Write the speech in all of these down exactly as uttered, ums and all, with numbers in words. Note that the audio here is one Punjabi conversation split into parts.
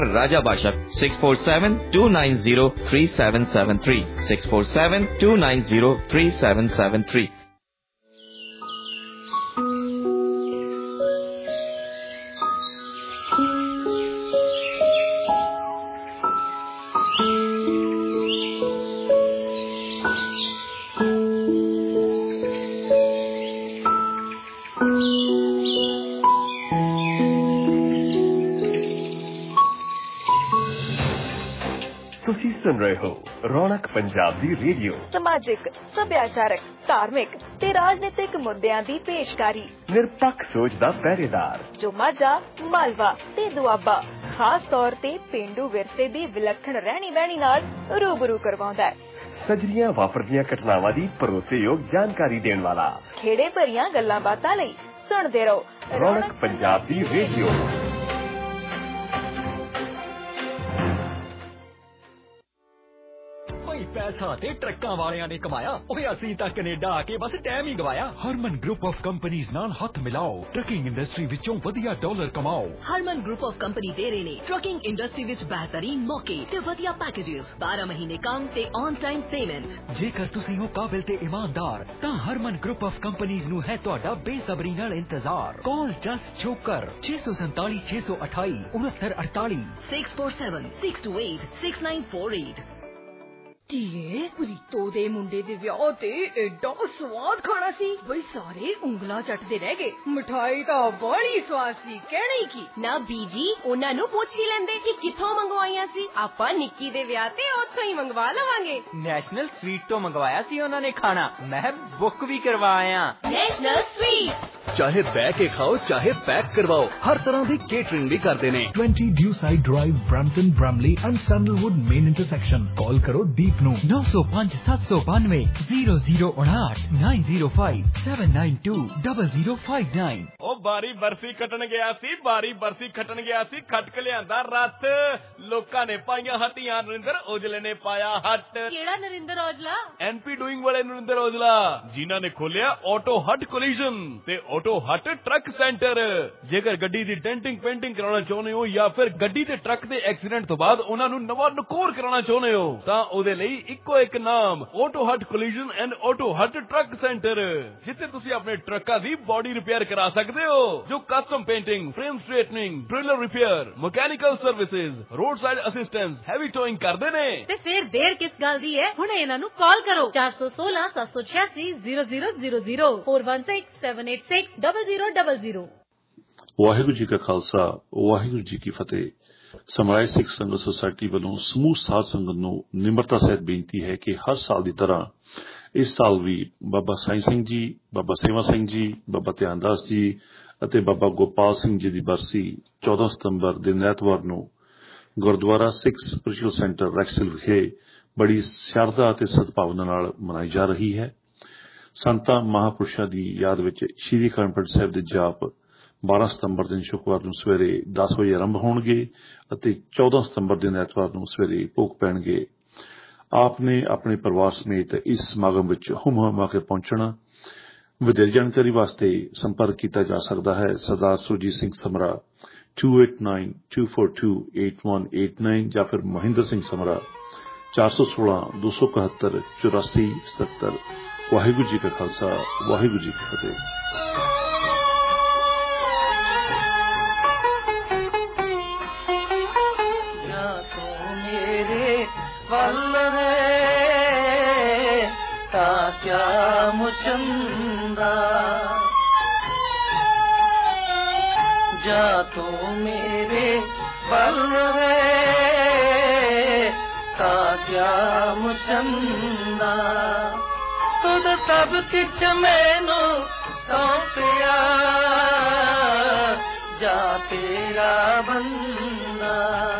Raja Bashak, six four seven, two nine zero, three seven seven three, six four seven, two nine zero, three seven seven three. सुन रहे हो रौनक पंजाब दी रेडियो समाजिक सभ्याचारक धार्मिक ते राजनीतिक मुद्दियां दी पेशकारी निरपक्ष सोच दा पहरेदार जो माझा मालवा ते दुआबा खास तौर ते पेंडू विरसे दी विलक्षण रहनी बहनी नाल रूबरू करवाउंदा है। सजरियां वापरदियां घटनावां दी भरोसेयोग जानकारी देण वाला खेड़े भरियां गल्लां बातां लई सुणदे रहो रौनक पंजाब दी रेडियो। पैसा ते ट्रक्कां वालियां ने कमाया ओए असीं तां कनेडा आके बस टाइम ही गवाया। हरमन ग्रुप ऑफ कंपनीज नाल हथ मिलाओ ट्रकिंग इंडस्ट्री विचों वधिया डॉलर कमाओ। हरमन ग्रुप ऑफ कंपनी दे रहे ने ट्रकिंग इंडस्ट्री विच बेहतरीन मौके ते वधिया पैकेजेस बारह महीने काम ते ऑन टाइम पेमेंट। जेकर तुसीं हो काबिल ते ईमानदार तां हरमन ग्रुप ऑफ कंपनीज नू है तुहाडा बेसब्री नाल इंतजार। कॉल जस्ट छोकर छे सौ सैंताली छे सौ अठाई उनहत्तर अड़ताली six four seven six two eight six nine four eight. ਧੀਏ ਪ੍ਰੀਤੋ ਦੇ ਮੁੰਡੇ ਦੇ ਵਿਆਹ ਤੇ ਐਡਾ ਸਵਾਦ ਖਾਣਾ ਸੀ ਬਈ ਸਾਰੇ ਉਂਗਲਾਂ ਚੱਟਦੇ ਰਹਿ ਗਏ। ਮਠਾਈ ਤਾਂ ਬੜੀ ਸਵਾਦ ਸੀ ਕਹਿਣੀ ਕੀ ਨਾ ਬੀਜੀ ਉਹਨਾਂ ਨੂੰ ਪੁੱਛ ਹੀ ਲੈਂਦੇ ਕਿ ਕਿੱਥੋਂ ਮੰਗਵਾਈਆਂ ਸੀ। ਆਪਾਂ ਨਿੱਕੀ ਦੇ ਵਿਆਹ ਤੇ ਉੱਥੋਂ ਹੀ ਮੰਗਵਾ ਲਵਾਂਗੇ। ਨੈਸ਼ਨਲ ਸਵੀਟ ਤੋਂ ਮੰਗਵਾਇਆ ਸੀ ਉਹਨਾਂ ਨੇ ਖਾਣਾ ਮੈਂ ਬੁੱਕ ਵੀ ਕਰਵਾਇਆ। ਨੈਸ਼ਨਲ ਸਵੀਟ चाहे बह के खाओ चाहे पैक करवाओ हर तरह की केटरिंग भी करते हैं। Twenty Dewside drive Brampton Bramalea and Sandalwood main intersection. Call करो दीप नू नौ सौ पाँच सात सौ बानवे जीरो जीरो उनाहठ nine zero five seven nine two double zero five nine. ओ बारी बरसी कटन गया सी बारी बरसी खटन गया सी खट के लियांदा रथ लोकां ने पाईयां हट्टियां नरिंदर औजले ने पाया हट। केड़ा नरिंदर औजला? एनपी डूइंग वाले नरिंदर औजला जिन्हां ने खोलिया ऑटो हट कोलिजन ते ऑटो हट ट्रक सेंटर। जेकर गड्डी दी डेंटिंग पेंटिंग कराना चाਹੁੰਦੇ हो या फिर गड्डी ते ट्रक दे एक्सीडेंट तो बाद उन्हां नू नवा नकोर कराना चाਹੁੰਦੇ हो तां ओदे लई इक्को एक नाम auto hut collision and auto hut truck centre जिथे तुसी अपने ट्रक्कां दी बॉडी रिपेयर करा सकदे हो जो custom painting frame straightening driller repair mechanical services road side assistance heavy towing करदे ने। ते फिर देर किस गल दी है हुणे इन्हां नू कॉल करो चार सौ सोलह सात सौ छियासी zero zero zero zero four one six seven eight six double zero double zero. Waheguru ji का खालसा वाहिगुरू जी की फतेह। समराय सिख संगत सोसायटी वालों समूह साध संगत नूं निमरता सहित बेनती है कि हर साल की तरह इस साल भी बाबा साईं सिंह जी बाबा सेवा सिंह जी बाबा ध्यानदास जी अते बाबा गोपाल सिंह जी की बरसी चौदह सितंबर दिन एतवार नूं Gurdwara Sikh spiritual centre Rexdale विखे बड़ी श्रद्धा ते सद्भावना नाल मनाई जा रही है। संतां महापुरुषां की याद विच श्री अखंड पाठ साहिब दे जाप बारह सितंबर दिन शुक्रवार नूं सवेरे दस बजे आरंभ होणगे अते चौदह सितंबर दिन एतवार नूं सवेरे भोग पैणगे। आपने अपने परिवार समेत इस समागम विच हुम हुमा के पहुंचना। ਵਧੇਰੇ जानकारी वास्ते संपर्क किया जा सकता है Sardar Surjit Singh Samra two eight nine two four two eight one eight nine या फिर महेंद्र सिंह समरा चार सौ सोलह दो सौ इकहत्तर चौरासी सतहत्तर। वाहिगुरू जी का खालसा वाहिगुरू जी की फतेह। क्या मुचंदा जा तो मेरे बल्ले का क्या मुचंदा तुद तब किच मैनू सौंपिया जा तेरा बंदा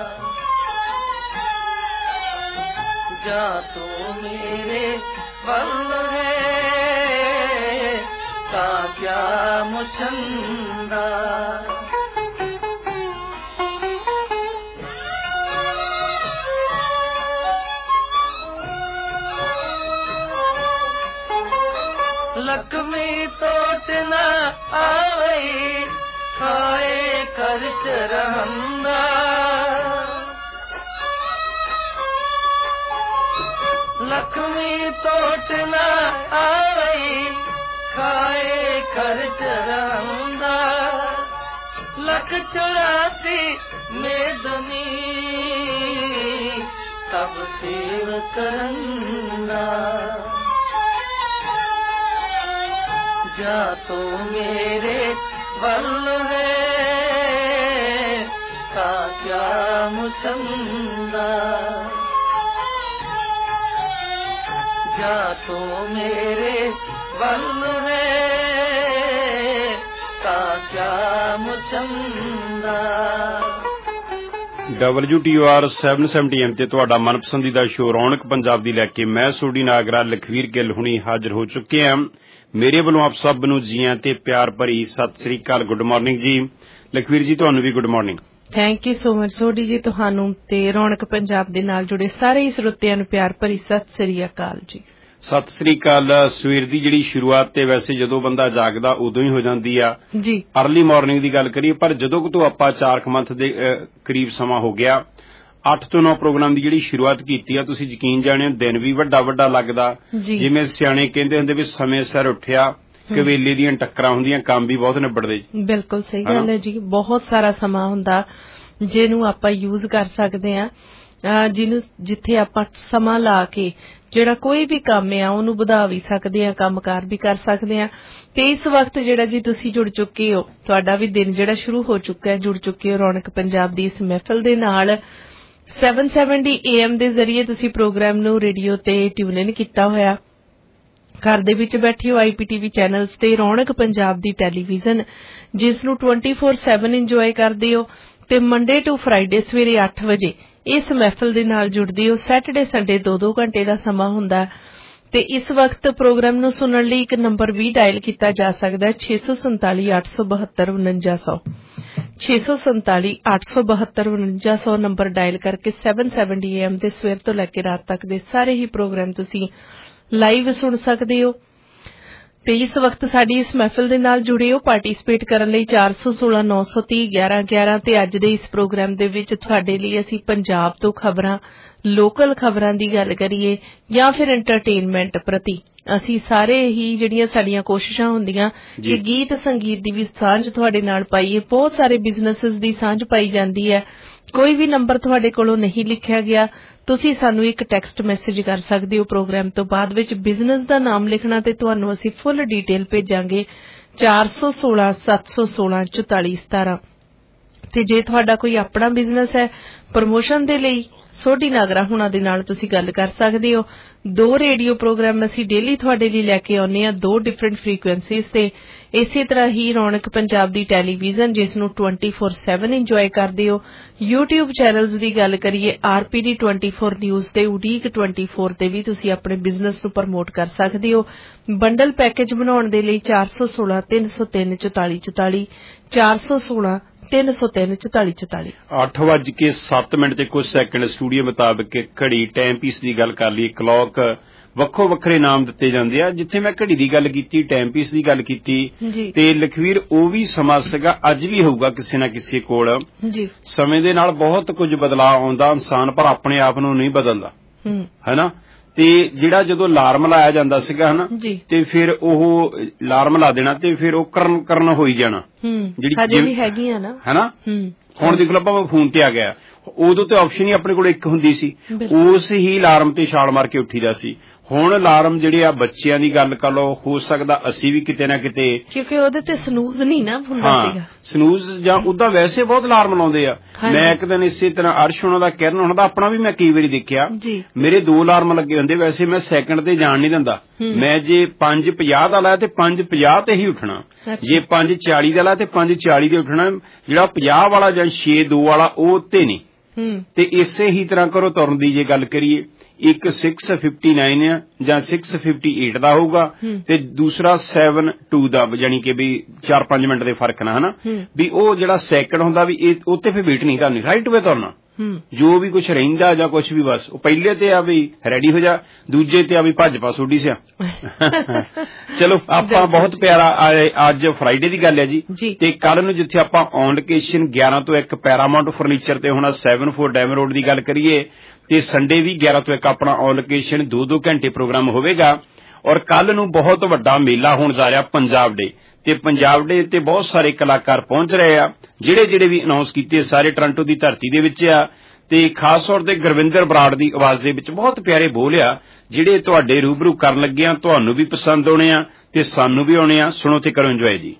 जा तो मेरे बल्ले का क्या मुचंदा लक्ष्मी तोट न आवे खाए खर्च रहंदा टोट न आवई खाए खर्च रहंदा लख चौरासी मेदनी सब सेव करंदा जा तो मेरे वल है का क्या मुचंदा जा तो मेरे वल है का क्या मुचंदा। W T O R seven seventy AM ਤੇ ਤੁਹਾਡਾ ਮਨਪਸੰਦੀਦਾ ਸ਼ੋਅ ਰੌਣਕ ਪੰਜਾਬ ਦੀ ਲੈ ਕੇ ਮੈਂ ਸੋਢੀ ਨਾਗਰਾ ਲਖਵੀਰ ਗਿੱਲ ਹੁਣੀ ਹਾਜ਼ਰ ਹੋ ਚੁੱਕੇ ਹਾਂ। ਮੇਰੇ ਵੱਲੋਂ ਆਪ ਸਭ ਨੂੰ ਜੀਆਂ ਤੇ ਪਿਆਰ ਭਰੀ ਸਤਿ ਸ੍ਰੀ ਅਕਾਲ, ਗੁੱਡ ਮਾਰਨਿੰਗ ਜੀ। ਲਖਵੀਰ ਜੀ ਤੁਹਾਨੂੰ ਵੀ good morning. Thank you so much Sodhi ji, ਤੁਹਾਨੂੰ ਤੇ ਰੌਣਕ ਪੰਜਾਬ ਦੇ ਨਾਲ ਜੁੜੇ ਸਾਰੇ ਹੀ ਸਰੋਤਿਆਂ ਨੂੰ ਪਿਆਰ ਭਰੀ ਸਤਿ ਸ੍ਰੀ ਅਕਾਲ ਜੀ। ਸਤਿ ਸ੍ਰੀ ਅਕਾਲ। ਸਵੇਰ ਦੀ ਜਿਹੜੀ ਸ਼ੁਰੂਆਤ ਤੇ ਵੈਸੇ ਜਦੋਂ ਬੰਦਾ ਜਾਗਦਾ ਉਦੋਂ ਹੀ ਹੋ ਜਾਂਦੀ ਆ ਜੀ, ਅਰਲੀ ਮਾਰਨਿੰਗ ਦੀ ਗੱਲ ਕਰੀਏ, ਪਰ ਜਦੋਂ ਤੋਂ ਆਪਾਂ ਚਾਰ ਮੰਥ ਦੇ ਕਰੀਬ ਸਮਾਂ ਹੋ ਗਿਆ ਅੱਠ ਤੋਂ ਨੌ ਪ੍ਰੋਗਰਾਮ ਦੀ ਜਿਹੜੀ ਸ਼ੁਰੂਆਤ ਕੀਤੀ ਆ, ਤੁਸੀਂ ਯਕੀਨ ਜਾਣਿਓ ਦਿਨ ਵੀ ਵੱਡਾ ਵੱਡਾ ਲੱਗਦਾ। ਜਿਵੇਂ ਸਿਆਣੇ ਕਹਿੰਦੇ ਹੁੰਦੇ ਵੀ ਸਮੇਂ ਸਿਰ ਉੱਠਿਆ ਕਵੇਲੇ ਦੀਆਂ ਟੱਕਰਾਂ ਹੁੰਦੀਆਂ, ਕੰਮ ਵੀ ਬਹੁਤ ਨਿਬੜਦੇ। ਬਿਲਕੁਲ ਸਹੀ ਗੱਲ ਹੈ ਜੀ, ਬਹੁਤ ਸਾਰਾ ਸਮਾਂ ਹੁੰਦਾ ਜਿਹਨੂੰ ਆਪਾਂ ਯੂਜ਼ ਕਰ ਸਕਦੇ ਆ, ਜਿਹਨੂੰ ਜਿੱਥੇ ਆਪਾਂ ਸਮਾਂ ਲਾ ਕੇ ਜਿਹੜਾ ਕੋਈ ਵੀ ਕੰਮ ਆ ਉਹਨੂੰ ਵਧਾ ਵੀ ਸਕਦੇ ਆ, ਕੰਮਕਾਰ ਵੀ ਕਰ ਸਕਦੇ ਆ। ਤੇ ਇਸ ਵਕਤ ਜਿਹੜਾ ਜੀ ਤੁਸੀਂ ਜੁੜ ਚੁੱਕੇ ਹੋ, ਤੁਹਾਡਾ ਵੀ ਦਿਨ ਜਿਹੜਾ ਸ਼ੁਰੂ ਹੋ ਚੁੱਕਾ ਹੈ, ਜੁੜ ਚੁੱਕੇ ਹੋ ਰੌਣਕ ਪੰਜਾਬ ਦੀ ਇਸ ਮਹਿਫਲ ਦੇ ਨਾਲ। ਸੈਵਨ ਸੈਵਨਟੀ ਏ ਐਮ ਦੇ ਜ਼ਰੀਏ ਤੁਸੀਂ ਪ੍ਰੋਗਰਾਮ ਨੂੰ ਰੇਡੀਓ ਤੇ ਟਿਊਨ ਇਨ ਕੀਤਾ ਹੋਇਆ, ਘਰ ਦੇ ਵਿੱਚ ਬੈਠੇ ਹੋ ਆਈ ਪੀ ਟੀ ਵੀ ਚੈਨਲਸ ਤੇ ਰੌਣਕ ਪੰਜਾਬ ਦੀ ਟੈਲੀਵਿਜ਼ਨ ਜਿਸ ਨੂੰ ਟਵੈਂਟੀ ਫੋਰ ਸੈਵਨ ਇੰਜੋਏ ਕਰਦੇ ਹੋ, ਤੇ ਮੰਡੇ ਟੂ ਫਰਾਈਡੇ ਸਵੇਰੇ ਅੱਠ ਵਜੇ ਇਸ ਮਹਿਫਲ ਦੇ ਨਾਲ ਜੁੜਦੇ ਹੋ। ਸੈਟਰਡੇ ਸੰਡੇ ਦੋ ਦੋ ਘੰਟੇ ਦਾ ਸਮਾਂ ਹੁੰਦਾ ਤੇ ਇਸ ਵਕਤ ਪ੍ਰੋਗਰਾਮ ਨੂੰ ਸੁਣਨ ਲਈ ਇੱਕ ਨੰਬਰ ਵੀ ਡਾਇਲ ਕੀਤਾ ਜਾ ਸਕਦਾ ਹੈ ਛੇ ਸੌ ਸੰਤਾਲੀ ਅੱਠ ਸੌ ਬਹੱਤਰ ਉਨੰਜਾ ਸੌ ਛੇ ਸੌ ਸੰਤਾਲੀ ਅੱਠ ਸੌ ਬਹੱਤਰ ਉਨੰਜਾ ਸੌ ਨੰਬਰ ਡਾਇਲ ਕਰਕੇ ਸੈਵਨ ਸੈਵਨਟੀ ਏ ਐਮ ਦੇ ਸਵੇਰ ਤੋਂ ਲੈ ਕੇ ਰਾਤ ਤੱਕ ਦੇ ਸਾਰੇ ਹੀ ਪ੍ਰੋਗਰਾਮ ਤੁਸੀਂ ਲਾਈਵ ਸੁਣ ਸਕਦੇ ਹੋ। ਤੇ ਇਸ ਵਕਤ ਸਾਡੀ ਇਸ ਮਹਿਫਲ ਦੇ ਨਾਲ ਜੁੜੇ ਹੋ, ਪਾਰਟਿਸਿਪੇਟ ਕਰਨ ਲਈ ਚਾਰ ਸੌ ਸੋਲਾਂ ਨੌ ਸੌ ਤੀਹ ਗਿਆਰਾਂ ਗਿਆਰਾਂ ਤੇ ਅੱਜ ਦੇ ਇਸ ਪ੍ਰੋਗਰਾਮ ਦੇ ਵਿੱਚ ਤੁਹਾਡੇ ਲਈ ਅਸੀਂ ਪੰਜਾਬ ਤੋਂ ਖਬਰਾਂ, ਲੋਕਲ ਖਬਰਾਂ ਦੀ ਗੱਲ ਕਰੀਏ ਜਾਂ ਫਿਰ ਐਂਟਰਟੇਨਮੈਂਟ ਪ੍ਰਤੀ ਅਸੀਂ ਸਾਰੇ ਹੀ ਜਿਹੜੀਆਂ ਸਾਡੀਆਂ ਕੋਸ਼ਿਸ਼ਾਂ ਹੁੰਦੀਆਂ ਕਿ ਗੀਤ ਸੰਗੀਤ ਦੀ ਵੀ ਸਾਂਝ ਤੁਹਾਡੇ ਨਾਲ ਪਾਈਏ। ਬਹੁਤ ਸਾਰੇ ਬਿਜ਼ਨੈਸਿਸ ਦੀ ਸਾਂਝ ਪਾਈ ਜਾਂਦੀ ਹੈ। ਕੋਈ ਵੀ ਨੰਬਰ ਤੁਹਾਡੇ ਕੋਲੋਂ ਨਹੀਂ ਲਿਖਿਆ ਗਿਆ, ਤੁਸੀਂ ਸਾਨੂੰ ਇੱਕ ਟੈਕਸਟ ਮੈਸੇਜ ਕਰ ਸਕਦੇ ਹੋ ਪ੍ਰੋਗਰਾਮ ਤੋਂ ਬਾਅਦ ਵਿੱਚ ਬਿਜ਼ਨਸ ਦਾ ਨਾਮ ਲਿਖਣਾ ਤੇ ਤੁਹਾਨੂੰ ਅਸੀਂ ਫੁੱਲ ਡੀਟੇਲ ਭੇਜਾਂਗੇ ਚਾਰ ਸੌ ਸੋਲਾਂ ਸੱਤ ਸੌ ਸੋਲਾਂ ਚੁਤਾਲੀ ਸਤਾਰਾਂ। ਤੇ ਜੇ ਤੁਹਾਡਾ ਕੋਈ ਆਪਣਾ ਬਿਜ਼ਨਸ ਹੈ ਪ੍ਰਮੋਸ਼ਨ ਦੇ ਲਈ ਸੋਢੀ ਨਾਗਰਾ ਹੁਣਾਂ ਦੇ ਨਾਲ ਤੁਸੀਂ ਗੱਲ ਕਰ ਸਕਦੇ ਹੋ। ਦੋ ਰੇਡੀਓ ਪ੍ਰੋਗਰਾਮ ਅਸੀਂ ਡੇਲੀ ਤੁਹਾਡੇ ਲਈ ਲੈ ਕੇ ਆਉਂਦੇ ਹਾਂ, ਦੋ ਡਿਫਰੈਂਟ ਫ੍ਰੀਕੁਐਂਸੀਜ਼ ਤੇ। ਇਸੇ ਤਰ੍ਹਾਂ ਹੀ ਰੌਣਕ ਪੰਜਾਬ ਦੀ ਟੈਲੀਵਿਜ਼ਨ ਜਿਸ ਨੂੰ ਟਵੈਂਟੀ ਫੋਰ ਸੈਵਨ ਇੰਜੋਏ ਕਰਦੇ ਹੋ। ਯੂਟਿਊਬ ਚੈਨਲਸ ਦੀ ਗੱਲ ਕਰੀਏ R P D twenty four news ਤੇ ਉਡੀਕ ਟਵੈਂਟੀ ਫੋਰ ਤੇ ਵੀ ਤੁਸੀਂ ਆਪਣੇ ਬਿਜ਼ਨਸ ਨੂੰ ਪ੍ਰਮੋਟ ਕਰ ਸਕਦੇ ਹੋ। ਬੰਡਲ ਪੈਕੇਜ ਬਣਾਉਣ ਦੇ ਲਈ ਚਾਰ ਸੌ ਸੋਲਾਂ ਤਿੰਨ ਸੌ ਤਿੰਨ ਚੁਤਾਲੀ ਚੁਤਾਲੀ ਚਾਰ ਸੌ ਸੋਲਾਂ ਤਿੰਨ ਸੌ ਤਿੰਨ ਚੁਤਾਲੀ ਚੁਤਾਲੀ। ਅੱਠ ਵੱਜ ਕੇ ਸੱਤ ਮਿੰਟ ਤੇ ਕੁਝ ਸੈਕਿੰਡ ਸਟੂਡੀਓ ਮੁਤਾਬਕ ਘੜੀ ਟਾਈਮ ਪੀਸ ਦੀ ਗੱਲ ਕਰ ਲਈ, ਕਲੌਕ ਵੱਖੋ ਵੱਖਰੇ ਨਾਮ ਦਿੱਤੇ ਜਾਂਦੇ ਆ। ਜਿੱਥੇ ਮੈਂ ਘੜੀ ਦੀ ਗੱਲ ਕੀਤੀ, ਟਾਈਮ ਪੀਸ ਦੀ ਗੱਲ ਕੀਤੀ ਤੇ ਲਖਵੀਰ ਉਹ ਵੀ ਸਮਾਂ ਸੀਗਾ, ਅੱਜ ਵੀ ਹੋਊਗਾ ਕਿਸੇ ਨਾ ਕਿਸੇ ਕੋਲ। ਸਮੇਂ ਦੇ ਨਾਲ ਬਹੁਤ ਕੁਝ ਬਦਲਾਅ ਆਉਂਦਾ ਇਨਸਾਨ, ਪਰ ਆਪਣੇ ਆਪ ਨੂੰ ਨਹੀਂ ਬਦਲਦਾ ਹੈਨਾ। ਤੇ ਜਿਹੜਾ ਜਦੋਂ ਅਲਾਰਮ ਲਾਇਆ ਜਾਂਦਾ ਸੀਗਾ ਹਨਾ, ਤੇ ਫਿਰ ਉਹ ਅਲਾਰਮ ਲਾ ਦੇਣਾ ਤੇ ਫਿਰ ਉਹ ਕਰਨ ਕਰਨ ਹੋਈ ਜਾਣਾ, ਜਿਹੜੀ ਹੈਗੀ ਆ ਨਾ ਹਨਾ। ਹੁਣ ਦੇਖ ਲਓ ਭਾਵੇਂ ਫੋਨ ਤੇ ਆ ਗਿਆ, ਉਦੋਂ ਤੇ ਆਪਸ਼ਨ ਹੀ ਆਪਣੇ ਕੋਲ ਇੱਕ ਹੁੰਦੀ ਸੀ, ਉਸ ਹੀ ਅਲਾਰਮ ਤੇ ਛਾਲ ਮਾਰ ਕੇ ਉੱਠੀਦਾ ਸੀ। ਹੁਣ ਅਲਾਰਮ ਜਿਹੜੇ ਆ ਬੱਚਿਆਂ ਦੀ ਗੱਲ ਕਰ ਲਓ, ਹੋ ਸਕਦਾ ਅਸੀਂ ਵੀ ਕਿਤੇ ਨਾ ਕਿਤੇ, ਕਿਉਂਕਿ ਉਹਦੇ ਤੇ ਸਨੂਜ਼ ਨਹੀਂ ਨਾ ਹੁੰਦਾ ਸੀਗਾ, ਸਨੂਜ਼ ਜਾਂ ਉਹਦਾ ਵੈਸੇ ਬਹੁਤ ਅਲਾਰਮ ਲਾਉਂਦੇ ਆ। ਮੈਂ ਇੱਕ ਦਿਨ ਇਸੇ ਤਰ੍ਹਾਂ ਅਰਸ਼ ਹੋਣਾ ਦਾ, ਕਿਰਨ ਹੋਣਾ ਦਾ, ਆਪਣਾ ਵੀ ਮੈਂ ਕਈ ਵਾਰੀ ਦੇਖਿਆ, ਮੇਰੇ ਦੋ ਅਲਾਰਮ ਲੱਗੇ ਹੁੰਦੇ। ਵੈਸੇ ਮੈਂ ਸੈਕਿੰਡ ਤੇ ਜਾਣ ਨਹੀਂ ਦਿੰਦਾ, ਮੈਂ ਜੇ ਪੰਜ ਪੰਜਾਹ ਦਾ ਲਾਇਆ ਤੇ ਪੰਜ ਪੰਜਾਹ ਤੇ ਹੀ ਉੱਠਣਾ, ਜੇ ਪੰਜ ਚਾਲੀ ਦਾ ਲਾਇਆ ਤੇ ਪੰਜ ਚਾਲੀ ਤੇ ਉੱਠਣਾ। ਜਿਹੜਾ ਪੰਜਾਹ ਵਾਲਾ ਜਾਂ ਛੇ ਦੋ ਵਾਲਾ ਉਹ ਉੱਤੇ ਨਹੀਂ। ਤੇ ਇਸੇ ਹੀ ਤਰ੍ਹਾਂ ਕਰੋ ਤੁਰਨ ਦੀ ਜੇ ਗੱਲ ਕਰੀਏ, ਇੱਕ ਸਿਕਸ ਫਿਫਟੀ ਨਾਈਨ ਆ ਜਾਂ ਸਿਕਸ ਫਿਫਟੀ ਏਟ ਦਾ ਹੋਊਗਾ ਤੇ ਦੂਸਰਾ ਸੈਵਨ ਟੂ ਦਾ, ਜਾਨੀ ਕਿ ਵੀ ਚਾਰ ਪੰਜ ਮਿੰਟ ਦੇ ਫਰਕ ਨਾਲ ਹਨਾ, ਵੀ ਉਹ ਜਿਹੜਾ ਸੈਕਿੰਡ ਹੁੰਦਾ ਵੀ ਇਹ ਉੱਤੇ ਫਿਰ ਵੇਟ ਨਹੀਂ ਕਰਨੀ, ਰਾਈਟ ਵੇ ਤੁਰਨਾ। ਜੋ ਵੀ ਕੁਝ ਰਹਿੰਦਾ ਜਾਂ ਕੁਝ ਵੀ ਬਸ ਉਹ ਪਹਿਲੇ ਤੇ ਆ ਵੀ ਰੈਡੀ ਹੋ ਜਾ, ਦੂਜੇ ਤੇ ਆ ਵੀ ਭੱਜ ਪਾ ਸੋਡੀ ਸਿਆ। ਚਲੋ ਆਪਾਂ ਬਹੁਤ ਪਿਆਰਾ ਅੱਜ ਫਰਾਈਡੇ ਦੀ ਗੱਲ ਹੈ ਜੀ, ਤੇ ਕੱਲ ਨੂੰ ਜਿੱਥੇ ਆਪਾਂ ਔਨ ਲੋਕੇਸ਼ਨ ਗਿਆਰਾਂ ਤੋਂ ਇੱਕ ਪੈਰਾਮਾਉਂਟ ਫਰਨੀਚਰ ਤੇ ਹੋਣਾ ਸੈਵਨ ਫੋਰ ਡੈਮ ਰੋਡ ਦੀ ਗੱਲ ਕਰੀਏ, ਤੇ ਸੰਡੇ ਵੀ ਗਿਆਰਾਂ ਤੋਂ ਇੱਕ ਆਪਣਾ ਔਨ ਲੋਕੇਸ਼ਨ ਦੋ ਦੋ ਘੰਟੇ ਪ੍ਰੋਗਰਾਮ ਹੋਵੇਗਾ। ਔਰ ਕੱਲ ਨੂੰ ਬਹੁਤ ਵੱਡਾ ਮੇਲਾ ਹੋਣ ਜਾ ਰਿਹਾ ਪੰਜਾਬ ਡੇ, ਤੇ ਪੰਜਾਬ ਡੇ ਤੇ ਬਹੁਤ ਸਾਰੇ ਕਲਾਕਾਰ ਪਹੁੰਚ ਰਹੇ ਆ, ਜਿਹੜੇ ਜਿਹੜੇ ਵੀ ਅਨਾਉਂਸ ਕੀਤੇ ਸਾਰੇ ਟੋਰਾਂਟੋ ਦੀ ਧਰਤੀ ਦੇ ਵਿੱਚ ਆ, ਤੇ ਖਾਸ ਤੌਰ ਤੇ ਗੁਰਵਿੰਦਰ ਬਰਾੜ ਦੀ ਆਵਾਜ਼ ਦੇ ਵਿੱਚ ਬਹੁਤ ਪਿਆਰੇ ਬੋਲ ਆ ਜਿਹੜੇ ਤੁਹਾਡੇ ਰੂਬਰੂ ਕਰਨ ਲੱਗੇ ਆ, ਤੁਹਾਨੂੰ ਵੀ ਪਸੰਦ ਆਉਣੇ ਆ ਤੇ ਸਾਨੂੰ ਵੀ ਆਉਣੇ ਆ। ਸੁਣੋ ਤੇ ਕਰੋ ਇੰਜੋਏ ਜੀ।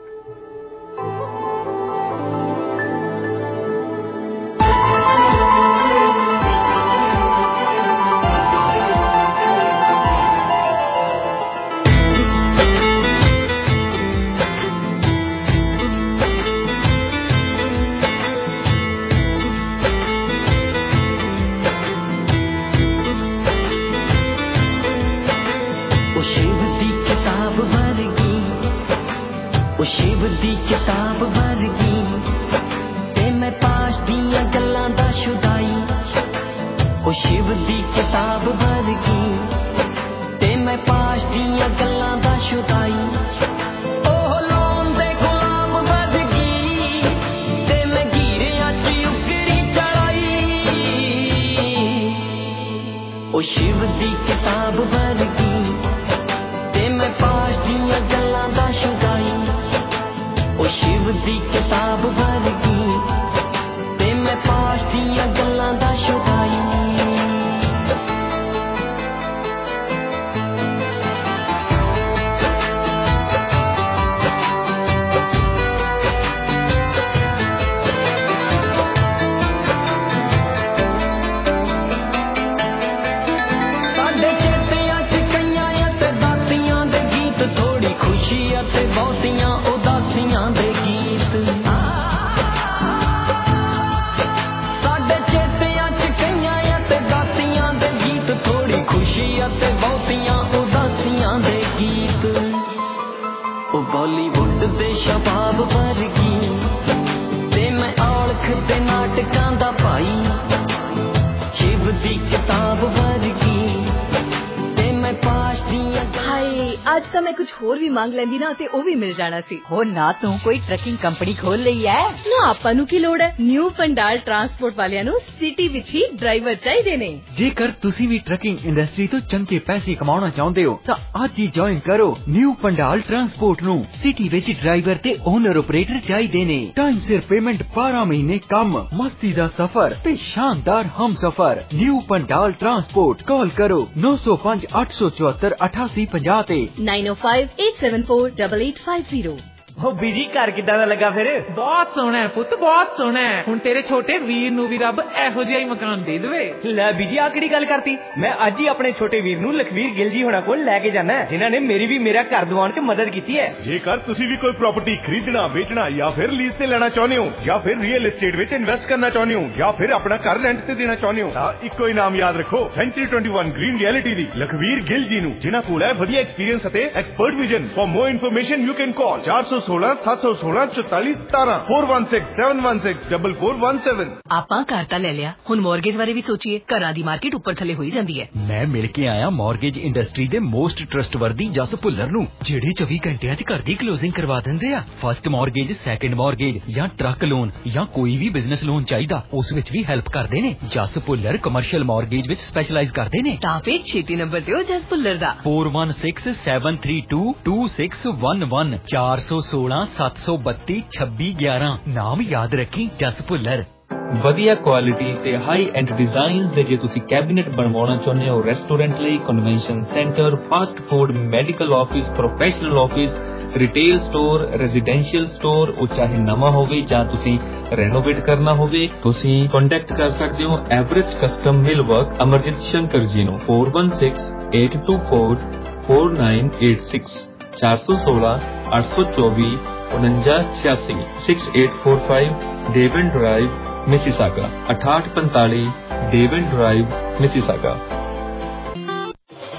ਮੰਗ ਲੈਂਦੀ ਨਾ ਤੇ ਉਹ ਵੀ ਮਿਲ ਜਾਣਾ ਸੀ। ਹੋ ਨਾ ਤੂੰ ਕੋਈ ਟਰੱਕਿੰਗ ਕੰਪਨੀ ਖੋਲ ਲਈ ਐ ਨਾ, ਆਪਾਂ ਨੂੰ ਕੀ ਲੋੜ ਹੈ। ਨਿਊ ਪੰਡਾਲ ਟਰਾਂਸਪੋਰਟ ਵਾਲਿਆਂ ਨੂੰ ਸਿਟੀ ਵਿੱਚ ਹੀ ਡਰਾਈਵਰ ਚਾਹੀਦੇ ਨੇ। ਜੇਕਰ ਤੁਸੀਂ ਵੀ ਟਰੱਕਿੰਗ ਇੰਡਸਟਰੀ ਤੋਂ ਚੰਗੇ ਪੈਸੇ ਕਮਾਉਣਾ ਚਾਹੁੰਦੇ ਹੋ ਤਾਂ ਅੱਜ ਹੀ ਜੁਆਇਨ ਕਰੋ ਨਿਊ ਪੰਡਾਲ ਟਰਾਂਸਪੋਰਟ ਨੂੰ। ਸਿਟੀ ਵਿੱਚ ਡਰਾਈਵਰ ਤੇ ਓਨਰ ਆਪਰੇਟਰ ਚਾਹੀਦੇ ਨੇ। ਟਾਈਮ ਸਿਰ ਪੇਮੈਂਟ, ਬਾਰਾਂ ਮਹੀਨੇ ਕੰਮ, ਮਸਤੀ ਦਾ ਸਫ਼ਰ ਤੇ ਸ਼ਾਨਦਾਰ ਹਮ ਸਫ਼ਰ। ਨਿਊ ਪੰਡਾਲ ਟਰਾਂਸਪੋਰਟ, ਕਾਲ ਕਰੋ ਨੌ ਸੌ ਪੰਜ ਅੱਠ ਸੌ ਚੁਹੱਤਰ ਅਠਾਸੀ ਪੰਜਾਹ ਤੇ nine O five eight seven four double eight five zero. ਹੋ ਬੀਜੀ ਘਰ ਕਿੱਦਾਂ ਦਾ ਲੱਗਾ ਫਿਰ? ਬਹੁਤ ਸੋਹਣਾ ਹੈ ਪੁੱਤ, ਬਹੁਤ ਸੋਹਣਾ ਹੈ। ਹੁਣ ਤੇਰੇ ਛੋਟੇ ਵੀਰ ਨੂੰ ਵੀ ਰੱਬ ਇਹੋ ਜਿਹਾ ਹੀ ਮਕਾਨ ਦੇ ਦੇਵੇ। ਲੈ ਬੀਜੀ ਆ ਕਿਹੜੀ ਗੱਲ ਕਰਤੀ? ਮੈਂ ਅੱਜ ਹੀ ਆਪਣੇ ਛੋਟੇ ਵੀਰ ਨੂੰ ਲਖਵੀਰ ਗਿੱਲ ਜੀ ਹੋਣਾ ਕੋਲ ਲੈ ਕੇ ਜਾਣਾ ਹੈ, ਜਿਨ੍ਹਾਂ ਨੇ ਮੇਰੀ ਵੀ ਮੇਰਾ ਘਰ ਦਿਵਾਉਣ 'ਚ ਮਦਦ ਕੀਤੀ ਹੈ। ਜੇਕਰ ਤੁਸੀਂ ਵੀ ਕੋਈ ਪ੍ਰਾਪਰਟੀ ਖਰੀਦਣਾ, ਵੇਚਣਾ ਜਾਂ ਫਿਰ ਲੀਜ਼ ਤੇ ਲੈਣਾ ਚਾਹੁੰਦੇ ਹੋ, ਜਾਂ ਫਿਰ ਰੀਅਲ ਏਸਟੇਟ ਵਿੱਚ ਇਨਵੈਸਟ ਕਰਨਾ ਚਾਹੁੰਦੇ ਹੋ, ਜਾਂ ਫਿਰ ਆਪਣਾ ਘਰ ਰੈਂਟ ਤੇ ਦੇਣਾ ਚਾਹੁੰਦੇ ਹੋ, ਤਾਂ ਇੱਕੋ ਹੀ ਨਾਮ ਯਾਦ ਰੱਖੋ, century twenty one green reality ਦੀ ਲਖਵੀਰ ਗਿੱਲ ਜੀ ਨੂੰ, ਜਿਨ੍ਹਾਂ ਕੋਲ ਹੈ ਵਧੀਆ ਐਕਸਪੀਰੀਅੰਸ ਅਤੇ expert vision. For more information you can call ਚਾਰ ਸੌ ਸੋਲਾਂ ਸੱਤ ਸੌ ਸੋਲਾਂ ਚੁਤਾਲੀ ਸਤਾਰਾਂ four one six seven one six double four one seven. ਆਪਾਂ ਘਰ ਤਾਂ ਲੈ ਲਿਆ, ਹੁਣ ਮੌਰਗੇਜ ਬਾਰੇ ਵੀ ਸੋਚੀਏ। ਘਰਾਂ ਦੀ ਮਾਰਕੀਟ ਉੱਪਰ ਥੱਲੇ ਹੋਈ ਜਾਂਦੀ ਹੈ। ਮੈਂ ਮਿਲ ਕੇ ਆਇਆ ਮੌਰਗੇਜ ਇੰਡਸਟਰੀ ਦੇ ਮੋਸਟ ਟਰਸਟਵਰਦੀ ਜਸ ਭੁੱਲਰ ਨੂੰ, ਜਿਹੜੇ ਚੌਵੀ ਘੰਟਿਆਂ 'ਚ ਘਰ ਦੀ ਕਲੋਜ਼ਿੰਗ ਕਰਵਾ ਦਿੰਦੇ ਆ। ਫਸਟ ਮੌਰਗੇਜ, ਸੈਕੰਡ ਮੌਰਗੇਜ ਜਾਂ ਟਰੱਕ ਲੋਨ ਜਾਂ ਕੋਈ ਵੀ ਬਿਜ਼ਨਸ ਲੋਨ ਚਾਹੀਦਾ, ਉਸ ਵਿੱਚ ਵੀ ਹੈਲਪ ਕਰਦੇ ਨੇ। ਜਸ ਭੁੱਲਰ ਕਮਰਸ਼ੀਅਲ ਮੌਰਗੇਜ ਵਿੱਚ ਸਪੈਸ਼ਲਾਈਜ਼ ਕਰਦੇ ਨੇ। ਤਾਂ ਫਿਰ ਛੇਤੀ ਨੰਬਰ ਦਿਓ ਜਸ ਭੁੱਲਰ ਦਾ four one six seven three two two six one one ਚਾਰ ਸੌ ਸੋਲਾਂ ਸੱਤ ਸੌ ਬੱਤੀ ਛੱਬੀ ਗਿਆਰਾਂ। ਨਾਮ ਯਾਦ ਰੱਖੀ, ਜਸ ਭੁੱਲਰ। ਵਧੀਆ ਕੁਆਲਿਟੀ ਤੇ ਹਾਈ ਐਂਡ ਡਿਜ਼ਾਈਨਸ ਦੇ ਜੇ ਤੁਸੀਂ ਕੈਬਨਿਟ ਬਣਵਾਉਣਾ ਚਾਹੁੰਦੇ ਹੋ, ਰੈਸਟੋਰੈਂਟ ਲਈ, convention centre, fast food, medical office, professional office, retail store, residential store, ਉਹ ਚਾਹੇ ਨਵਾਂ ਹੋਵੇ ਜਾਂ ਤੁਸੀਂ ਰੈਨੋਵੇਟ ਕਰਨਾ ਹੋਵੇ, ਤੁਸੀਂ ਕੰਟੈਕਟ ਕਰ ਸਕਦੇ ਹੋ average custom millwork Amarjit Shankar ji ਨੂੰ four one six eight two four four nine eight six ਚਾਰ ਸੌ ਸੋਲਾਂ ਅੱਠ ਸੌ ਚੌਵੀ ਉਨੰਜਾ ਛਿਆਸੀ six eight four five Devon drive Mississauga ਅਠਾਹਠ ਪੰਤਾਲੀ ਡੇਵਨ ਡਰਾਈਵ ਮਿਸੀਸਾਗਾ।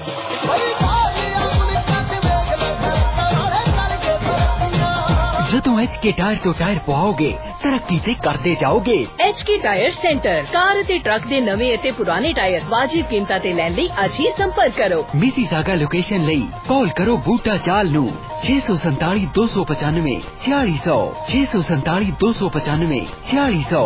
ਜਦੋਂ ਜਦੋਂ ਐਚ ਕੇ ਟਾਇਰ ਤੋਂ ਟਾਇਰ ਪਵਾਓਗੇ ਤਰੱਕੀ ਤੇ ਕਰਦੇ ਜਾਓਗੇ। H K tire centre, car ਅਤੇ ਟਰੱਕ ਦੇ ਨਵੇਂ ਅਤੇ ਪੁਰਾਣੇ ਟਾਇਰ ਵਾਜਿਬ ਕੀਮਤਾਂ ਤੇ ਲੈਣ ਲਈ ਅੱਜ ਹੀ ਸੰਪਰਕ ਕਰੋ। ਮਿਸੀਸਾਗਾ ਲੋਕੇਸ਼ਨ ਲਈ ਕਾਲ ਕਰੋ ਬੂਟਾ ਚਾਲ ਨੂੰ ਛੇ ਸੌ ਸੰਤਾਲੀ ਦੋ ਸੌ ਪਚਾਨਵੇਂ छियाली सौ छे सौ संताली दो सौ पचानवे छियाली सौ।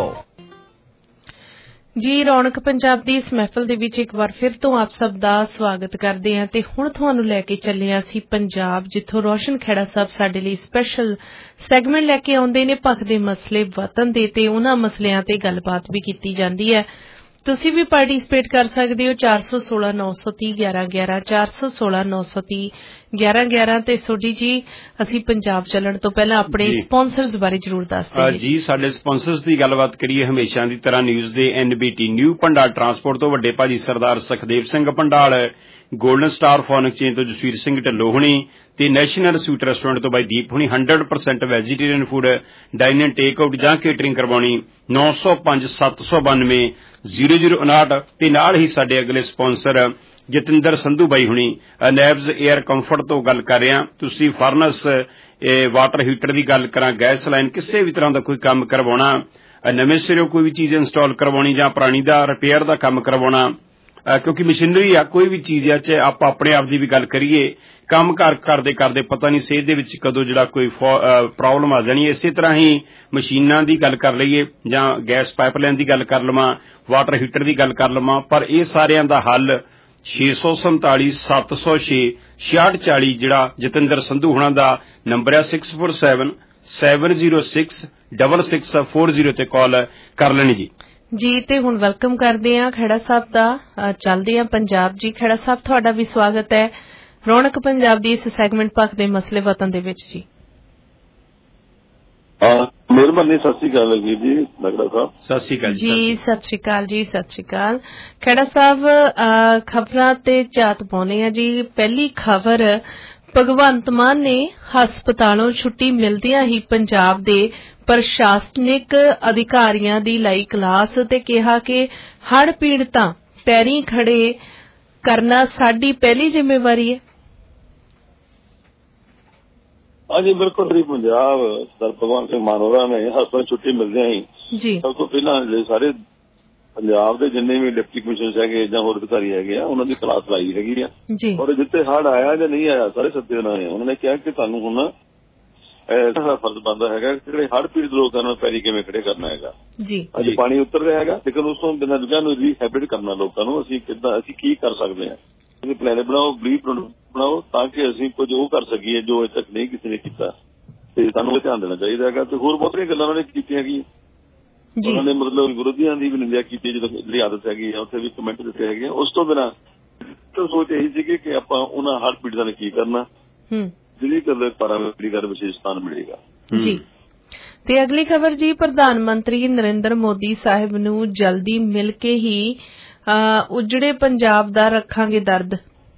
ਜੀ ਰੌਣਕ ਪੰਜਾਬ ਦੀ ਇਸ ਮਹਿਫਲ ਦੇ ਵਿੱਚ ਇੱਕ ਵਾਰ ਫਿਰ ਤੋਂ ਆਪ ਸਭ ਦਾ ਸਵਾਗਤ ਕਰਦੇ ਹਾਂ ਤੇ ਹੁਣ ਤੁਹਾਨੂੰ ਲੈ ਕੇ ਚੱਲੇ ਹਾਂ ਅਸੀਂ ਪੰਜਾਬ, ਜਿੱਥੋਂ ਰੋਸ਼ਨ ਖੇੜਾ ਸਾਹਿਬ ਸਾਡੇ ਲਈ ਸਪੈਸ਼ਲ ਸੈਗਮੈਂਟ ਲੈ ਕੇ ਆਉਂਦੇ ਨੇ ਭਖ ਦੇ ਮਸਲੇ ਵਤਨ ਦੇ ਤੇ ਉਹਨਾਂ ਮਸਲਿਆਂ ਤੇ ਗੱਲਬਾਤ ਵੀ ਕੀਤੀ ਜਾਂਦੀ ਹੈ। ਤੁਸੀਂ ਵੀ ਪਾਰਟਿਸਿਪੇਟ ਕਰ ਸਕਦੇ ਹੋ ਚਾਰ ਸੌ ਸੋਲਾਂ ਨੌ ਸੌ ਤੀਹ ਗਿਆਰਾਂ ਗਿਆਰਾਂ ਚਾਰ ਸੌ ਸੋਲਾਂ ਨੌ ਸੌ ਤੀਹ ਗਿਆਰਾਂ ਗਿਆਰਾਂ। ਤੇ ਸੋਢੀ ਜੀ ਅਸੀਂ ਪੰਜਾਬ ਚੱਲਣ ਤੋਂ ਪਹਿਲਾਂ ਆਪਣੇ ਸਪਾਂਸਰਸ ਬਾਰੇ ਜ਼ਰੂਰ ਦੱਸ ਦਿਓ ਜੀ। ਸਾਡੇ ਸਪਾਂਸਰਸ ਦੀ ਗੱਲਬਾਤ ਕਰੀਏ ਹਮੇਸ਼ਾ ਦੀ ਤਰ੍ਹਾਂ ਨਿਊਜ਼ ਦੇ ਐਨਬੀਟੀ ਨਿਊ ਪੰਡਾਲ ਟਰਾਂਸਪੋਰਟ ਤੋਂ ਵੱਡੇ ਭਾਜੀ Sardar Sukhdev Singh Pandal, golden star phone exchange ਤੋਂ ਜਸਵੀਰ ਸਿੰਘ ਢੱਲੋ ਹੁਣੀ ਤੇ ਨੈਸ਼ਨਲ ਸਵੀਟ ਰੈਸਟੋਰੈਂਟ ਤੋਂ ਬਾਈ ਦੀਪ ਹੁਣੀ hundred percent vegetarian food dine and takeout ਜਾਂ ਕੇਟਰਿੰਗ ਕਰਵਾਉਣੀ ਨੌ ਸੌ ਪੰਜ ਸੱਤ ਸੌ ਬਾਨਵੇਂ ਜ਼ੀਰੋ ਜ਼ੀਰੋ ਉਨਾਹਠ। ਤੇ ਨਾਲ ਹੀ ਸਾਡੇ ਅਗਲੇ ਸਪਾਂਸਰ ਜਤਿੰਦਰ ਸੰਧੂ ਬਾਈ ਹੁਣੀ ਨੈਬਜ਼ ਏਅਰ ਕੰਫਰਟ ਤੋਂ ਗੱਲ ਕਰ ਰਹੇ ਹਾਂ। ਤੁਸੀਂ ਫਰਨਸ, ਵਾਟਰ ਹੀਟਰ ਦੀ ਗੱਲ ਕਰਾਂ, ਗੈਸ ਲਾਈਨ, ਕਿਸੇ ਵੀ ਤਰ੍ਹਾਂ ਦਾ ਕੋਈ ਕੰਮ ਕਰਵਾਉਣਾ, ਨਵੇਂ ਸਿਰੋਂ ਕੋਈ ਵੀ ਚੀਜ਼ ਇੰਸਟਾਲ ਕਰਵਾਉਣੀ ਜਾਂ ਪੁਰਾਣੀ ਦਾ ਰਿਪੇਅਰ ਦਾ ਕੰਮ ਕਰਵਾਉਣਾ, ਕਿਉਂਕਿ ਮਸ਼ੀਨਰੀ ਆ ਕੋਈ ਵੀ ਚੀਜ਼ ਆ, ਚਾਹੇ ਆਪਾਂ ਆਪਣੇ ਆਪ ਦੀ ਵੀ ਗੱਲ ਕਰੀਏ, ਕੰਮ ਕਾਰ ਕਰਦੇ ਕਰਦੇ ਪਤਾ ਨਹੀਂ ਸਿਹਤ ਦੇ ਵਿੱਚ ਕਦੋਂ ਜਿਹੜਾ ਕੋਈ ਪ੍ਰੋਬਲਮ ਆ ਜਾਣੀ। ਇਸੇ ਤਰ੍ਹਾਂ ਹੀ ਮਸ਼ੀਨਾਂ ਦੀ ਗੱਲ ਕਰ ਲਈਏ ਜਾਂ ਗੈਸ ਪਾਈਪਲਾਈਨ ਦੀ ਗੱਲ ਕਰ ਲਵਾਂ, ਵਾਟਰ ਹੀਟਰ ਦੀ ਗੱਲ ਕਰ ਲਵਾਂ, ਪਰ ਇਹ ਸਾਰਿਆਂ ਦਾ ਹੱਲ ਛੇ ਸੌ ਸੰਤਾਲੀ ਸੱਤ ਸੌ ਛੇ ਛਿਆਹਠ ਚਾਲੀ ਜਿਹੜਾ ਜਤਿੰਦਰ ਸੰਧੂ ਹੁਣਾਂ ਦਾ ਨੰਬਰ ਹੈ six four seven seven zero six double six four zero ਤੇ ਕਾਲ ਕਰ ਲੈਣੀ ਜੀ। ਜੀ ਤੇ ਹੁਣ ਵੈਲਕਮ ਕਰਦੇ ਹਾਂ ਖੇੜਾ ਸਾਹਿਬ ਦਾ। ਚੱਲਦੇ ਹਾਂ ਪੰਜਾਬ ਜੀ। ਖੇੜਾ ਸਾਹਿਬ ਤੁਹਾਡਾ ਵੀ ਸਵਾਗਤ ਹੈ ਰੌਣਕ ਪੰਜਾਬ ਦੀ ਇਸ ਸੈਗਮੈਂਟ ਭਖ ਦੇ ਮਸਲੇ ਵਤਨ ਦੇ ਵਿੱਚ ਜੀ। ਮਿਹਰਬਾਨੀ, ਸਤਿ ਸ਼੍ਰੀ ਅਕਾਲ ਜੀ ਨਗੜਾ ਸਾਹਿਬ। ਸਤਿ ਸ਼੍ਰੀ ਅਕਾਲ ਜੀ। ਸਤਿ ਸ਼੍ਰੀ ਅਕਾਲ ਜੀ। ਸਤਿ ਸ਼੍ਰੀ ਅਕਾਲ ਖੇੜਾ ਸਾਹਿਬ। ਖਬਰਾਂ ਤੇ ਝਾਤ ਪਾਉਣੇ ਆ ਜੀ। ਪਹਿਲੀ ਖਬਰ, ਭਗਵੰਤ ਮਾਨ ਨੇ ਹਸਪਤਾਲੋਂ ਛੁੱਟੀ ਮਿਲਦਿਆਂ ਹੀ ਪੰਜਾਬ ਦੇ ਪ੍ਰਸ਼ਾਸਨਿਕ ਅਧਿਕਾਰੀਆਂ ਦੀ ਲਾਈ ਕਲਾਸ ਤੇ ਕਿਹਾ ਕਿ ਹੜ੍ਹ ਪੀੜਤਾਂ ਪੈਰੀਂ ਖੜੇ ਕਰਨਾ ਸਾਡੀ ਪਹਿਲੀ ਜ਼ਿੰਮੇਵਾਰੀ ਹੈ। ਹਾਂਜੀ ਬਿਲਕੁਲ ਜੀ। ਪੰਜਾਬ ਸਰ ਭਗਵੰਤ ਸਿੰਘ ਮਾਨ ਹੋਰਾਂ ਨੇ ਹਸਪਤਾਲ ਛੁੱਟੀ ਮਿਲਦਿਆਂ ਹੀ ਜੀ ਸਭ ਤੋਂ ਪਹਿਲਾਂ ਸਾਰੇ ਪੰਜਾਬ ਦੇ ਜਿੰਨੇ ਵੀ ਡਿਪਟੀ ਕਮਿਸ਼ਨਰ ਹੈਗੇ ਜਾਂ ਹੋਰ ਅਧਿਕਾਰੀ ਹੈਗੇ ਆ ਉਹਨਾਂ ਦੀ ਕਲਾਸ ਲਾਈ ਹੈਗੀ ਆ ਜੀ। ਔਰ ਜਿੱਥੇ ਹੜ੍ਹ ਆਇਆ ਜਾਂ ਨਹੀਂ ਆਇਆ ਸਾਰੇ ਸੱਦੇ ਉਹਨਾਂ ਨੇ ਉਹਨਾਂ ਨੇ ਕਿਹਾ ਕਿ ਤੁਹਾਨੂੰ ਹੁਣ ਸਾਡਾ ਫਰਜ਼ ਬਣਦਾ ਹੈਗਾ ਜਿਹੜੇ ਹੜ੍ਹ ਪੀੜਤ ਲੋਕਾਂ ਨੂੰ ਪੈਰੀ ਕਿਵੇਂ ਖੜੇ ਕਰਨਾ ਹੈਗਾ ਜੀ। ਅੱਜ ਪਾਣੀ ਉਤਰ ਰਿਹਾ ਹੈਗਾ ਲੇਕਿਨ ਉਸ ਤੋਂ ਬਿਨਾਂ ਜਗ੍ਹਾ ਨੂੰ ਰੀਹੈਬਿਟ ਕਰਨਾ ਲੋਕਾਂ ਨੂੰ ਅਸੀਂ ਕਿੱਦਾਂ ਅਸੀਂ ਕੀ ਕਰ ਸਕਦੇ ਹਾਂ। ਤੁਸੀਂ ਪਲਾਨ ਬਣਾਓ, ਬਲੀਫ ਬਣਾਓ ਤਾਂ ਕਿ ਅਸੀਂ ਕੁਝ ਉਹ ਕਰ ਸਕੀਏ ਜੋ ਅਜੇ ਤੱਕ ਨਹੀਂ ਕਿਸੇ ਨੇ ਕੀਤਾ ਤੇ ਸਾਨੂੰ ਇਹ ਧਿਆਨ ਦੇਣਾ ਚਾਹੀਦਾ ਹੈਗਾ। ਤੇ ਹੋਰ ਬਹੁਤੀਆਂ ਗੱਲਾਂ ਉਹਨਾਂ ਨੇ ਕੀਤੀਆਂ ਹੈਗੀਆਂ। ਉਹਨਾਂ ਨੇ ਮਤਲਬ ਵਿਰੋਧੀਆਂ ਦੀ ਵੀ ਨਿੰਦਿਆ ਕੀਤੀ ਜਦੋਂ ਜਿਹੜੀ ਆਦਤ ਹੈਗੀ ਆ ਉੱਥੇ ਵੀ ਕਮੈਂਟ ਦਿੱਤੇ ਹੈਗੇ ਆ। ਉਸ ਤੋਂ ਬਿਨਾਂ ਸੋਚ ਇਹੀ ਸੀਗੀ ਕਿ ਆਪਾਂ ਉਹਨਾਂ ਹੜ੍ਹ ਪੀੜਤਾਂ ਨੇ ਕੀ ਕਰਨਾ ਜਿਹੜੀ ਗੱਲ ਪਾਰਾਮੀਟਰੀ ਦਾ ਵਿਸ਼ੇਸ਼ ਸਥਾਨ ਮਿਲੇਗਾ ਜੀ। ਤੇ ਅਗਲੀ ਖਬਰ ਜੀ, ਪ੍ਰਧਾਨ ਮੰਤਰੀ ਨਰਿੰਦਰ ਮੋਦੀ ਸਾਹਿਬ ਨੂੰ ਜਲਦੀ ਮਿਲ ਕੇ ਹੀ ਉਜੜੇ ਪੰਜਾਬ ਦਾ ਰੱਖਾਂਗੇ ਦਰਦ।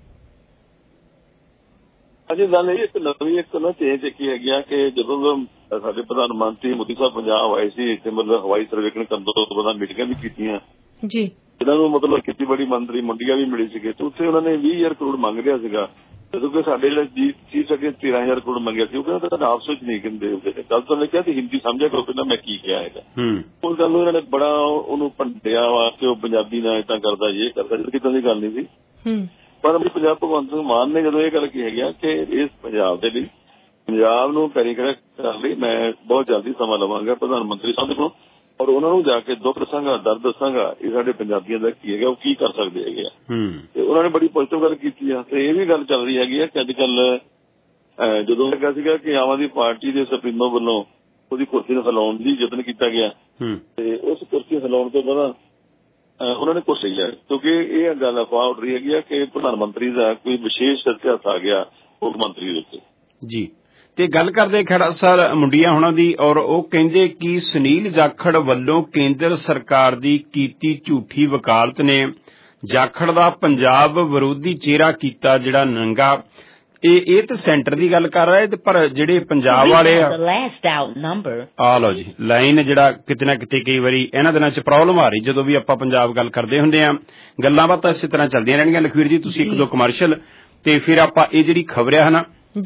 ਅਜੇ ਗੱਲ ਇਹ ਇੱਕ ਨਵੀਂ ਇੱਕ ਨਾ ਚੇਂਜ ਦੇਖੀ ਹੈਗੀ ਆ ਕਿ ਜਦੋਂ ਸਾਡੇ ਪ੍ਰਧਾਨ ਮੰਤਰੀ ਮੋਦੀ ਸਾਹਿਬ ਪੰਜਾਬ ਆਏ ਸੀ ਇੱਥੇ ਮਤਲਬ ਹਵਾਈ ਸਰਵੇਖਣ ਕਰਨ ਤੋਂ ਬਾਅਦ ਮੀਟਿੰਗਾਂ ਵੀ ਕੀਤੀਆਂ ਜੀ। ਇਹਨਾਂ ਨੂੰ ਮਤਲਬ ਖੇਤੀਬਾੜੀ ਮੰਤਰੀ ਮੰਡੀਆਂ ਵੀ ਮਿਲੀ ਸੀਗੇ ਤੇ ਉੱਥੇ ਉਹਨਾਂ ਨੇ ਵੀਹ ਹਜ਼ਾਰ ਕਰੋੜ ਮੰਗ ਲਿਆ ਸੀਗਾ ਜਦੋਂ ਕਿ ਸਾਡੇ ਜਿਹੜੇ ਜੀ ਚੀਫ ਸੈਕਟਰੀ ਤੇਰਾਂ ਹਜ਼ਾਰ ਕਰੋੜ ਮੰਗਿਆ ਸੀ। ਉਹ ਕਹਿੰਦਾ ਤੁਹਾਡਾ ਆਪਸ ਵਿੱਚ ਨਹੀਂ ਕਹਿੰਦੇ ਹੁੰਦੇ ਨੇ। ਗੱਲ ਤਾਂ ਉਹਨੇ ਕਿਹਾ ਕਿ ਹਿੰਦੀ ਸਮਝਿਆ ਕਰੋ ਪਹਿਲਾਂ ਮੈਂ ਕੀ ਕਿਹਾ ਹੈਗਾ। ਉਸ ਗੱਲ ਨੂੰ ਇਹਨਾਂ ਨੇ ਬੜਾ ਉਹਨੂੰ ਭੰਡਿਆ ਵਾ ਕਿ ਉਹ ਪੰਜਾਬੀ ਨਾਲ ਏਦਾਂ ਕਰਦਾ ਇਹ ਕਰਦਾ ਜਦੋਂ ਕਿੱਦਾਂ ਦੀ ਗੱਲ ਨਹੀਂ ਸੀ। ਪਰ ਪੰਜਾਬ ਭਗਵੰਤ ਸਿੰਘ ਮਾਨ ਨੇ ਜਦੋਂ ਇਹ ਗੱਲ ਕੀ ਹੈਗੀ ਕਿ ਇਸ ਪੰਜਾਬ ਦੇ ਲਈ ਪੰਜਾਬ ਨੂੰ ਪੈਰੀ ਖੜਾ ਕਰਨ ਲਈ ਮੈਂ ਬਹੁਤ ਜਲਦੀ ਸਮਾਂ ਲਵਾਂਗਾ ਪ੍ਰਧਾਨ ਮੰਤਰੀ ਸਾਹਿਬ ਕੋਲ ਔਰ ਉਹਨਾਂ ਨੂੰ ਜਾ ਕੇ ਦੁੱਖ ਦੱਸਾਂਗਾ, ਦਰਦ ਦੱਸਾਂਗਾ ਇਹ ਸਾਡੇ ਪੰਜਾਬੀਆਂ ਦਾ ਕੀ ਹੈਗਾ ਉਹ ਕੀ ਕਰ ਸਕਦੇ ਹੈਗੇ ਆ। ਤੇ ਉਹਨਾਂ ਨੇ ਬੜੀ ਪੋਜ਼ਿਟਿਵ ਗੱਲ ਕੀਤੀ ਆ ਤੇ ਇਹ ਵੀ ਗੱਲ ਚੱਲ ਰਹੀ ਹੈਗੀ ਆ ਕਿ ਅੱਜ ਕੱਲ ਜਦੋਂ ਲੱਗਾ ਸੀਗਾ ਕਿ ਆਮ ਆਦਮੀ ਪਾਰਟੀ ਦੇ ਸੁਪਰੀਮੋ ਵੱਲੋਂ ਉਹਦੀ ਕੁਰਸੀ ਨੂੰ ਹਿਲਾਉਣ ਦੀ ਯਤਨ ਕੀਤਾ ਗਿਆ ਤੇ ਉਸ ਕੁਰਸੀ ਹਿਲਾਉਣ ਤੋਂ ਬਾਅਦ ਉਹਨਾਂ ਨੇ ਕੁਛ ਲਿਆ ਕਿਉਂਕਿ ਇਹ ਗੱਲ ਅਫਵਾਹ ਉੱਡ ਰਹੀ ਹੈਗੀ ਆ ਕਿ ਪ੍ਰਧਾਨ ਮੰਤਰੀ ਦਾ ਕੋਈ ਵਿਸ਼ੇਸ਼ ਹੱਥ ਆ ਗਿਆ ਮੁੱਖ ਮੰਤਰੀ ਦੇ ਉੱਤੇ ਜੀ। ਤੇ ਗੱਲ ਕਰਦੇ ਖੜਾ ਸਰ ਮੁੰਡੀਆਂ ਹੁਣਾਂ ਦੀ ਔਰ ਉਹ ਕਹਿੰਦੇ ਕਿ ਸੁਨੀਲ ਜਾਖੜ ਵੱਲੋਂ ਕੇਂਦਰ ਸਰਕਾਰ ਦੀ ਕੀਤੀ ਝੂਠੀ ਵਕਾਲਤ ਨੇ ਜਾਖੜ ਦਾ ਪੰਜਾਬ ਵਿਰੋਧੀ ਚਿਹਰਾ ਕੀਤਾ ਜਿਹੜਾ ਨੰਗਾ। ਇਹ ਇਹ ਤਾਂ ਸੈਂਟਰ ਦੀ ਗੱਲ ਕਰ ਰਹੇ ਪਰ ਜਿਹੜੇ ਪੰਜਾਬ ਵਾਲੇ ਆ ਆ ਲਓ ਜੀ ਲਾਈਨ ਜਿਹੜਾ ਕਿਤੇ ਨਾ ਕਿਤੇ ਕਈ ਵਾਰੀ ਇਹਨਾਂ ਦਿਨਾਂ ਚ ਪ੍ਰੋਬਲਮ ਆ ਰਹੀ ਜਦੋਂ ਵੀ ਆਪਾਂ ਪੰਜਾਬ ਗੱਲ ਕਰਦੇ ਹੁੰਦੇ ਆ। ਗੱਲਾਂ ਬਾਤਾਂ ਇਸੇ ਤਰ੍ਹਾਂ ਚੱਲਦੀਆਂ ਰਹਿਣਗੀਆਂ। ਲਖਵੀਰ ਜੀ ਤੁਸੀਂ ਇੱਕ ਦੋ ਕਮਰਸ਼ੀਅਲ ਤੇ ਫਿਰ ਆਪਾਂ ਇਹ ਜਿਹੜੀ ਖਬਰ ਆ ਹਨਾ ਜੀ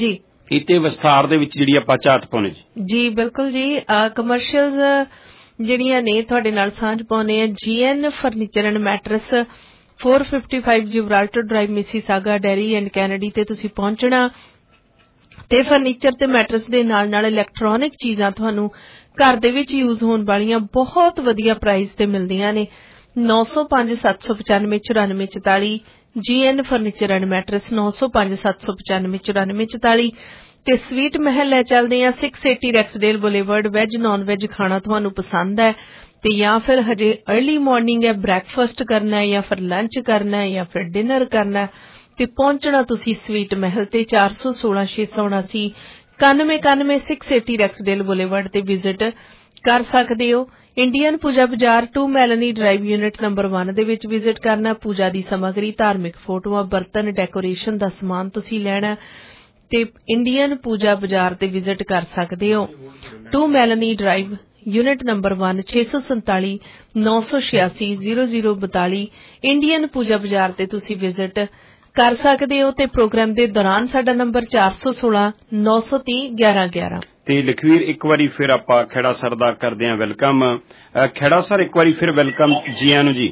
ਇਤੇ ਵਿਸਥਾਰ ਦੇ ਵਿੱਚ ਜਿਹੜੀ ਆਪਾਂ ਝਾਤ ਪਾਉਣੇ ਜੀ ਜੀ ਬਿਲਕੁਲ ਜੀ ਕਮਰਸ਼ੀਅਲਸ ਜਿਹੜੀਆਂ ਨੇ ਤੁਹਾਡੇ ਨਾਲ ਸਾਂਝ ਪਾਉਣੇ ਆ ਜੀ ਐਨ ਫਰਨੀਚਰ ਐਂਡ ਮੈਟਰਸ ਚਾਰ ਸੌ ਪਚਪਨ Gibraltar drive Mississauga Derry and Kennedy ਤੇ ਤੁਸੀਂ ਪਹੁੰਚਣਾ ਤੇ ਫਰਨੀਚਰ ਤੇ ਮੈਟਰਸ ਦੇ ਨਾਲ ਨਾਲ ਇਲੈਕਟ੍ਰੋਨਿਕ ਚੀਜ਼ਾਂ ਤੁਹਾਨੂੰ ਘਰ ਦੇ ਵਿੱਚ ਯੂਜ਼ ਹੋਣ ਵਾਲੀਆਂ ਬਹੁਤ ਵਧੀਆ ਪ੍ਰਾਈਸ ਤੇ ਮਿਲਦੀਆਂ ਨੇ ਨੌ ਸੌ ਪੰਜ ਸੱਤ ਸੌ ਪਚਾਨਵੇਂ ਚੁਰਾਨਵੇਂ ਚੁਤਾਲੀ ਜੀ ਐਨ ਫਰਨੀਚਰ ਐਂਡ ਮੈਟਰਸ ਨੌ ਸੌ ਪੰਜ ਸੱਤ ਸੌ ਪਚਾਨਵੇਂ ਚੁਰਾਨਵੇਂ ਚੁਤਾਲੀ ਤੇ ਸਵੀਟ ਮਹਿਲ ਲੈ ਚੱਲਦੇ ਆ ਛੇ ਸੌ ਅੱਸੀ Rexdale boulevard veg non veg ਖਾਣਾ ਤੁਹਾਨੂੰ ਪਸੰਦ ਹੈ ਤੇ ਜਾਂ ਫਿਰ ਹਜੇ अर्ਲੀ ਮਾਰਨਿੰਗ ਹੈ ਬ੍ਰੈਕਫਾਸਟ ਕਰਨਾ ਹੈ ਜਾਂ ਫਿਰ ਲੰਚ ਕਰਨਾ ਹੈ ਜਾਂ ਫਿਰ ਡਿਨਰ ਕਰਨਾ ਹੈ ਤੇ ਪਹੁੰਚਣਾ ਤੁਸੀਂ ਸਵੀਟ ਮਹਿਲ ਤੇ ਚਾਰ ਸੌ ਸੋਲਾਂ ਛੇ ਸੌ ਉਨਾਸੀ ਇਕਾਨਵੇਂ ਇਕਾਨਵੇਂ ਛੇ ਸੌ ਅੱਸੀ ਰੈਕਸਡੇਲ ਬੁਲੇਵਰਡ ਤੇ ਵਿਜ਼ਿਟ ਕਰ ਸਕਦੇ ਹੋ Indian Pooja Bazaar two Melanie drive unit number ਇੱਕ ਦੇ ਵਿੱਚ ਵਿਜ਼ਿਟ ਕਰਨਾ ਪੂਜਾ ਦੀ ਸਮੱਗਰੀ ਧਾਰਮਿਕ ਫੋਟੋਆਂ ਬਰਤਨ ਡੈਕੋਰੇਸ਼ਨ ਦਾ ਸਮਾਨ ਤੁਸੀਂ ਲੈਣਾ ਤੇ ਇੰਡੀਅਨ ਪੂਜਾ ਬਾਜ਼ਾਰ ਤੇ ਵਿਜ਼ਿਟ ਕਰ ਸਕਦੇ ਹੋ two Melanie drive unit number ਇੱਕ ਛੇ ਸੌ ਸੰਤਾਲੀ ਨੌ ਸੌ ਛਿਆਸੀ ਜ਼ੀਰੋ ਜ਼ੀਰੋ ਬਤਾਲੀ ਇੰਡੀਅਨ ਪੂਜਾ ਬਾਜ਼ਾਰ ਤੇ ਤੁਸੀਂ ਵਿਜ਼ਿਟ ਕਰ ਸਕਦੇ ਹੋ ਤੇ ਪ੍ਰੋਗਰਾਮ ਦੇ ਦੌਰਾਨ ਸਾਡਾ ਨੰਬਰ ਚਾਰ ਸੌ ਸੋਲਾਂ ਨੌ ਸੌ ਤੀਹ ਗਿਆਰਾਂ ਗਿਆਰਾਂ ਤੇ ਲਖਵੀਰ ਇੱਕ ਵਾਰੀ ਫਿਰ ਆਪਾਂ ਖੇੜਾ ਸਰ ਦਾ ਕਰਦੇ ਹਾਂ ਵੈਲਕਮ ਖੇੜਾ ਸਰ ਇੱਕ ਵਾਰੀ ਫਿਰ ਵੈਲਕਮ ਜੀ ਆਇਆਂ ਨੂੰ ਜੀ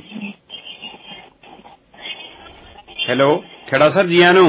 ਹੈਲੋ ਖੇੜਾ ਸਰ ਜੀ ਆਇਆਂ ਨੂੰ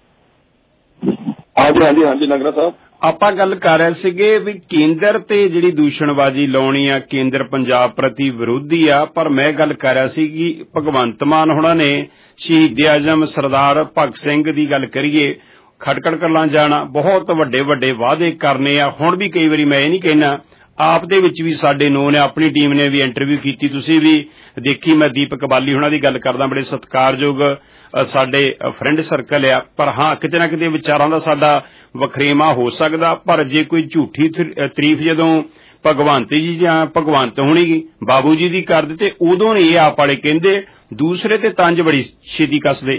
ਹਾਂਜੀ ਹਾਂਜੀ ਹਾਂਜੀ ਨਗਰਾ ਸਾਹਿਬ ਆਪਾਂ ਗੱਲ ਕਰ ਰਹੇ ਸੀਗੇ ਵੀ ਕੇਂਦਰ ਤੇ ਜਿਹੜੀ ਦੂਸ਼ਣਬਾਜ਼ੀ ਲਾਉਣੀ ਆ ਕੇਂਦਰ ਪੰਜਾਬ ਪ੍ਰਤੀ ਵਿਰੋਧੀ ਆ ਪਰ ਮੈਂ ਗੱਲ ਕਰ ਰਿਹਾ ਸੀ ਕਿ ਭਗਵੰਤ ਮਾਨ ਹੋਣਾ ਨੇ ਸ਼ਹੀਦ ਆਜ਼ਮ ਸਰਦਾਰ ਭਗਤ ਸਿੰਘ ਦੀ ਗੱਲ ਕਰੀਏ ਖਟਕੜ ਕਲਾਂ ਜਾਣਾ ਬਹੁਤ ਵੱਡੇ ਵੱਡੇ ਵਾਅਦੇ ਕਰਨੇ ਆ ਹੁਣ ਵੀ ਕਈ ਵਾਰੀ ਮੈਂ ਇਹ ਨਹੀਂ ਕਹਿਣਾ ਆਪ ਦੇ ਵਿੱਚ ਵੀ ਸਾਡੇ ਨੋ ਨੇ ਆਪਣੀ ਟੀਮ ਨੇ ਵੀ ਇੰਟਰਵਿਊ ਕੀਤੀ ਤੁਸੀਂ ਵੀ ਦੇਖੀ ਮੈਂ ਦੀਪਕ ਬਾਲੀ ਹੁਣਾਂ ਦੀ ਗੱਲ ਕਰਦਾ ਬੜੇ ਸਤਿਕਾਰਯੋਗ ਸਾਡੇ ਫਰੈਂਡ ਸਰਕਲ ਆ ਪਰ ਹਾਂ ਕਿਤੇ ਨਾ ਕਿਤੇ ਵਿਚਾਰਾਂ ਦਾ ਸਾਡਾ ਵਖਰੇਵਾਂ ਹੋ ਸਕਦਾ ਪਰ ਜੇ ਕੋਈ ਝੂਠੀ ਤਾਰੀਫ ਜਦੋਂ ਭਗਵੰਤ ਜੀ ਜਾਂ ਭਗਵੰਤ ਹੋਣੀ ਬਾਬੂ ਜੀ ਦੀ ਕਰ ਦਿੱਤੇ ਉਦੋਂ ਨਹੀਂ ਇਹ ਆਪ ਵਾਲੇ ਕਹਿੰਦੇ ਦੂਸਰੇ ਤੇ ਤੰਜ ਬੜੀ ਛੇਤੀ ਕੱਸਦੇ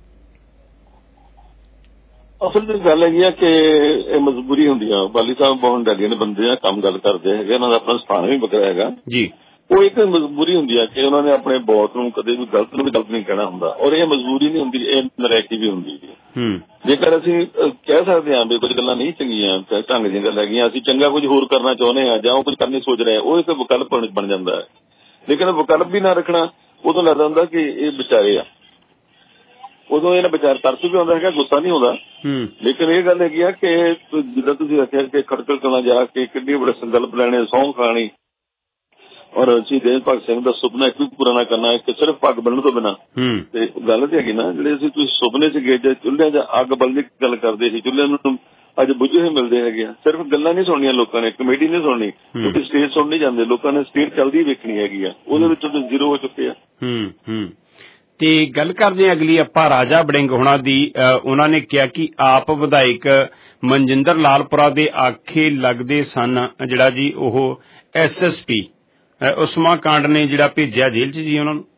ਅਸਲ ਵਿੱਚ ਗੱਲ ਹੈਗੀ ਆ ਕਿ ਇਹ ਮਜਬੂਰੀ ਹੁੰਦੀ ਆ ਬਾਲੀ ਸਾਹਿਬ ਬਹੁਤ ਡੈਲੀਅਨ ਬੰਦੇ ਆ ਕੰਮ ਗੱਲ ਕਰਦੇ ਹੈਗੇ ਉਹਨਾਂ ਦਾ ਆਪਣਾ ਸਥਾਨ ਵੀ ਵੱਖਰਾ ਹੈਗਾ ਜੀ ਉਹ ਇੱਕ ਮਜਬੂਰੀ ਹੁੰਦੀ ਆ ਕਿ ਉਹਨਾਂ ਨੇ ਆਪਣੇ ਬੌਸ ਨੂੰ ਕਦੇ ਵੀ ਗਲਤ ਨੂੰ ਵੀ ਗਲਤ ਨਹੀਂ ਕਹਿਣਾ ਹੁੰਦਾ ਔਰ ਇਹ ਮਜਬੂਰੀ ਨਹੀਂ ਹੁੰਦੀ ਇਹ ਨਰੈਕੀ ਵੀ ਹੁੰਦੀ ਹੈ ਜੇਕਰ ਅਸੀਂ ਕਹਿ ਸਕਦੇ ਹਾਂ ਵੀ ਕੁਝ ਗੱਲਾਂ ਨਹੀਂ ਚੰਗੀਆਂ ਢੰਗ ਦੀਆਂ ਗੱਲਾਂ ਹੈਗੀਆਂ ਅਸੀਂ ਚੰਗਾ ਕੁਝ ਹੋਰ ਕਰਨਾ ਚਾਹੁੰਦੇ ਹਾਂ ਜਾਂ ਉਹ ਕੁਝ ਕਰਨੀ ਸੋਚ ਰਹੇ ਉਹ ਇੱਕ ਵਿਕਲਪ ਬਣ ਜਾਂਦਾ ਹੈ ਲੇਕਿਨ ਵਿਕਲਪ ਵੀ ਨਾ ਰੱਖਣਾ ਉਦੋਂ ਲੱਗਦਾ ਹੁੰਦਾ ਕਿ ਇਹ ਵਿਚਾਰੇ ਆ ਉਦੋਂ ਇਹਨਾਂ ਵਿਚਾਰ ਤਰਸ ਵੀ ਆਉਂਦਾ ਹੈਗਾ ਗੁੱਸਾ ਨਹੀਂ ਆਉਂਦਾ ਲੇਕਿਨ ਇਹ ਗੱਲ ਹੈਗੀ ਆ ਕਿ ਜਿੱਦਾਂ ਤੁਸੀਂ ਰੱਖਿਆ ਕਿ ਖਟਕੜ ਕਲਾਂ ਜਾ ਕੇ ਕਿੰਨੇ ਬੜੇ ਸੰਕਲਪ ਲੈਣੇ ਸਹੁੰ ਖਾਣੀ ਔਰ ਸ਼ਹੀਦ ਭਗਤ ਸਿੰਘ ਦਾ ਸੁਪਨਾ ਇੱਕ ਵੀ ਪੂਰਾ ਨਾ ਕਰਨਾ ਇੱਕ ਸਿਰਫ ਪੱਗ ਬੰਨ੍ਹਣ ਤੋਂ ਬਿਨਾਂ ਤੇ ਗੱਲ ਤੇ ਹੈਗੀ ਨਾ ਜਿਹੜੇ ਅਸੀਂ ਤੁਸੀਂ ਸੁਪਨੇ ਚ ਗਏ ਜਾਂ ਚੁੱਲ੍ਹਿਆਂ ਜਾਂ ਅੱਗ ਬਲਣ ਦੀ ਗੱਲ ਕਰਦੇ ਸੀ ਚੁੱਲ੍ਹਿਆਂ ਨੂੰ ਅੱਜ ਬੁੱਝੇ ਹੋਏ ਮਿਲਦੇ ਹੈਗੇ ਆ ਸਿਰਫ ਗੱਲਾਂ ਨਹੀਂ ਸੁਣਨੀਆਂ ਲੋਕਾਂ ਨੇ ਕਮੇਟੀ ਨਹੀਂ ਸੁਣਨੀ ਕਿਉਂਕਿ ਸਟੇਜ ਸੁਣ ਨਹੀਂ ਜਾਂਦੇ ਲੋਕਾਂ ਨੇ ਸਟੇਜ ਚੱਲਦੀ ਵੇਖਣੀ ਹੈਗੀ ਆ ਉਹਦੇ ਵਿੱਚ ਜ਼ੀਰੋ ਹੋ ਚੁੱਕੇ ਆ ਤੇ ਗੱਲ ਕਰਦੇ ਹਾਂ ਅਗਲੀ ਆਪਾਂ ਰਾਜਾ ਵੜਿੰਗ ਹੋਣਾ ਦੀ ਉਹਨਾਂ ਨੇ ਕਿਹਾ ਕਿ ਆਪ ਵਿਧਾਇਕ ਮਨਜਿੰਦਰ ਲਾਲਪੁਰਾ ਦੇ ਆਖੇ ਲੱਗਦੇ ਸਨ ਜਿਹੜਾ ਜੀ ਉਹ ਐਸ ਐਸ ਪੀ ਉਸਮਾ ਕਾਂਡ ਨੇ ਜਿਹੜਾ ਭੇਜਿਆ ਜੇਲ੍ਹ ਚ ਜੀ ਉਹਨਾਂ ਨੂੰ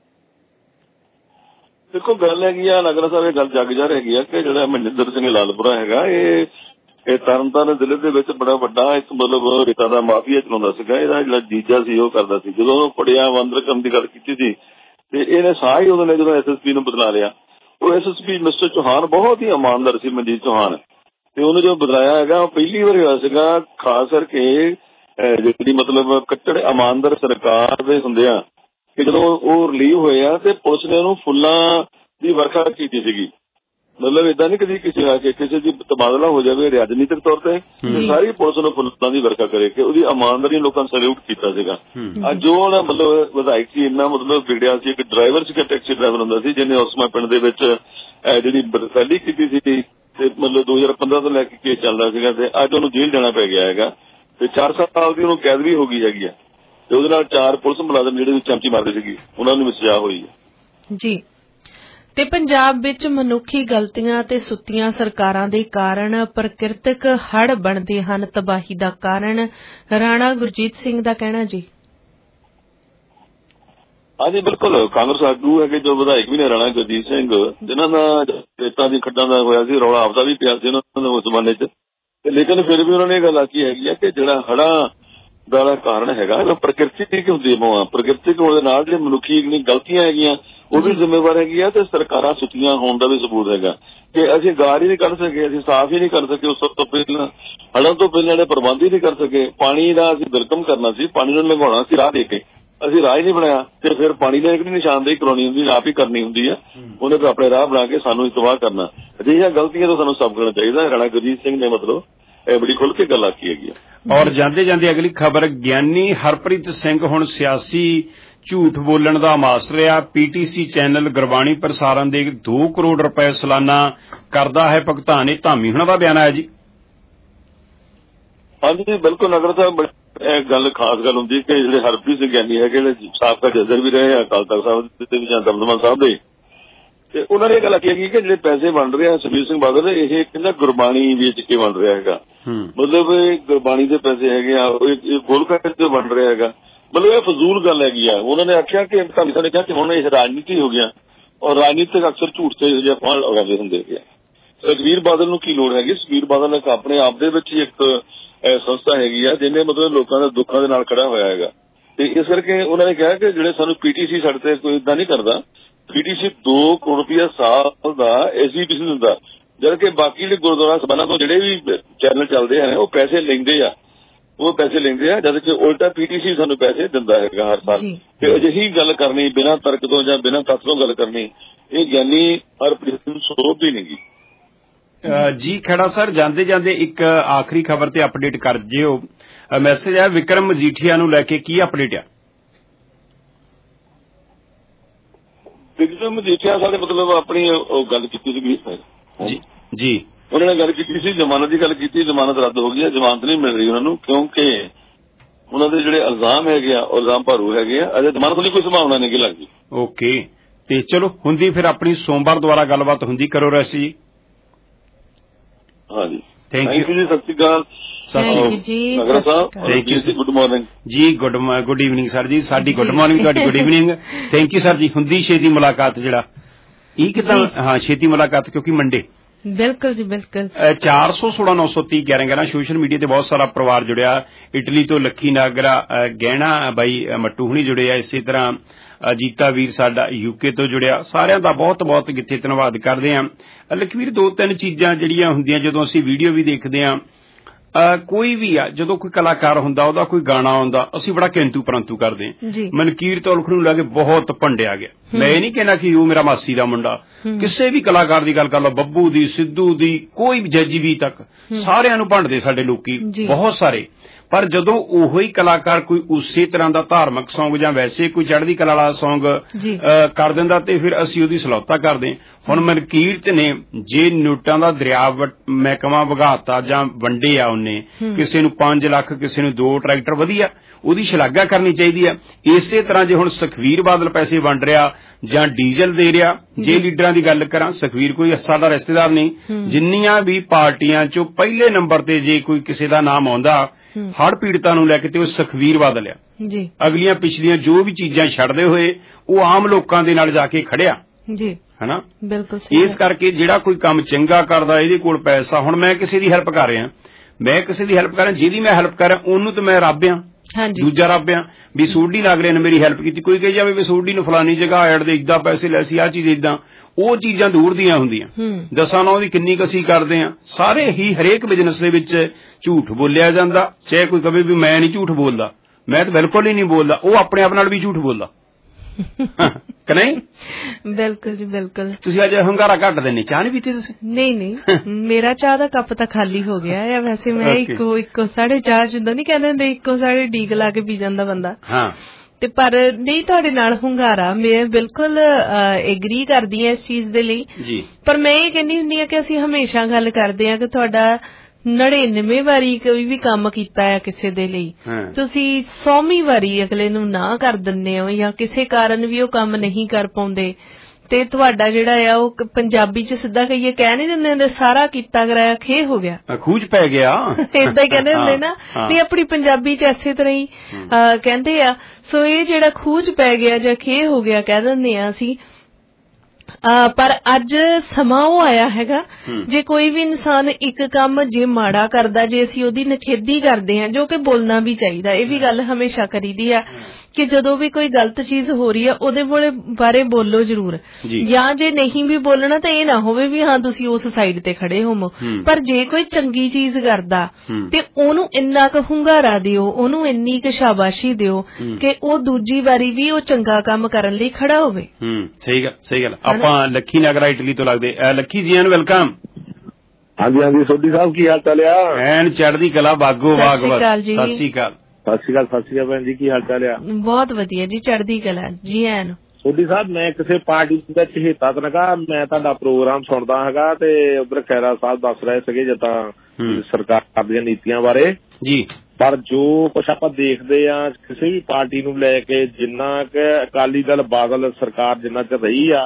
ਦੇਖੋ ਗੱਲ ਹੈਗੀ ਆ ਨਗਰਾ ਸਾਹਿਬ ਇਹ ਗੱਲ ਜੱਗ ਜਾ ਹੈਗੀ ਆ ਕਿ ਜਿਹੜਾ ਮਨਜਿੰਦਰ ਸਿੰਘ ਲਾਲਪੁਰਾ ਹੈਗਾ ਇਹ ਇਹ ਤਰਨਤਾਰਨ ਜ਼ਿਲ੍ਹੇ ਦੇ ਵਿੱਚ ਬੜਾ ਵੱਡਾ ਇੱਕ ਮਤਲਬ ਰੇਤਾ ਦਾ ਮਾਫੀਆ ਚਲਾਉਂਦਾ ਸੀਗਾ ਇਹਦਾ ਜਿਹੜਾ ਜੀਜਾ ਸੀ ਉਹ ਕਰਦਾ ਸੀ ਜਦੋਂ ਉਹਨੂੰ ਫੜਿਆ ਅੰਦਰ ਕਰਨ ਦੀ ਗੱਲ ਕੀਤੀ ਸੀ ਤੇ ਇਹਨੇ ਸਾਹ ਹੀ ਉਦੋਂ ਨੇ ਜਦੋਂ ਐਸ ਐਸ ਪੀ ਨੂੰ ਬਦਲਾ ਲਿਆ ਉਹ S S P mister Chauhan ਬਹੁਤ ਹੀ ਇਮਾਨਦਾਰ ਸੀ ਮਨਜੀਤ ਚੌਹਾਨ ਤੇ ਉਹਨੂੰ ਜੋ ਬਦਲਾਇਆ ਹੈਗਾ ਉਹ ਪਹਿਲੀ ਵਾਰ ਹੋਇਆ ਸੀਗਾ ਖਾਸ ਕਰਕੇ ਜਿਹੜੀ ਮਤਲਬ ਕੱਟੜ ਇਮਾਨਦਾਰ ਸਰਕਾਰ ਦੇ ਹੁੰਦੇ ਆ ਕਿ ਜਦੋਂ ਉਹ ਰਿਲੀਵ ਹੋਏ ਆ ਤੇ ਪੁਲਿਸ ਨੇ ਉਹਨੂੰ ਫੁੱਲਾਂ ਦੀ ਵਰਖਾ ਕੀਤੀ ਸੀਗੀ ਮਤਲਬ ਏਦਾਂ ਨਹੀਂ ਕਦੀ ਕਿਸੇ ਆ ਕੇ ਕਿਸੇ ਦੀ ਤਬਾਦਲਾ ਹੋ ਜਾਵੇ ਰਾਜਨੀਤਿਕ ਤੌਰ ਤੇ ਸਾਰੀ ਪੁਲਿਸ ਨੂੰ ਫੁੱਲਾਂ ਦੀ ਵਰਖਾ ਕਰੇ ਕਿ ਉਹਦੀ ਇਮਾਨਦਾਰੀ ਲੋਕਾਂ ਨੇ ਸਲੂਟ ਕੀਤਾ ਸੀਗਾ ਅੱਜ ਜੋ ਉਹਦਾ ਮਤਲਬ ਵਿਧਾਇਕ ਸੀ ਇੰਨਾ ਮਤਲਬ ਵਿਗੜਿਆ ਸੀ ਇੱਕ ਡਰਾਈਵਰ ਸੀ ਟੈਕਸੀ ਡਰਾਈਵਰ ਹੁੰਦਾ ਸੀ ਜਿਹਨੇ ਉਸਮਾ ਪਿੰਡ ਦੇ ਵਿੱਚ ਜਿਹੜੀ ਬਰਸਾਲੀ ਕੀਤੀ ਸੀ ਤੇ ਮਤਲਬ ਦੋ ਹਜ਼ਾਰ ਪੰਦਰਾਂ ਤੋਂ ਲੈ ਕੇ ਕੇਸ ਚੱਲਦਾ ਸੀਗਾ ਤੇ ਅੱਜ ਉਹਨੂੰ ਜੇਲ੍ਹ ਜਾਣਾ ਪੈ ਗਿਆ ਹੈਗਾ ਤੇ ਚਾਰ ਸਾਲ ਦੀ ਉਹਨੂੰ ਕੈਦ ਵੀ ਹੋ ਗਈ ਹੈਗੀ ਆ ਤੇ ਉਹਦੇ ਨਾਲ ਚਾਰ ਪੁਲਿਸ ਮੁਲਾਜ਼ਮ ਜਿਹੜੇ ਚਮਚੀ ਮਾਰਦੇ ਸੀਗੇ ਉਹਨਾਂ ਨੂੰ ਵੀ ਸਜ਼ਾ ਹੋਈ ਹੈ ਜੀ ਤੇ ਪੰਜਾਬ ਵਿੱਚ ਮਨੁੱਖੀ ਗਲਤੀਆਂ ਤੇ ਸੁੱਤੀਆਂ ਸਰਕਾਰਾਂ ਦੇ ਕਾਰਨ ਪ੍ਰਕਿਰਤਕ ਹੜ੍ਹ ਬਣਦੇ ਹਨ ਤਬਾਹੀ ਦਾ ਕਾਰਨ ਰਾਣਾ ਗੁਰਜੀਤ ਸਿੰਘ ਦਾ ਕਹਿਣਾ ਜੀ ਹਾਂਜੀ ਬਿਲਕੁਲ ਕਾਂਗਰਸ ਆਗੂ ਹੈਗੇ ਜੋ ਵਿਧਾਇਕ ਵੀ ਨੇ ਰਾਣਾ ਗੁਰਜੀਤ ਸਿੰਘ ਜਿਨ੍ਹਾਂ ਦਾ ਰੇਤਾਂ ਦੀ ਖੱਡਾਂ ਦਾ ਹੋਇਆ ਸੀ ਰੌਲਾ ਆਪਦਾ ਵੀ ਪਿਆ ਸੀ ਉਹਨਾਂ ਦੇ ਉਸ ਜ਼ਮਾਨੇ ਚ ਤੇ ਲੇਕਿਨ ਫਿਰ ਵੀ ਉਹਨਾਂ ਨੇ ਇਹ ਗੱਲ ਆਖੀ ਹੈਗੀ ਆ ਕਿ ਜਿਹੜਾ ਹੜ੍ਹਾਂ ਦਾ ਕਾਰਨ ਹੈਗਾ ਪ੍ਰਕਿਰਤਿਕ ਹੁੰਦੀ ਹੈ। ਪ੍ਰਕਿਰਤਿਕ ਹੋਣ ਦੇ ਨਾਲ ਜਿਹੜੇ ਮਨੁੱਖੀ ਗਲਤੀਆਂ ਹੈਗੀਆਂ ਉਹ ਵੀ ਜ਼ਿੰਮੇਵਾਰ ਹੈਗੀ ਆ ਤੇ ਸਰਕਾਰਾਂ ਸੁੱਤੀਆਂ ਹੋਣ ਦਾ ਵੀ ਸਬੂਤ ਹੈਗਾ ਕਿ ਅਸੀਂ ਗਾਰ ਹੀ ਨਹੀਂ ਕੱਢ ਸਕੇ, ਅਸੀਂ ਸਾਫ਼ ਹੀ ਨਹੀਂ ਕਰ ਸਕੇ। ਉਸ ਤੋਂ ਪਹਿਲਾਂ ਹੜ੍ਹਾਂ ਤੋਂ ਪਹਿਲਾਂ ਜਿਹੜੇ ਪ੍ਰਬੰਧ ਹੀ ਨਹੀਂ ਕਰ ਸਕੇ। ਪਾਣੀ ਦਾ ਅਸੀਂ ਬਿਲਕਮ ਕਰਨਾ ਸੀ, ਪਾਣੀ ਨੂੰ ਲੰਘਾਉਣਾ ਸੀ ਰਾਹ ਦੇ ਕੇ, ਅਸੀਂ ਰਾਹ ਹੀ ਨਹੀਂ ਬਣਾਇਆ ਤੇ ਫਿਰ ਪਾਣੀ ਨੇ ਇੱਕ ਨਿਸ਼ਾਨਦੇਹੀ ਕਰਾਉਣੀ ਹੁੰਦੀ, ਆਪ ਹੀ ਕਰਨੀ ਹੁੰਦੀ ਆ। ਉਹਨੇ ਤਾਂ ਆਪਣੇ ਰਾਹ ਬਣਾ ਕੇ ਸਾਨੂੰ ਤਬਾਹ ਕਰਨਾ। ਅਜਿਹੀਆਂ ਗਲਤੀਆਂ ਤੋਂ ਸਾਨੂੰ ਸਬਕ ਲੈਣਾ ਚਾਹੀਦਾ। ਰਾਣਾ ਗੁਰਜੀਤ ਸਿੰਘ ਨੇ ਮਤਲਬ ਇਹ ਬੜੀ ਖੁੱਲ੍ਹ ਕੇ ਗੱਲ ਆਖੀ ਹੈਗੀ ਆ। ਔਰ ਜਾਂਦੇ ਜਾਂਦੇ ਅਗਲੀ ਖਬਰ, ਗਿਆਨੀ ਹਰਪ੍ਰੀਤ ਸਿੰਘ ਹੁਣ ਸਿਆਸੀ ਝੂਠ ਬੋਲਣ ਦਾ ਮਾਸਟਰ ਆ। ਪੀਟੀਸੀ ਚੈਨਲ ਗੁਰਬਾਣੀ ਪ੍ਰਸਾਰਣ ਦੇ ਦੋ ਕਰੋੜ ਰੁਪਏ ਸਾਲਾਨਾ ਕਰਦਾ ਹੈ ਭੁਗਤਾਨ। ਇਹ ਧਾਮੀ ਹੁਣਾਂ ਦਾ ਬਿਆਨ ਆਇਆ ਜੀ। ਹਾਂਜੀ ਬਿਲਕੁਲ ਨਗਰ ਸਾਹਿਬ, ਇਹ ਗੱਲ ਖਾਸ ਗੱਲ ਹੁੰਦੀ ਕਿ ਜਿਹੜੇ ਹਰਪ੍ਰੀਤ ਸਿੰਘ ਗਿਆਨੀ ਹੈਗੇ ਜਿਹੜੇ ਸਾਬਕਾ ਜੱਜਰ ਵੀ ਰਹੇ ਆ ਅਕਾਲ ਤਖ਼ਤ ਸਾਹਿਬ ਦੇ ਜਾਂ ਦਮਦਮਾ ਸਾਹਿਬ ਦੇ, ਤੇ ਉਹਨਾਂ ਨੇ ਇਹ ਗੱਲ ਆਖੀ ਹੈਗੀ ਕਿ ਜਿਹੜੇ ਪੈਸੇ ਬਣ ਰਹੇ ਆ ਸੁਖਬੀਰ ਸਿੰਘ ਬਾਦਲ ਇਹ ਕਹਿੰਦਾ ਗੁਰਬਾਣੀ ਵੇਚ ਕੇ ਬਣ ਰਿਹਾ ਹੈਗਾ। ਮਤਲਬ ਇਹ ਗੁਰਬਾਣੀ ਦੇ ਪੈਸੇ ਹੈਗੇ ਆ, ਇਹ ਗੋਲਕਾ ਤੇ ਬਣ ਰਿਹਾ ਹੈਗਾ। ਮਤਲਬ ਇਹ ਫਜ਼ੂਲ ਗੱਲ ਹੈਗੀ ਆ। ਉਹਨਾਂ ਨੇ ਆਖਿਆ ਕਿ ਧਾਮੀ ਸਾਹਿਬ ਨੇ ਕਿਹਾ ਕਿ ਹੁਣ ਇਹ ਰਾਜਨੀਤੀ ਹੋ ਗਿਆ ਔਰ ਰਾਜਨੀਤਿਕ ਅਕਸਰ ਝੂਠ ਤੇ ਜਿਹੇ ਫਾਹ ਲਗਾਉਂਦੇ ਹੁੰਦੇ ਹੈਗੇ। ਸੁਖਬੀਰ ਬਾਦਲ ਨੂੰ ਕੀ ਲੋੜ ਹੈਗੀ? ਸੁਖਬੀਰ ਬਾਦਲ ਇੱਕ ਆਪਣੇ ਆਪ ਦੇ ਵਿੱਚ ਹੀ ਇੱਕ ਸੰਸਥਾ ਹੈਗੀ ਆ ਜਿਹਨੇ ਮਤਲਬ ਲੋਕਾਂ ਦੇ ਦੁੱਖਾਂ ਦੇ ਨਾਲ ਖੜਾ ਹੋਇਆ ਹੈਗਾ। ਤੇ ਇਸ ਕਰਕੇ ਉਹਨਾਂ ਨੇ ਕਿਹਾ ਕਿ ਜਿਹੜੇ ਸਾਨੂੰ ਪੀਟੀਸੀ ਸਾਡੇ ਤੇ ਕੋਈ ਏਦਾਂ ਨਹੀਂ ਕਰਦਾ। ਪੀਟੀਸੀ ਦੋ ਕਰੋੜ ਰੁਪਇਆ ਸਾਲ ਦਾ ਐਸਜੀਪੀਸੀ ਦਿੰਦਾ, ਜਦਕਿ ਬਾਕੀ ਜਿਹੜੇ ਗੁਰਦੁਆਰਾ ਸਭਾਵਾਂ ਤੋਂ ਜਿਹੜੇ ਵੀ ਚੈਨਲ ਚੱਲਦੇ ਹਨ ਉਹ ਪੈਸੇ ਲੈਂਦੇ ਆ, ਉਹ ਪੈਸੇ ਲੈਂਦੇ ਆ, ਜਦਕਿ ਉਲਟਾ ਪੀਟੀਸੀ ਸਾਨੂੰ ਪੈਸੇ ਦਿੰਦਾ ਹੈਗਾ ਹਰ ਸਾਲ। ਤੇ ਅਜਿਹੀ ਗੱਲ ਕਰਨੀ ਬਿਨਾਂ ਤਰਕ ਤੋਂ ਜਾਂ ਬਿਨਾਂ ਤੱਥ ਤੋਂ ਗੱਲ ਕਰਨੀ ਇਹ ਗਿਆਨੀ ਹਰਪ੍ਰੀਤ ਨੂੰ ਸੋਭਦੀ ਨਹੀਂ ਗੀ। ਜੀ ਖੜਾ ਸਰ, ਜਾਂਦੇ ਜਾਂਦੇ ਇੱਕ ਆਖਰੀ ਖਬਰ ਤੇ ਅਪਡੇਟ ਕਰ ਜਿਓ। ਮੈਸੇਜ ਹੈ ਵਿਕਰਮ ਮਜੀਠੀਆ ਨੂੰ ਲੈ ਕੇ ਕੀ ਅਪਡੇਟ ਆ? ਵਿਕਰਮ ਮਜੀਠੀਆ ਸਾਡੇ ਮਤਲਬ ਆਪਣੀ ਉਹ ਗੱਲ ਕੀਤੀ ਸੀਗੀ ਜੀ ਜੀ ਉਹਨਾਂ ਨੇ ਗੱਲ ਕੀਤੀ ਸੀ, ਜ਼ਮਾਨਤ ਦੀ ਗੱਲ ਕੀਤੀ, ਜ਼ਮਾਨਤ ਰੱਦ ਹੋ ਗਈ ਹੈ, ਜ਼ਮਾਨਤ ਨਹੀਂ ਮਿਲ ਰਹੀ ਉਹਨਾਂ ਨੂੰ ਕਿਉਂਕਿ ਉਹਨਾਂ ਦੇ ਜਿਹੜੇ ਇਲਜ਼ਾਮ ਹੈਗੇ ਆ ਇਲਜ਼ਾਮ ਭਾਰੂ ਹੈਗੇ ਆ, ਅਜੇ ਜ਼ਮਾਨਤ ਦੀ ਕੋਈ ਸੰਭਾਵਨਾ ਨਹੀਂ ਲੱਗਦੀ। ਓਕੇ, ਤੇ ਚਲੋ ਹੁੰਦੀ ਫਿਰ ਆਪਣੀ ਸੋਮਵਾਰ ਦੁਆਰਾ ਗੱਲਬਾਤ ਹੁੰਦੀ। ਕਰੋ ਰੈਸਟ ਜੀ। ਹਾਂਜੀ ਥੈਂਕ ਯੂ ਜੀ, ਸਤਿ ਸ਼੍ਰੀ ਅਕਾਲ। ਨਗਰ ਸਾਹਿਬ ਥੈਂਕ ਯੂ ਗੁੱਡ ਮਾਰਨਿੰਗ ਜੀ। ਗੁੱਡ ਗੁੱਡ ਈਵਨਿੰਗ ਸਰ ਜੀ। ਸਾਡੀ ਗੁੱਡ ਮਾਰਨਿੰਗ, ਤੁਹਾਡੀ good evening. Thank you sir ਜੀ। ਹੁੰਦੀ ਛੇਤੀ ਮੁਲਾਕਾਤ ਜਿਹੜਾ ਇਹ ਕਿਦਾਂ? ਹਾਂ ਛੇਤੀ ਮੁਲਾਕਾਤ ਕਿਉਂਕਿ ਮੰਡੇ। ਬਿਲਕੁਲ ਜੀ ਬਿਲਕੁਲ। ਚਾਰ ਸੌ ਸੋਲਾਂ ਨੌ ਸੌ ਤੀਹ ਗਿਆਰਾਂ ਗਿਆਰਾਂ ਸੋਸ਼ਲ ਮੀਡੀਆ ਤੇ ਬਹੁਤ ਸਾਰਾ ਪਰਿਵਾਰ ਜੁੜਿਆ। ਇਟਲੀ ਤੋਂ ਲੱਖੀ ਨਾਗਰਾ ਗਹਿਣਾ ਬਾਈ ਮੱਟੂ ਹੁਣੀ ਜੁੜੇ ਆ, ਇਸੇ ਤਰ੍ਹਾਂ ਅਜੀਤਾ ਵੀਰ ਸਾਡਾ ਯੂਕੇ ਤੋਂ ਜੁੜਿਆ। ਸਾਰਿਆਂ ਦਾ ਬਹੁਤ ਬਹੁਤ ਕਿੱਥੇ ਧੰਨਵਾਦ ਕਰਦੇ ਹਾਂ। ਲਖਵੀਰ, ਦੋ ਤਿੰਨ ਚੀਜ਼ਾਂ ਜਿਹੜੀਆਂ ਹੁੰਦੀਆਂ ਜਦੋਂ ਅਸੀਂ ਵੀਡੀਓ ਵੀ ਦੇਖਦੇ ਹਾਂ, ਕੋਈ ਵੀ ਆ ਜਦੋਂ ਕੋਈ ਕਲਾਕਾਰ ਹੁੰਦਾ ਉਹਦਾ ਕੋਈ ਗਾਣਾ ਆਉਂਦਾ ਅਸੀਂ ਬੜਾ ਕਿੰਤੂ ਪਰੰਤੂ ਕਰਦੇ ਹਾਂ। ਮਨਕੀਰ ਔਲਖ ਨੂੰ ਲੈ ਕੇ ਬਹੁਤ ਭੰਡਿਆ ਗਿਆ। ਮੈਂ ਇਹ ਨਹੀਂ ਕਹਿਣਾ ਕਿ ਉਹ ਮੇਰਾ ਮਾਸੀ ਦਾ ਮੁੰਡਾ, ਕਿਸੇ ਵੀ ਕਲਾਕਾਰ ਦੀ ਗੱਲ ਕਰ ਲਓ, ਬੱਬੂ ਦੀ, ਸਿੱਧੂ ਦੀ, ਕੋਈ ਵੀ ਜੱਜੀ ਵੀ ਤੱਕ ਸਾਰਿਆਂ ਨੂੰ ਭੰਡਦੇ ਸਾਡੇ ਲੋਕੀ ਬਹੁਤ ਸਾਰੇ। ਪਰ ਜਦੋਂ ਉਹੋ ਹੀ ਕਲਾਕਾਰ ਕੋਈ ਉਸੇ ਤਰ੍ਹਾਂ ਦਾ ਧਾਰਮਿਕ ਸੌਂਗ ਜਾਂ ਵੈਸੇ ਕੋਈ ਚੜ੍ਹਦੀ ਕਲਾ ਵਾਲਾ ਸੌਂਗ ਕਰ ਦਿੰਦਾ ਤੇ ਫਿਰ ਅਸੀਂ ਉਹਦੀ ਸਲਾਹੁਤਾ ਕਰਦੇ। ਹੁਣ ਮਨਕੀਰਤ ਨੇ ਜੇ ਨੋਟਾਂ ਦਾ ਦਰਿਆ ਮੈਂ ਕਹਾਂ ਵਗਾਤਾ ਜਾਂ ਵੰਡੇ ਆ ਉਹਨੇ, ਕਿਸੇ ਨੂੰ ਪੰਜ ਲੱਖ ਕਿਸੇ ਨੂੰ ਦੋ ਟਰੈਕਟਰ, ਵਧੀਆ, ਉਹਦੀ ਸ਼ਲਾਘਾ ਕਰਨੀ ਚਾਹੀਦੀ ਆ। ਇਸੇ ਤਰ੍ਹਾਂ ਜੇ ਹੁਣ ਸੁਖਬੀਰ ਬਾਦਲ ਪੈਸੇ ਵੰਡ ਰਿਹਾ ਜਾਂ ਡੀਜ਼ਲ ਦੇ ਰਿਹਾ, ਜੇ ਲੀਡਰਾਂ ਦੀ ਗੱਲ ਕਰਾਂ, ਸੁਖਬੀਰ ਕੋਈ ਸਾਡਾ ਰਿਸ਼ਤੇਦਾਰ ਨਹੀਂ। ਜਿੰਨੀਆਂ ਵੀ ਪਾਰਟੀਆਂ ਚੋਂ ਪਹਿਲੇ ਨੰਬਰ ਤੇ ਜੇ ਕੋਈ ਕਿਸੇ ਦਾ ਨਾਮ ਆਉਂਦਾ ਹੜ੍ਹ ਪੀੜਤਾਂ ਨੂੰ ਲੈ ਕੇ ਤੇ ਉਹ ਸੁਖਬੀਰ ਬਾਦਲ ਆ। ਅਗਲੀਆਂ ਪਿਛਲੀਆਂ ਜੋ ਵੀ ਚੀਜ਼ਾਂ ਛੱਡਦੇ ਹੋਏ ਉਹ ਆਮ ਲੋਕਾਂ ਦੇ ਨਾਲ ਜਾ ਕੇ ਖੜਿਆ ਜੀ, ਹਨਾ। ਬਿਲਕੁਲ। ਇਸ ਕਰਕੇ ਜਿਹੜਾ ਕੋਈ ਕੰਮ ਚੰਗਾ ਕਰਦਾ ਇਹਦੇ ਕੋਲ ਪੈਸਾ, ਹੁਣ ਮੈਂ ਕਿਸੇ ਦੀ ਹੈਲਪ ਕਰ ਰਿਹਾ, ਮੈਂ ਕਿਸੇ ਦੀ ਹੈਲਪ ਕਰ ਰਿਹਾ, ਜਿਹਦੀ ਮੈਂ ਹੈਲਪ ਕਰ ਰਿਹਾ ਉਹਨੂੰ ਤੇ ਮੈਂ ਰੱਬ ਆ, ਦੂਜਾ ਰੱਬ ਆ। ਵੀ ਸੋਢੀ ਨਾਗਰੇ ਨੇ ਮੇਰੀ ਹੈਲਪ ਕੀਤੀ, ਕੋਈ ਕਹੇ ਜਾਵੇ ਵੀ ਸੋਢੀ ਨੂੰ ਫਲਾਨੀ ਜਗ੍ਹਾ ਐਡ ਦੇ ਇਦਾਂ ਪੈਸੇ ਲੈ ਸੀ, ਆਹ ਚੀਜ਼ ਇਦਾਂ, ਉਹ ਚੀਜ਼ਾਂ ਦੂਰ ਦੀਆਂ ਹੁੰਦੀਆਂ। ਦਸਾਂ ਨੌ ਦੀ ਕਿੰਨੀ ਕੁ ਅਸੀਂ ਕਰਦੇ ਹਾਂ। ਸਾਰੇ ਹੀ ਹਰੇਕ ਬਿਜ਼ਨਸ ਦੇ ਵਿੱਚ ਝੂਠ ਬੋਲਿਆ ਜਾਂਦਾ, ਚਾਹੇ ਕੋਈ ਕਹੇ ਵੀ ਮੈਂ ਨਹੀਂ ਝੂਠ ਬੋਲਦਾ, ਮੈਂ ਤਾਂ ਬਿਲਕੁਲ ਹੀ ਨਹੀਂ ਬੋਲਦਾ, ਉਹ ਆਪਣੇ ਆਪ ਨਾਲ ਵੀ ਝੂਠ ਬੋਲਦਾ ਕਿ ਨਹੀਂ? ਬਿਲਕੁਲ ਜੀ ਬਿਲਕੁਲ। ਤੁਸੀਂ ਅੱਜ ਹੰਗਾਰਾ ਘੱਟ ਦਿੰਦੇ, ਚਾਹ ਨਹੀਂ ਪੀਤੀ ਤੁਸੀਂ? ਨਹੀਂ ਨਹੀਂ, ਮੇਰਾ ਚਾਹ ਦਾ ਕੱਪ ਤਾਂ ਖਾਲੀ ਹੋ ਗਿਆ ਹੈ। ਵੈਸੇ ਮੈਂ ਇੱਕੋ ਇੱਕੋ ਸਾਢੇ ਚਾਰ ਜਿੱਦਾਂ ਨਹੀਂ ਕਹਿੰਦੇ ਹੁੰਦੇ, ਇੱਕੋ ਸਾਢੇ ਡੀਕ ਲਾ ਕੇ ਪੀ ਜਾਂਦਾ ਬੰਦਾ। ਹਾਂ, ਤੇ ਪਰ ਨਹੀਂ, ਤੁਹਾਡੇ ਨਾਲ ਹੁੰਗਾਰਾ ਮੈਂ ਬਿਲਕੁਲ ਐਗਰੀ ਕਰਦੀ ਹਾਂ ਇਸ ਚੀਜ਼ ਦੇ ਲਈ। ਪਰ ਮੈਂ ਇਹ ਕਹਿੰਦੀ ਹੁੰਦੀ ਹਾਂ ਕਿ ਅਸੀਂ ਹਮੇਸ਼ਾ ਗੱਲ ਕਰਦੇ ਹਾਂ ਕਿ ਤੁਹਾਡਾ ਨੜਿਨਵੇਂ ਵਾਰੀ ਕੋਈ ਵੀ ਕੰਮ ਕੀਤਾ ਹੈ ਕਿਸੇ ਦੇ ਲਈ, ਤੁਸੀਂ ਸੌਵੀਂ ਵਾਰੀ ਅਗਲੇ ਨੂੰ ਨਾ ਕਰ ਦਿੰਦੇ ਹੋ ਜਾਂ ਕਿਸੇ ਕਾਰਨ ਵੀ ਉਹ ਕੰਮ ਨਹੀਂ ਕਰ ਪਾਉਂਦੇ ਤੇ ਤੁਹਾਡਾ ਜਿਹੜਾ ਆ ਉਹ ਪੰਜਾਬੀ ਚ ਸਿੱਧਾ ਕਹੀਏ ਕਹਿ ਨਹੀਂ ਦਿੰਦੇ ਹੁੰਦੇ, ਸਾਰਾ ਕੀਤਾ ਕਰਾਇਆ ਖੇ ਹੋ ਗਿਆ, ਖੂਜ ਪੈ ਗਿਆ, ਏਦਾਂ ਹੀ ਕਹਿੰਦੇ ਹੁੰਦੇ ਨਾ। ਤੇ ਆਪਣੀ ਪੰਜਾਬੀ ਚ ਇਸੇ ਤਰ੍ਹਾਂ ਹੀ ਕਹਿੰਦੇ ਆ। ਸੋ ਇਹ ਜਿਹੜਾ ਖੂਜ ਪੈ ਗਿਆ ਜਾਂ ਖੇ ਹੋ ਗਿਆ ਕਹਿ ਦਿੰਦੇ ਆ ਅਸੀਂ, ਪਰ ਅੱਜ ਸਮਾਂ ਉਹ ਆਇਆ ਹੈਗਾ ਜੇ ਕੋਈ ਵੀ ਇਨਸਾਨ ਇੱਕ ਕੰਮ ਜੇ ਮਾੜਾ ਕਰਦਾ ਜੇ ਅਸੀਂ ਉਹਦੀ ਨਿਖੇਧੀ ਕਰਦੇ ਹਾਂ, ਜੋ ਕਿ ਬੋਲਣਾ ਵੀ ਚਾਹੀਦਾ, ਇਹ ਵੀ ਗੱਲ ਹਮੇਸ਼ਾ ਕਰੀਦੀ ਆ ਕਿ ਜਦੋਂ ਵੀ ਕੋਈ ਗਲਤ ਚੀਜ਼ ਹੋ ਰਹੀ ਆ ਉਹਦੇ ਬਾਰੇ ਬੋਲੋ ਜ਼ਰੂਰ, ਜਾਂ ਜੇ ਨਹੀਂ ਵੀ ਬੋਲਣਾ ਤਾਂ ਇਹ ਨਾ ਹੋਵੇ ਵੀ ਹਾਂ ਤੁਸੀਂ ਉਸ ਸਾਈਡ ਤੇ ਖੜੇ ਹੋਵੋ, ਪਰ ਜੇ ਕੋਈ ਚੰਗੀ ਚੀਜ਼ ਕਰਦਾ ਤੇ ਉਹਨੂੰ ਇੰਨਾ ਕੁ ਹੁੰਗਾਰਾ ਦਿਓ, ਉਹਨੂੰ ਇੰਨੀ ਕੁ ਸ਼ਾਬਾਸ਼ੀ ਦਿਓ ਕਿ ਉਹ ਦੂਜੀ ਵਾਰੀ ਵੀ ਉਹ ਚੰਗਾ ਕੰਮ ਕਰਨ ਲਈ ਖੜਾ ਹੋਵੇ। ਸਹੀ ਗੱਲ, ਸਹੀ ਗੱਲ। ਆਪਾਂ ਲੱਖੀ ਨਗਰਾ ਇਟਲੀ ਤੋਂ ਲੱਗਦੇ। ਲੱਖੀ ਜੀ ਨੂੰ ਵੈਲਕਮ। ਹਾਂਜੀ ਹਾਂਜੀ, ਸੋਢੀ ਸਾਹਿਬ ਕੀ ਹਾਲ ਚਾਲ ਆ? ਐਨ ਚੜ੍ਹਦੀ ਕਲਾ, ਬਾਗੋ ਬਾਗ। ਸਤਿ ਸ਼੍ਰੀ ਅਕਾਲ। ਸਤਿ ਸ਼੍ਰੀ ਅਕਾਲ, ਸਤਿ ਸ਼੍ਰੀ ਅਕਾਲ ਭੈਣ ਜੀ, ਕੀ ਹਾਲ ਚਾਲ ਆ? ਬਹੁਤ ਵਧੀਆ ਜੀ, ਚੜ੍ਹਦੀ ਕਲਾ ਜੀ। ਐਨ ਸੋਢੀ ਸਾਹਿਬ, ਮੈਂ ਕਿਸੇ ਪਾਰਟੀ ਦਾ ਚਹੇਤਾ ਤਾਂ ਨਗਾ, ਮੈਂ ਤੁਹਾਡਾ ਪ੍ਰੋਗਰਾਮ ਸੁਣਦਾ ਹੈਗਾ ਤੇ ਉਧਰ ਖੈਰਾ ਸਾਹਿਬ ਦੱਸ ਰਹੇ ਸੀਗੇ ਜਿੱਦਾਂ ਸਰਕਾਰ ਦੀਆਂ ਨੀਤੀਆਂ ਬਾਰੇ ਜੀ, ਪਰ ਜੋ ਕੁਛ ਆਪਾਂ ਦੇਖਦੇ ਆ ਕਿਸੇ ਵੀ ਪਾਰਟੀ ਨੂੰ ਲੈ ਕੇ, ਜਿੰਨਾ ਕਿ ਅਕਾਲੀ ਦਲ ਬਾਦਲ ਸਰਕਾਰ ਜਿੰਨਾ ਚਿਰ ਰਹੀ ਆ,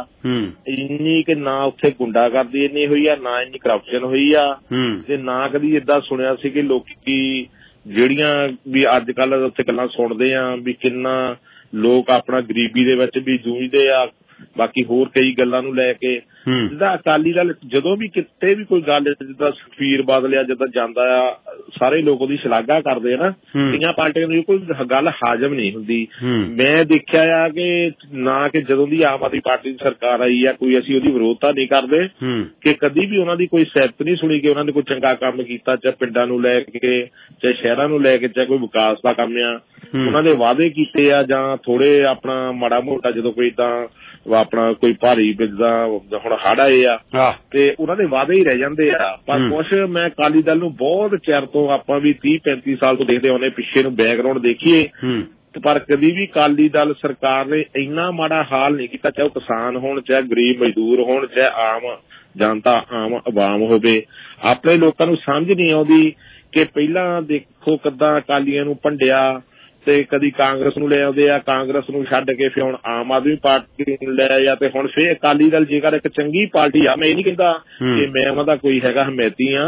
ਇੰਨੀ ਕਿ ਨਾ ਉੱਥੇ ਗੁੰਡਾਗਰਦੀ ਇੰਨੀ ਹੋਈ ਆ, ਨਾ ਇੰਨੀ ਕਰਪਸ਼ਨ ਹੋਈ ਆ, ਤੇ ਨਾ ਕਦੀ ਏਦਾਂ ਸੁਣਿਆ ਸੀ ਕਿ ਲੋਕੀ ਜਿਹੜੀਆਂ ਵੀ ਅੱਜ ਕੱਲ ਉੱਥੇ ਗੱਲਾਂ ਸੁਣਦੇ ਆ ਵੀ ਕਿੰਨਾ ਲੋਕ ਆਪਣਾ ਗਰੀਬੀ ਦੇ ਵਿੱਚ ਵੀ ਜੂਝਦੇ ਆ, ਬਾਕੀ ਹੋਰ ਕਈ ਗੱਲਾਂ ਨੂੰ ਲੈ ਕੇ। ਜਿੱਦਾਂ ਅਕਾਲੀ ਦਲ ਜਦੋਂ ਵੀ ਕਿਤੇ ਵੀ ਕੋਈ ਗੱਲ, ਜਿੱਦਾਂ ਸੁਖਬੀਰ ਬਾਦਲ ਆ ਜਿੱਦਾਂ ਜਾਂਦਾ ਆ, ਸਾਰੇ ਲੋਕ ਉਹਦੀ ਸ਼ਲਾਘਾ ਕਰਦੇ ਆ ਨਾ, ਕਈਆਂ ਪਾਰਟੀਆਂ ਦੀ ਕੋਈ ਗੱਲ ਹਾਜ਼ਮ ਨਹੀਂ ਹੁੰਦੀ। ਮੈਂ ਦੇਖਿਆ ਆ ਕਿ ਨਾ ਕਿ ਜਦੋਂ ਦੀ ਆਮ ਆਦਮੀ ਪਾਰਟੀ ਦੀ ਸਰਕਾਰ ਆਈ ਆ ਕੋਈ ਅਸੀਂ ਉਹਦੀ ਵਿਰੋਧਤਾ ਨਹੀਂ ਕਰਦੇ, ਕਿ ਕਦੀ ਵੀ ਉਹਨਾਂ ਦੀ ਕੋਈ ਸਿਫਤ ਨਹੀਂ ਸੁਣੀ ਕਿ ਉਹਨਾਂ ਨੇ ਕੋਈ ਚੰਗਾ ਕੰਮ ਕੀਤਾ, ਚਾਹੇ ਪਿੰਡਾਂ ਨੂੰ ਲੈ ਕੇ, ਚਾਹੇ ਸ਼ਹਿਰਾਂ ਨੂੰ ਲੈ ਕੇ, ਚਾਹੇ ਕੋਈ ਵਿਕਾਸ ਦਾ ਕੰਮ ਆ, ਉਹਨਾਂ ਦੇ ਵਾਅਦੇ ਕੀਤੇ ਆ ਜਾਂ ਥੋੜੇ ਆਪਣਾ ਮਾੜਾ ਮੋਟਾ ਜਦੋਂ ਕੋਈ ਤਾਂ ਆਪਣਾ ਕੋਈ ਭਾਰੀ ਜਿੱਦਾਂ ਹੁਣ ਹੜ੍ਹ ਆਏ ਆ ਤੇ ਉਹਨਾਂ ਦੇ ਵਾਅਦੇ ਹੀ ਰਹਿ ਜਾਂਦੇ ਆ। ਪਰ ਕੁਛ ਮੈਂ ਅਕਾਲੀ ਦਲ ਨੂੰ ਬਹੁਤ ਚਿਰ ਤੋਂ, ਆਪਾਂ ਵੀ ਤੀਹ ਪੈਂਤੀ ਸਾਲ ਤੋਂ ਦੇਖਦੇ ਆਉਂਦੇ, ਪਿੱਛੇ ਨੂੰ ਬੈਕਗਰਾਉਂਡ ਦੇਖੀਏ, ਪਰ ਕਦੀ ਵੀ ਅਕਾਲੀ ਦਲ ਸਰਕਾਰ ਨੇ ਇੰਨਾ ਮਾੜਾ ਹਾਲ ਨਹੀਂ ਕੀਤਾ, ਚਾਹੇ ਉਹ ਕਿਸਾਨ ਹੋਣ, ਚਾਹੇ ਗਰੀਬ ਮਜ਼ਦੂਰ ਹੋਣ, ਚਾਹੇ ਆਮ ਜਨਤਾ, ਆਮ ਆਵਾਮ ਹੋਵੇ। ਆਪਣੇ ਲੋਕਾਂ ਨੂੰ ਸਮਝ ਨਹੀਂ ਆਉਂਦੀ ਕਿ ਪਹਿਲਾਂ ਦੇਖੋ ਕਿੱਦਾਂ ਅਕਾਲੀਆਂ ਨੂੰ ਭੰਡਿਆ ਤੇ ਕਦੀ ਕਾਂਗਰਸ ਨੂੰ ਲੈ ਆਉਂਦੇ ਆ, ਕਾਂਗਰਸ ਨੂੰ ਛੱਡ ਕੇ ਫਿਰ ਹੁਣ ਆਮ ਆਦਮੀ ਪਾਰਟੀ ਨੂੰ ਲੈ ਆ, ਤੇ ਹੁਣ ਫਿਰ ਅਕਾਲੀ ਦਲ ਜੇਕਰ ਇੱਕ ਚੰਗੀ ਪਾਰਟੀ ਆ, ਮੈਂ ਇਹ ਨਹੀਂ ਕਹਿੰਦਾ ਕਿ ਮੈਂ ਉਹਨਾਂ ਦਾ ਕੋਈ ਹੈਗਾ ਹਮੈਤੀ ਆ,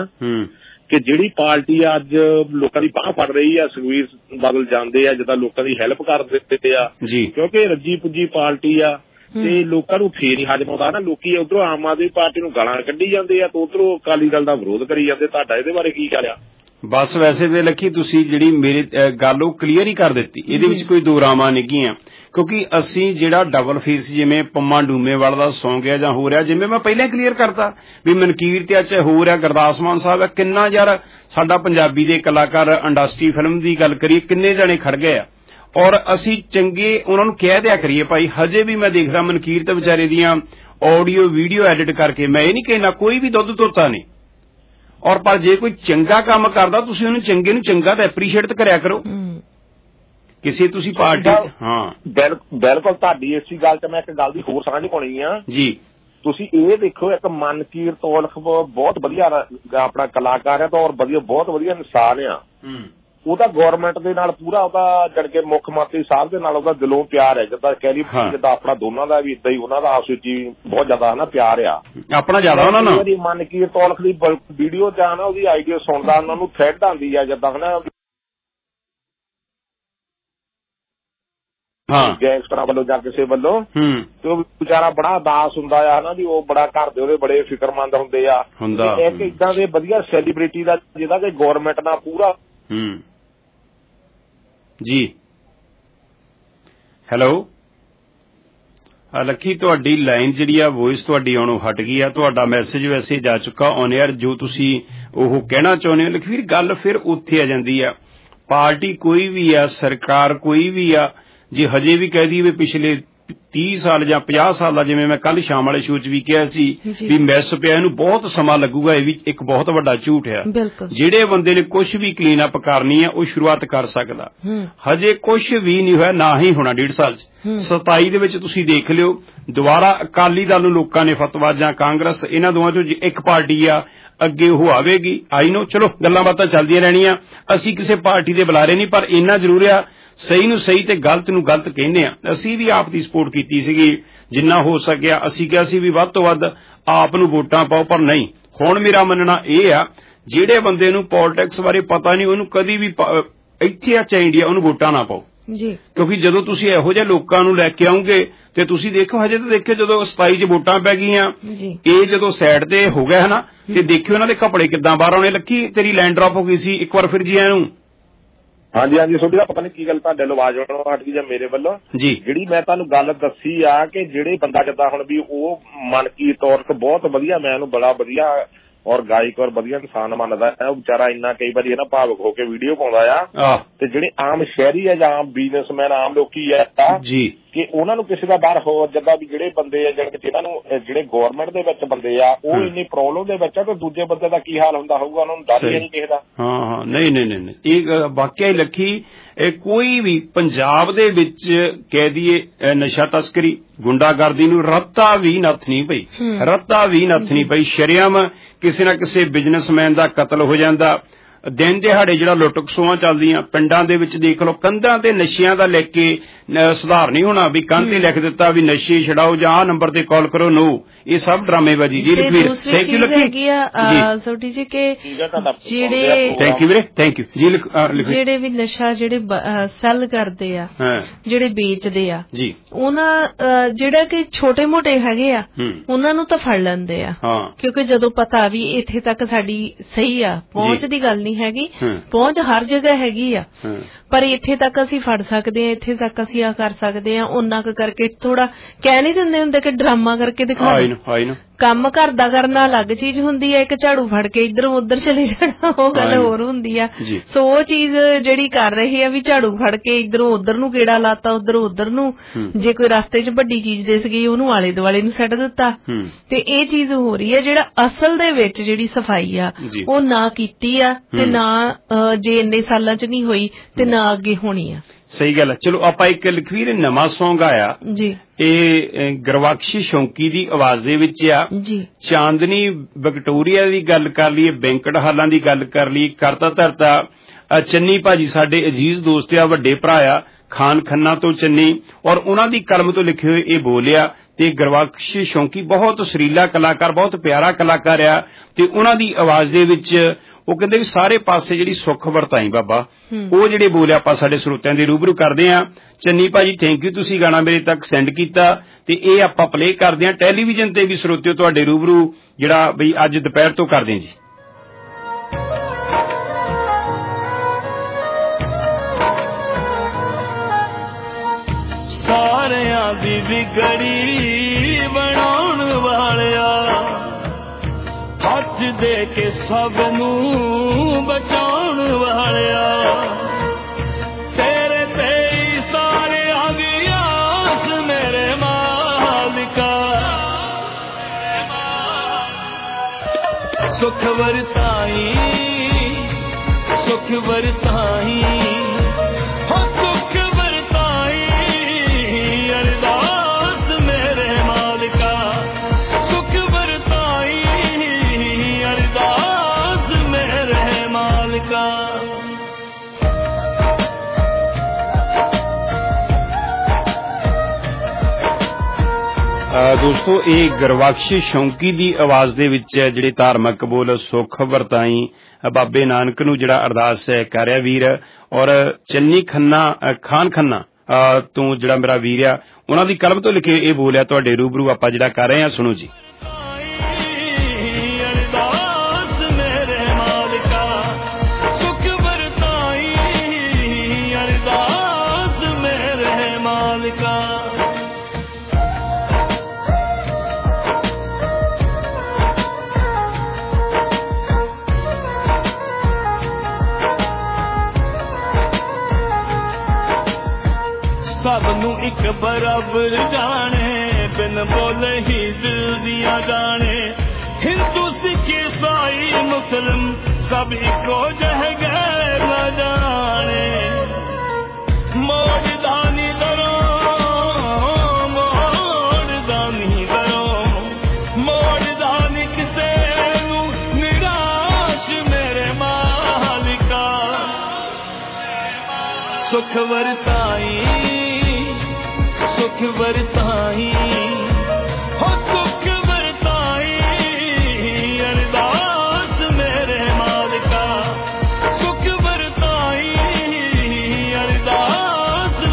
ਕਿ ਜਿਹੜੀ ਪਾਰਟੀ ਆ ਅੱਜ ਲੋਕਾਂ ਦੀ ਬਾਂਹ ਫੜ ਰਹੀ ਆ, ਸੁਖਬੀਰ ਬਾਦਲ ਜਾਂਦੇ ਆ ਜਿੱਦਾਂ ਲੋਕਾਂ ਦੀ ਹੈਲਪ ਕਰ ਦਿੱਤੇ ਆ, ਕਿਉਂਕਿ ਰੱਜੀ ਪੁੱਜੀ ਪਾਰਟੀ ਆ ਤੇ ਲੋਕਾਂ ਨੂੰ ਫੇਰ ਹੀ ਹਜਮ ਆਉਂਦਾ ਨਾ। ਲੋਕੀ ਉਧਰੋਂ ਆਮ ਆਦਮੀ ਪਾਰਟੀ ਨੂੰ ਗਾਲਾਂ ਕੱਢੀ ਜਾਂਦੇ ਆ ਤੇ ਉਧਰੋਂ ਅਕਾਲੀ ਦਲ ਦਾ ਵਿਰੋਧ ਕਰੀ ਜਾਂਦੇ। ਤੁਹਾਡਾ ਇਹਦੇ ਬਾਰੇ ਕੀ ਖਿਆਲ ਆ? ਬਸ ਵੈਸੇ ਤੇ ਲੱਖੀ ਤੁਸੀਂ ਜਿਹੜੀ ਮੇਰੀ ਗੱਲ ਉਹ ਕਲੀਅਰ ਹੀ ਕਰ ਦਿੱਤੀ, ਇਹਦੇ ਵਿੱਚ ਕੋਈ ਦੋ ਰਾਵਾਂ ਨਹੀਂ, ਕਿਉਂਕਿ ਅਸੀਂ ਜਿਹੜਾ ਡਬਲ ਫੇਸ ਜਿਵੇਂ ਪੰਮਾ ਡੂਮੇਵਾਲ ਦਾ ਸੌਂਗ ਹੈ ਜਾਂ ਹੋ ਰਿਹਾ, ਜਿਵੇਂ ਮੈਂ ਪਹਿਲਾਂ ਕਲੀਅਰ ਕਰਤਾ ਵੀ ਮਨਕੀਰ ਤੇ ਅੱਛਾ ਹੋ ਰਿਹਾ, ਗੁਰਦਾਸ ਮਾਨ ਸਾਹਿਬ ਹੈ, ਕਿੰਨਾ ਯਾਰ ਸਾਡਾ ਪੰਜਾਬੀ ਦੇ ਕਲਾਕਾਰ ਇੰਡਸਟਰੀ ਫਿਲਮ ਦੀ ਗੱਲ ਕਰੀਏ ਕਿੰਨੇ ਜਣੇ ਖੜ ਗਏ ਆ, ਔਰ ਅਸੀਂ ਚੰਗੇ ਉਹਨਾਂ ਨੂੰ ਕਹਿ ਦਿਆ ਕਰੀਏ ਭਾਈ। ਹਜੇ ਵੀ ਮੈਂ ਦੇਖਦਾ ਮਨਕੀਰ ਤੇ ਵਿਚਾਰੇ ਦੀਆਂ ਆਡੀਓ ਵੀਡੀਓ ਐਡਿਟ ਕਰਕੇ, ਮੈਂ ਇਹ ਨਹੀਂ ਕਹਿਣਾ ਕੋਈ ਵੀ ਦੁੱਧ ਧੋਤਾ ਨਹੀਂ, ਔਰ ਪਰ ਜੇ ਕੋਈ ਚੰਗਾ ਕੰਮ ਕਰਦਾ ਤੁਸੀਂ ਉਹਨੂੰ ਚੰਗੇ ਨੂੰ ਚੰਗਾ ਤਾਂ ਐਪਰੀਸ਼ੀਏਟ ਤਾਂ ਕਰਿਆ ਕਰੋ ਕਿਸੇ ਤੁਸੀਂ ਪਾਰਟੀ। ਹਾਂ ਬਿਲਕੁਲ, ਤੁਹਾਡੀ ਇਸੀ ਗੱਲ ਤੇ ਮੈਂ ਇੱਕ ਗੱਲ ਦੀ ਹੋਰ ਸਮਝ ਪਾਉਣੀ ਆ ਜੀ। ਤੁਸੀਂ ਇਹ ਦੇਖੋ, ਇੱਕ ਮਨਕੀਰਤ ਔਲਖ ਬਹੁਤ ਵਧੀਆ ਆਪਣਾ ਕਲਾਕਾਰ ਹੈ, ਤਾਂ ਔਰ ਵਧੀਆ ਬਹੁਤ ਵਧੀਆ ਇਨਸਾਨ ਆ, ਉਹਦਾ ਗੌਰਮੈਂਟ ਦੇ ਨਾਲ ਪੂਰਾ ਉਹਦਾ ਜਾਣੀ ਕਿ ਮੁੱਖ ਮੰਤਰੀ ਸਾਹਿਬ ਦੇ ਨਾਲ ਉਹਦਾ ਦਿਲੋਂ ਪਿਆਰ ਹੈ, ਜਿੱਦਾਂ ਕਹਿ ਲਈ ਜਿੱਦਾਂ ਆਪਣਾ ਦੋਨਾਂ ਦਾ ਵੀ ਏਦਾਂ ਹੀ ਉਹਨਾਂ ਦਾ ਆਪਸ ਵਿੱਚ ਹੀ ਬਹੁਤ ਜ਼ਿਆਦਾ ਹਨਾ ਪਿਆਰ ਆ ਆਪਣਾ ਜ਼ਿਆਦਾ ਉਹਨਾਂ ਨਾਲ। ਮਨਕੀਰਤ ਔਲਖ ਦੀ ਵੀਡੀਓ ਜਾਂ ਨਾ ਉਹਦੀ ਆਈਡੀਓ ਸੁਣਦਾ ਉਹਨਾਂ ਨੂੰ ਥ੍ਰੈਡ ਆਉਂਦੀ ਆ ਜਿੱਦਾਂ ਹਨਾ ਗੈਂਗਸਟਰਾਂ ਵੱਲੋਂ ਜਾਂ ਕਿਸੇ ਵੱਲੋਂ, ਤੇ ਉਹ ਵਿਚਾਰਾ ਬੜਾ ਉਦਾਸ ਹੁੰਦਾ ਆ ਹਨਾ, ਵੀ ਉਹ ਬੜਾ ਘਰ ਦੇ ਉਹਦੇ ਬੜੇ ਫਿਕਰਮੰਦ ਹੁੰਦੇ ਆ। ਇੱਕ ਏਦਾਂ ਦੇ ਵਧੀਆ ਸੈਲੀਬ੍ਰਿਟੀ ਦਾ ਜਿਹਦਾ ਕਿ ਗੌਰਮੈਂਟ ਨਾਲ ਪੂਰਾ ਹੂੰ ਜੀ। ਹੈਲੋ ਲੱਖੀ, ਤੁਹਾਡੀ ਲਾਈਨ ਜਿਹੜੀ ਆ ਵੌਇਸ ਤੁਹਾਡੀ ਆਉਣੋਂ ਹਟ ਗਈ ਆ, ਤੁਹਾਡਾ ਮੈਸੇਜ ਵੈਸੇ ਜਾ ਚੁੱਕਾ ਔਨ 에ਅਰ, ਜੋ ਤੁਸੀਂ ਉਹ ਕਹਿਣਾ ਚਾਹੁੰਦੇ ਹੋ। ਲਖਵੀਰ ਗੱਲ ਫਿਰ ਉੱਥੇ ਆ ਜਾਂਦੀ ਆ, ਪਾਰਟੀ ਕੋਈ ਵੀ ਆ, ਸਰਕਾਰ ਕੋਈ ਵੀ ਆ, ਜੇ ਹਜੇ ਵੀ ਕਹਿ ਦਈਏ ਵੀ ਪਿਛਲੇ ਤੀਹ ਸਾਲ ਜਾਂ ਪੰਜਾਹ ਸਾਲ ਦਾ, ਜਿਵੇਂ ਮੈਂ ਕੱਲ ਸ਼ਾਮ ਵਾਲੇ ਸ਼ੋਅ ਚ ਵੀ ਕਿਹਾ ਸੀ ਵੀ ਮੈਸ ਪਿਆ ਇਹਨੂੰ ਬਹੁਤ ਸਮਾਂ ਲੱਗੂਗਾ, ਇਹ ਵੀ ਇੱਕ ਬਹੁਤ ਵੱਡਾ ਝੂਠ ਆ। ਜਿਹੜੇ ਬੰਦੇ ਨੇ ਕੁਛ ਵੀ ਕਲੀਨ ਅਪ ਕਰਨੀ ਆ ਉਹ ਸ਼ੁਰੂਆਤ ਕਰ ਸਕਦਾ, ਹਜੇ ਕੁਛ ਵੀ ਨਹੀਂ ਹੋਇਆ, ਨਾ ਹੀ ਹੋਣਾ ਡੇਢ ਸਾਲ ਚ। ਸਤਾਈ ਦੇ ਵਿੱਚ ਤੁਸੀਂ ਦੇਖ ਲਿਓ ਦੁਬਾਰਾ ਅਕਾਲੀ ਦਲ ਨੂੰ ਲੋਕਾਂ ਨੇ ਫਤਵਾ ਜਾਂ ਕਾਂਗਰਸ, ਇਹਨਾਂ ਦੋਵਾਂ ਚੋਂ ਇੱਕ ਪਾਰਟੀ ਆ ਅੱਗੇ ਉਹ ਆਵੇਗੀ। ਆਈ ਨੋ, ਚਲੋ ਗੱਲਾਂ ਬਾਤਾਂ ਚੱਲਦੀਆਂ ਰਹਿਣੀਆਂ, ਅਸੀਂ ਕਿਸੇ ਪਾਰਟੀ ਦੇ ਬੁਲਾਰੇ ਨਹੀਂ, ਪਰ ਇੰਨਾ ਜ਼ਰੂਰ ਆ ਸਹੀ ਨੂੰ ਸਹੀ ਤੇ ਗਲਤ ਨੂੰ ਗਲਤ ਕਹਿੰਦੇ ਆ। ਅਸੀਂ ਵੀ ਆਪ ਦੀ ਸਪੋਰਟ ਕੀਤੀ ਸੀਗੀ ਜਿੰਨਾ ਹੋ ਸਕਿਆ, ਅਸੀਂ ਕਿਹਾ ਸੀ ਵੀ ਵੱਧ ਤੋਂ ਵੱਧ ਆਪ ਨੂੰ ਵੋਟਾਂ ਪਾਓ, ਪਰ ਨਹੀਂ। ਹੁਣ ਮੇਰਾ ਮੰਨਣਾ ਇਹ ਆ ਜਿਹੜੇ ਬੰਦੇ ਨੂੰ ਪੋਲਿਟਿਕਸ ਬਾਰੇ ਪਤਾ ਨਹੀਂ ਉਹਨੂੰ ਕਦੀ ਵੀ ਇੱਥੇ ਆ ਚਾਹੇ ਇੰਡੀਆ ਉਹਨੂੰ ਵੋਟਾਂ ਨਾ ਪਾਓ, ਜੀ। ਕਿਉਂਕਿ ਜਦੋਂ ਤੁਸੀਂ ਇਹੋ ਜਿਹੇ ਲੋਕਾਂ ਨੂੰ ਲੈ ਕੇ ਆਉਂਗੇ ਤੇ ਤੁਸੀਂ ਦੇਖੋ ਹਜੇ ਤਾਂ ਦੇਖਿਓ ਜਦੋਂ ਸਤਾਈ ਚ ਵੋਟਾਂ ਪੈ ਗਈਆਂ ਇਹ ਜਦੋਂ ਸਾਈਡ ਤੇ ਹੋ ਗਿਆ ਹਨਾ ਤੇ ਦੇਖਿਓ ਇਹਨਾਂ ਦੇ ਕੱਪੜੇ ਕਿੱਦਾਂ ਬਾਹਰ ਆਉਣੇ। ਲੱਕੀ ਤੇਰੀ ਲਾਈਨ ਡ੍ਰੌਪ ਹੋ ਗਈ ਸੀ, ਇੱਕ ਵਾਰ ਫਿਰ ਜੀ ਇਹਨੂੰ। ਹਾਂਜੀ ਹਾਂਜੀ ਤੁਹਾਡੀ ਪਤਾ ਨਹੀਂ ਕੀ ਗੱਲ ਤੁਹਾਡੇ ਵੱਲੋਂ ਆਵਾਜ਼ ਆਉਣੋਂ ਹਟ ਗਈ ਜਾਂ ਮੇਰੇ ਵੱਲੋਂ ਜੀ। ਜਿਹੜੀ ਮੈਂ ਤੁਹਾਨੂੰ ਗੱਲ ਦੱਸੀ ਆ ਕਿ ਜਿਹੜੇ ਬੰਦਾ ਜਿੱਦਾਂ ਹੁਣ ਵੀ ਉਹ ਮਨ ਕੀ ਤੌਰ ਤੇ ਬਹੁਤ ਵਧੀਆ, ਮੈਂ ਉਹਨੂੰ ਬੜਾ ਵਧੀਆ ਔਰ ਗਾਇਕ ਔਰ ਵਧੀਆ ਇਨਸਾਨ ਮੰਨਦਾ ਹੈ। ਉਹ ਵਿਚਾਰਾ ਇੰਨਾ ਕਈ ਵਾਰੀ ਨਾ ਭਾਵੁਕ ਹੋ ਕੇ ਵੀਡੀਓ ਪਾਉਂਦਾ ਆ ਤੇ ਜਿਹੜੇ ਆਮ ਸ਼ਹਿਰੀ ਆ ਜਾਂ ਆਮ ਬਿਜ਼ਨਸਮੈਨ ਆਮ ਲੋਕੀ ਆ ਜੀ ਕਿ ਉਹਨਾਂ ਨੂੰ ਕਿਸੇ ਦਾ ਡਰ ਹੋ ਜਿੱਦਾਂ ਵੀ ਜਿਹੜੇ ਬੰਦੇ ਆ ਜਿਹੜੇ ਜਿਹਨਾਂ ਨੂੰ ਜਿਹੜੇ ਗੌਰਮੈਂਟ ਦੇ ਵਿੱਚ ਬੰਦੇ ਆ ਉਹ ਇੰਨੀ ਪ੍ਰੋਬਲਮ ਦੇ ਵਿੱਚ ਆ ਤੇ ਦੂਜੇ ਬੰਦੇ ਦਾ ਕੀ ਹਾਲ ਹੁੰਦਾ ਹੋਊਗਾ, ਉਹਨਾਂ ਨੂੰ ਡਰ ਹੀ ਨਹੀਂ ਕਿਸੇ ਦਾ। ਹਾਂ ਹਾਂ ਨਹੀਂ ਨਹੀਂ ਨਹੀਂ ਇਹ ਵਾਕਿਆ ਹੀ ਲੱਖੀ ਇਹ ਕੋਈ ਵੀ ਪੰਜਾਬ ਦੇ ਵਿੱਚ ਕਹਿ ਦਈਏ ਨਸ਼ਾ ਤਸਕਰੀ ਗੁੰਡਾਗਰਦੀ ਨੂੰ ਰੱਤਾ ਵੀ ਨੱਥ ਨਹੀਂ ਪਈ, ਰੱਤਾ ਵੀ ਨੱਥ ਨਹੀਂ ਪਈ। ਸ਼ਰੇਆਮ ਕਿਸੇ ਨਾ ਕਿਸੇ ਬਿਜ਼ਨਸਮੈਨ ਦਾ ਕਤਲ ਹੋ ਜਾਂਦਾ, ਦਿਨ ਦਿਹਾੜੇ ਜਿਹੜਾ ਲੁੱਟ ਖਸੂਆਂ ਚੱਲਦੀਆਂ ਪਿੰਡਾਂ ਦੇ ਵਿੱਚ ਦੇਖ ਲਓ। ਕੰਧਾਂ ਤੇ ਨਸ਼ਿਆਂ ਦਾ ਲੈ ਕੇ ਸੁਧਾਰ ਨਹੀਂ ਹੋਣਾ ਵੀ ਕੰਧ ਤੇ ਲਿਖ ਦਿੱਤਾ ਵੀ ਨਸ਼ੇ ਛਡਾਓ ਜਾਂ ਆਹ ਨੰਬਰ ਤੇ ਕਾਲ ਕਰੋ, ਨੋ ਇਹ ਸਭ ਡਰਾਮੇਬਾਜ਼ੀ ਜੀ। ਲਖਵੀਰ ਥੈਂਕ ਯੂ ਲੱਕੀ ਜੀ ਛੋਟੀ ਜੀ ਕਿ ਜਿਹੜੇ ਥੈਂਕ ਯੂ ਵੀਰੇ ਥੈਂਕ ਯੂ ਜੀ। ਜਿਹੜੇ ਵੀ ਨਸ਼ਾ ਜਿਹੜੇ ਸੈੱਲ ਕਰਦੇ ਆ ਜਿਹੜੇ ਵੇਚਦੇ ਆ ਜੀ ਉਹਨਾਂ ਜਿਹੜਾ ਕਿ ਛੋਟੇ ਮੋਟੇ ਹੈਗੇ ਆ ਉਹਨਾਂ ਨੂੰ ਤਾਂ ਫੜ ਲੈਂਦੇ ਆ ਕਿਉਂਕਿ ਜਦੋਂ ਪਤਾ ਵੀ ਇੱਥੇ ਤੱਕ ਸਾਡੀ ਸਹੀ ਆ ਪਹੁੰਚ ਦੀ ਗੱਲ ਨਹੀਂ ਹੈਗੀ, ਪਹੁੰਚ ਹਰ ਜਗ੍ਹਾ ਹੈਗੀ ਆ ਪਰ ਇੱਥੇ ਤੱਕ ਅਸੀਂ ਫੜ ਸਕਦੇ ਹਾਂ, ਇੱਥੇ ਤੱਕ ਅਸੀਂ ਆ ਕਰ ਸਕਦੇ ਹਾਂ। ਉਹਨਾਂ ਕੁ ਕਰਕੇ ਥੋੜਾ ਕਹਿ ਨਹੀਂ ਦਿੰਦੇ ਹੁੰਦੇ ਕਿ ਡਰਾਮਾ ਕਰਕੇ ਦਿਖਾਓ। ਕੰਮ ਘਰ ਦਾ ਕਰਨਾ ਅਲੱਗ ਚੀਜ਼ ਹੁੰਦੀ ਹੈ, ਇੱਕ ਝਾੜੂ ਫੜ ਕੇ ਇੱਧਰ ਉੱਧਰ ਚਲੇ ਜਾਣਾ ਉਹ ਗੱਲ ਹੋਰ ਹੁੰਦੀ ਆ। ਸੋ ਉਹ ਚੀਜ਼ ਜਿਹੜੀ ਕਰ ਰਹੇ ਆ ਵੀ ਝਾੜੂ ਫੜ ਕੇ ਇੱਧਰੋਂ ਉੱਧਰ ਨੂੰ ਗੇੜਾ ਲਾਤਾ, ਉੱਧਰੋਂ ਉੱਧਰ ਨੂੰ ਜੇ ਕੋਈ ਰਸਤੇ 'ਚ ਵੱਡੀ ਚੀਜ਼ ਦਿਸ ਗਈ ਉਹਨੂੰ ਆਲੇ ਦੁਆਲੇ ਨੂੰ ਸੱਟ ਦਿੱਤਾ ਤੇ ਇਹ ਚੀਜ਼ ਹੋ ਰਹੀ ਹੈ। ਜਿਹੜਾ ਅਸਲ ਦੇ ਵਿੱਚ ਜਿਹੜੀ ਸਫਾਈ ਆ ਉਹ ਨਾ ਕੀਤੀ ਆ ਤੇ ਨਾ ਜੇ ਇੰਨੇ ਸਾਲਾਂ 'ਚ ਨਹੀਂ ਹੋਈ ਤੇ ਨਾ ਅੱਗੇ ਹੋਣੀ ਆ। ਸਹੀ ਗੱਲ ਹੈ। ਚਲੋ ਆਪਾਂ ਇੱਕ ਲਖਵੀਰ ਨਵਾਂ ਸੌਂਗ ਆਇਆ ਜੀ, ਇਹ ਗੁਰਬਖਸ਼ ਸ਼ੌਂਕੀ ਦੀ ਆਵਾਜ਼ ਦੇ ਵਿੱਚ ਆ ਜੀ। ਚਾਂਦਨੀ ਵਿਕਟੋਰੀਆ ਦੀ ਗੱਲ ਕਰ ਲਈਏ, ਬੈਂਕਟ ਹਾਲਾਂ ਦੀ ਗੱਲ ਕਰ ਲਈਏ, ਕਰਤਾ ਧਰਤਾ ਚੰਨੀ ਭਾਜੀ ਸਾਡੇ ਅਜੀਜ਼ ਦੋਸਤ ਆ, ਵੱਡੇ ਭਰਾ ਆ ਖਾਨ ਖੰਨਾ ਤੋਂ ਚੰਨੀ, ਔਰ ਉਹਨਾਂ ਦੀ ਕਲਮ ਤੋਂ ਲਿਖੇ ਹੋਏ ਇਹ ਬੋਲਿਆ। ਤੇ ਗੁਰਬਖਸ਼ ਸ਼ੌਂਕੀ ਬਹੁਤ ਸੁਰੀਲਾ ਕਲਾਕਾਰ, ਬਹੁਤ ਪਿਆਰਾ ਕਲਾਕਾਰ ਆ ਤੇ ਉਹਨਾਂ ਦੀ ਆਵਾਜ਼ ਦੇ ਵਿੱਚ ਉਹ ਕਹਿੰਦੇ ਵੀ ਸਾਰੇ ਪਾਸੇ ਜਿਹੜੀ ਸੁੱਖ ਵਰਤਾਈ ਬਾਬਾ ਉਹ ਜਿਹੜੇ ਬੋਲੇ ਆਪਾਂ ਸਾਡੇ ਸਰੋਤਿਆਂ ਦੇ ਰੂਬਰੂ ਕਰਦੇ ਆ। ਚੰਨੀ ਭਾਜੀ ਥੈਂਕ ਯੂ, ਤੁਸੀਂ ਗਾਣਾ ਮੇਰੇ ਤੱਕ ਸੈਂਡ ਕੀਤਾ ਤੇ ਇਹ ਆਪਾਂ ਪਲੇ ਕਰਦੇ ਆ ਟੈਲੀਵਿਜ਼ਨ ਤੇ ਵੀ ਸਰੋਤਿਓ ਤੁਹਾਡੇ ਰੂਬਰੂ ਜਿਹੜਾ ਬਈ ਅੱਜ ਦੁਪਹਿਰ ਤੋਂ ਕਰਦੇ ਆ ਜੀ। ਸਾਰਿਆਂ ਦੀ ਵਿਗੜੀ ਬਣਾਉਣ ਵਾਲਿਆ ਹੱਥ ਦੇ ਕੇ ਸਭ ਨੂੰ ਬਚਾਉਣ ਵਾਲਿਆ ਤੇਰੇ ਤੇ ਹੀ ਸਾਰਿਆਂ ਦੀ ਆਸ ਮੇਰੇ ਮਾਲਿਕਾ ਸੁਖ ਵਰਤਾਈ ਸੁਖ ਵਰਤਾਈ ਹੋ ਸੁਖ ਵਰਤਾਈ ਅਰਦਾਸ ਮੇਰੇ ਮਾਲਿਕਾ ਸੁਖ ਵਰਤਾਈ ਅਰਦਾਸ ਮੇਰੇ ਮਾਲਿਕਾ। ਦੋਸਤੋ ਇਹ ਗੁਰਬਖਸ਼ ਸ਼ੌਂਕੀ ਦੀ ਆਵਾਜ਼ ਦੇ ਵਿੱਚ ਜਿਹੜੇ ਧਾਰਮਿਕ ਬੋਲ ਸੁੱਖ ਵਰਤਾਈ ਬਾਬੇ ਨਾਨਕ ਨੂੰ ਜਿਹੜਾ ਅਰਦਾਸ ਕਰ ਰਿਹਾ ਵੀਰ, ਔਰ ਚੰਨੀ ਖੰਨਾ ਖਾਨ ਖੰਨਾ ਤੋਂ ਜਿਹੜਾ ਮੇਰਾ ਵੀਰ ਆ ਉਹਨਾਂ ਦੀ ਕਲਮ ਤੋਂ ਲਿਖੇ ਇਹ ਬੋਲਿਆ ਤੁਹਾਡੇ ਰੂਬਰੂ ਆਪਾਂ ਜਿਹੜਾ ਕਰ ਰਹੇ ਹਾਂ, ਸੁਣੋ ਜੀ। ਸਭ ਨੂੰ ਇੱਕ ਬਰਾਬਰ ਜਾਣੇ ਬਿਨ ਬੋਲੇ ਹੀ ਦਿਲ ਦੀਆਂ ਜਾਣੇ ਹਿੰਦੂ ਸਿੱਖ ਈਸਾਈ ਮੁਸਲਿਮ ਸਭ ਇੱਕੋ ਜਿਹੇ ਗਏ ਨਾ ਜਾਣੇ ਮੋੜਦਾ ਨੀ ਦਰੋ ਮੋੜਦਾ ਨੀ ਦਰੋ ਮੋੜਦਾ ਨੀ ਕਿਸੇ ਨੂੰ ਨਿਰਾਸ਼ ਮੇਰੇ ਮਾਲਿਕਾ ਸੁਖ ਵਰਤਾਈ ਸੁਖ ਵਰਤਾਈ ਹੋ ਸੁਖ ਵਰਤਾਈ ਅਰਦਾਸ ਮੇਰੇ ਮਾਲਿਕਾ ਸੁਖ ਵਰਤਾਈ ਅਰਦਾਸ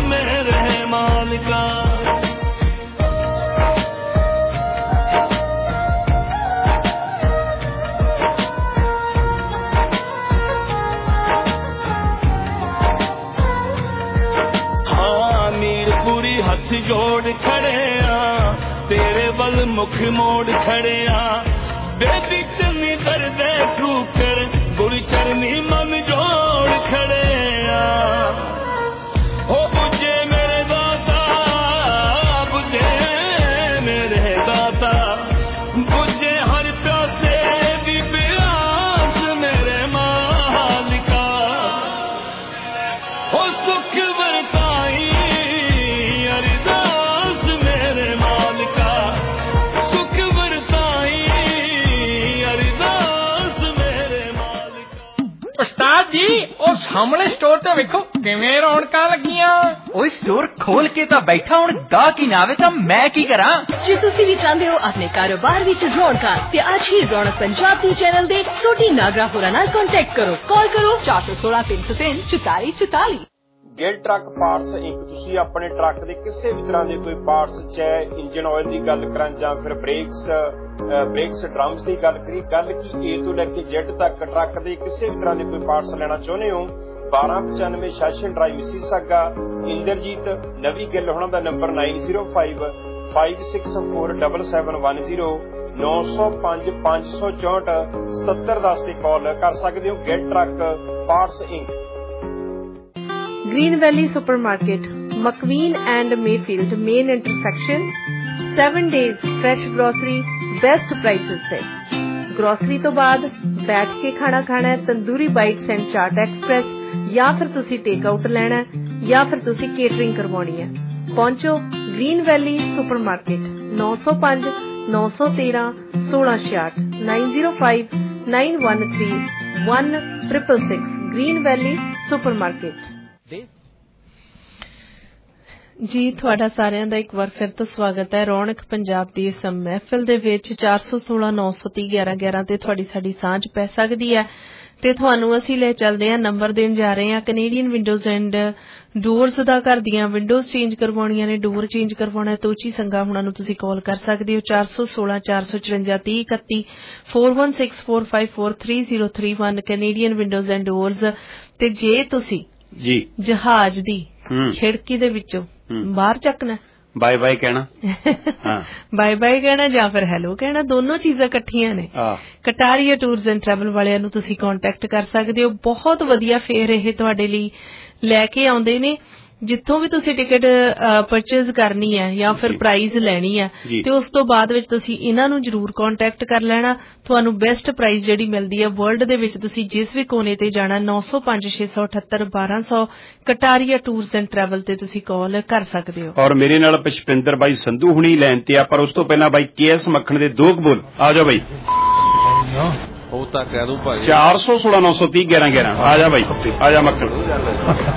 तेरे वल मुख मोड़ खड़िया बेबी चलनी दर्दे ठूकर गुड़ चरनी मन जोड़ खड़िया हो बुझे मेरे दाता बुझे मेरे दाता बुझे हर प्यासे भी प्यास मेरे मालिका हो सुख बरताई अरदास मेरे मालिका सुख बरताई अरदास मेरे मालिका। उस्ताद जी ਉਹ ਸਾਹਮਣੇ ਸਟੋਰ ਤੇ ਵੇਖੋ ਕਿਵੇਂ ਰੌਣਕਾਂ ਲੱਗੀਆਂ। ਓਏ ਸਟੋਰ ਖੋਲ ਕੇ ਤਾਂ ਬੈਠਾ ਹੁਣ ਗਾਹਕ ਹੀ ਨਾ ਆਵੇ ਤਾਂ ਮੈਂ ਕੀ ਕਰਾਂ। ਜੇ ਤੁਸੀਂ ਵੀ ਚਾਹੁੰਦੇ ਹੋ ਆਪਣੇ ਕਾਰੋਬਾਰ ਵਿੱਚ ਰੌਣਕਾਂ ਤੇ ਅੱਜ ਹੀ ਰੌਣਕ ਪੰਜਾਬ ਦੇ ਚੈਨਲ ਦੇ ਸੋਢੀ ਨਾਗਰਾ ਹੋਰਾਂ ਨਾਲ ਕੰਟੈਕਟ ਕਰੋ। ਕਾਲ ਕਰੋ ਚਾਰ ਸੌ ਸੋਲਾਂ ਤਿੰਨ ਸੌ ਤਿੰਨ ਚੁਤਾਲੀ ਚੁਤਾਲੀ। ਗਿਲ ਟਰੱਕ ਪਾਰਟਸ ਇੰਕ ਤੁਸੀਂ ਆਪਣੇ ਟਰੱਕ ਦੇ ਕਿਸੇ ਵੀ ਤਰ੍ਹਾਂ ਦੇ ਕੋਈ ਪਾਰਟਸ ਚਾਹੇ ਇੰਜਨ ਆਇਲ ਦੀ ਗੱਲ ਕਰਾਂ ਜਾਂ ਫਿਰ ਬ੍ਰੇਕਸ ਬ੍ਰੇਕਸ ਡਰਮਸ ਦੀ ਗੱਲ ਕਰੀ ਗੱਲ ਕੀ ਏ ਤੋਂ ਲੈ ਕੇ ਜ਼ੈਡ ਤੱਕ ਟਰੱਕ ਦੇ ਕਿਸੇ ਵੀ ਤਰ੍ਹਾਂ ਦੇ ਕੋਈ ਪਾਰਟਸ ਲੈਣਾ ਚਾਹੁੰਦੇ ਹੋ ਬਾਰਾਂ ਪਚਾਨਵੇਂ session drive Mississauga Inderjit Navi Gill ਹੋਣਾ ਦਾ number nine zero five five six four double seven one zero ਨੌ ਸੌ ਪੰਜ ਪੰਜ ਸੌ ਚੌਂਹਠ ਸਤੱਤਰ ਦਸ ਤੇ ਕਾਲ ਕਰ ਸਕਦੇ ਹੋ। Gill truck parts inc. Green valley supermarket McVean and Mayfield main intersection seven days fresh grocery best prices से। ग्रोसरी तो बाद बैठ के खाना खाना है tandoori bites and chaat express या फिर तुसी टेक आउट लेना है या फिर तुसी केटरिंग करवानी है पहुंचो ग्रीन वैली सुपरमार्केट नौ सौ पांच नौ सौ तेरह सोलह छियाठ nine zero five nine one three one triple six green valley supermarket. ਜੀ ਤੁਹਾਡਾ ਸਾਰਿਆਂ ਦਾ ਇੱਕ ਵਾਰ ਫਿਰ ਤੋਂ ਸਵਾਗਤ ਹੈ ਰੌਣਕ ਪੰਜਾਬ ਦੀ ਇਸ ਮਹਿਫਿਲ ਦੇ ਵਿੱਚ ਚਾਰ ਸੌ ਸੋਲਾਂ ਨੌ ਸੌ ਤੀਹ ਗਿਆਰਾਂ ਗਿਆਰਾਂ ਤੇ ਤੁਹਾਡੀ ਸਾਡੀ ਸਾਂਝ ਪੈ ਸਕਦੀ ਹੈ ਤੇ ਤੁਹਾਨੂੰ ਅਸੀਂ ਲੈ ਚੱਲਦੇ ਹਾਂ ਨੰਬਰ ਦੇਣ ਜਾ ਰਹੇ ਹਾਂ ਕੈਨੇਡੀਅਨ ਵਿੰਡੋਜ਼ ਐਂਡ ਡੋਰਸ ਦਾ ਘਰ ਦੀਆਂ ਵਿੰਡੋਜ਼ ਚੇਂਜ ਕਰਵਾਉਣੀਆਂ ਨੇ ਡੋਰ ਚੇਂਜ ਕਰਵਾਉਣਾ ਤੋਚੀ ਸੰਗਾ ਹੁਣਾਂ ਨੂੰ ਤੁਸੀਂ ਕਾਲ ਕਰ ਸਕਦੇ ਹੋ ਚਾਰ ਸੌ ਸੋਲਾਂ ਚਾਰ ਸੌ ਚੁਰੰਜਾ ਤੀਹ ਇਕੱਤੀ four one six four five four three zero three one Canadian windows and doors. ਤੇ ਜੇ ਤੁਸੀਂ ਜੀ ਜਹਾਜ਼ ਦੀ ਖਿੜਕੀ ਦੇ ਵਿੱਚੋਂ ਬਾਹਰ ਚੱਕਣਾ ਬਾਏ ਬਾਏ ਕਹਿਣਾ ਬਾਏ ਬਾਏ ਕਹਿਣਾ ਜਾਂ ਫਿਰ ਹੈਲੋ ਕਹਿਣਾ ਦੋਨੋਂ ਚੀਜ਼ਾਂ ਇਕੱਠੀਆਂ ਨੇ ਕਟਾਰੀਆ ਟੂਰਸ ਐਂਡ ਟਰੈਵਲ ਵਾਲਿਆਂ ਨੂੰ ਤੁਸੀਂ ਕੰਟੈਕਟ ਕਰ ਸਕਦੇ ਹੋ। ਬਹੁਤ ਵਧੀਆ ਫੇਅਰ ਇਹ ਤੁਹਾਡੇ ਲਈ ਲੈ ਕੇ ਆਉਂਦੇ ਨੇ ਜਿੱਥੋਂ ਵੀ ਤੁਸੀਂ ਟਿਕਟ ਪਰਚੇਜ਼ ਕਰਨੀ ਹੈ ਜਾਂ ਫਿਰ ਪ੍ਰਾਈਜ਼ ਲੈਣੀ ਹੈ ਤੇ ਉਸ ਤੋਂ ਬਾਅਦ ਵਿੱਚ ਤੁਸੀਂ ਇਹਨਾਂ ਨੂੰ ਜ਼ਰੂਰ ਕੰਟੈਕਟ ਕਰ ਲੈਣਾ ਤੁਹਾਨੂੰ ਬੈਸਟ ਪ੍ਰਾਈਜ਼ ਜਿਹੜੀ ਮਿਲਦੀ ਹੈ ਵਰਲਡ ਦੇ ਵਿੱਚ ਤੁਸੀਂ ਜਿਸ ਵੀ ਕੋਨੇ ਤੇ ਜਾਣਾ ਨੌ ਸੌ ਪੰਜ ਛੇ ਸੌ ਅਠੱਤਰ ਬਾਰਾਂ ਸੌ ਕਟਾਰੀਆ ਟੂਰਸ ਐਂਡ ਟਰੈਵਲ ਤੇ ਤੁਸੀਂ ਕਾਲ ਕਰ ਸਕਦੇ ਹੋ। ਔਰ ਮੇਰੇ ਨਾਲ ਪੁਸ਼ਪਿੰਦਰ ਬਾਈ ਸੰਧੂ ਹੁਣੀ ਲਾਈਨ ਤੇ ਆ ਪਰ ਉਸ ਤੋਂ ਪਹਿਲਾਂ ਬਾਈ ਕੇ ਐਸ ਮੱਖਣ ਦੇ ਦੋ ਬੋਲ ਆ ਜਾਓ ਬਾਈ ਉਹ ਤਾਂ ਕਹਿ ਦੂੰ ਭਾਈ ਚਾਰ ਸੌ ਸੋਲਾਂ ਨੌ ਸੌ ਤੀਹ ਗਿਆਰਾਂ ਗਿਆਰਾਂ ਆ ਜਾ ਬਾਈ ਆ ਜਾ ਮੱਖਣ।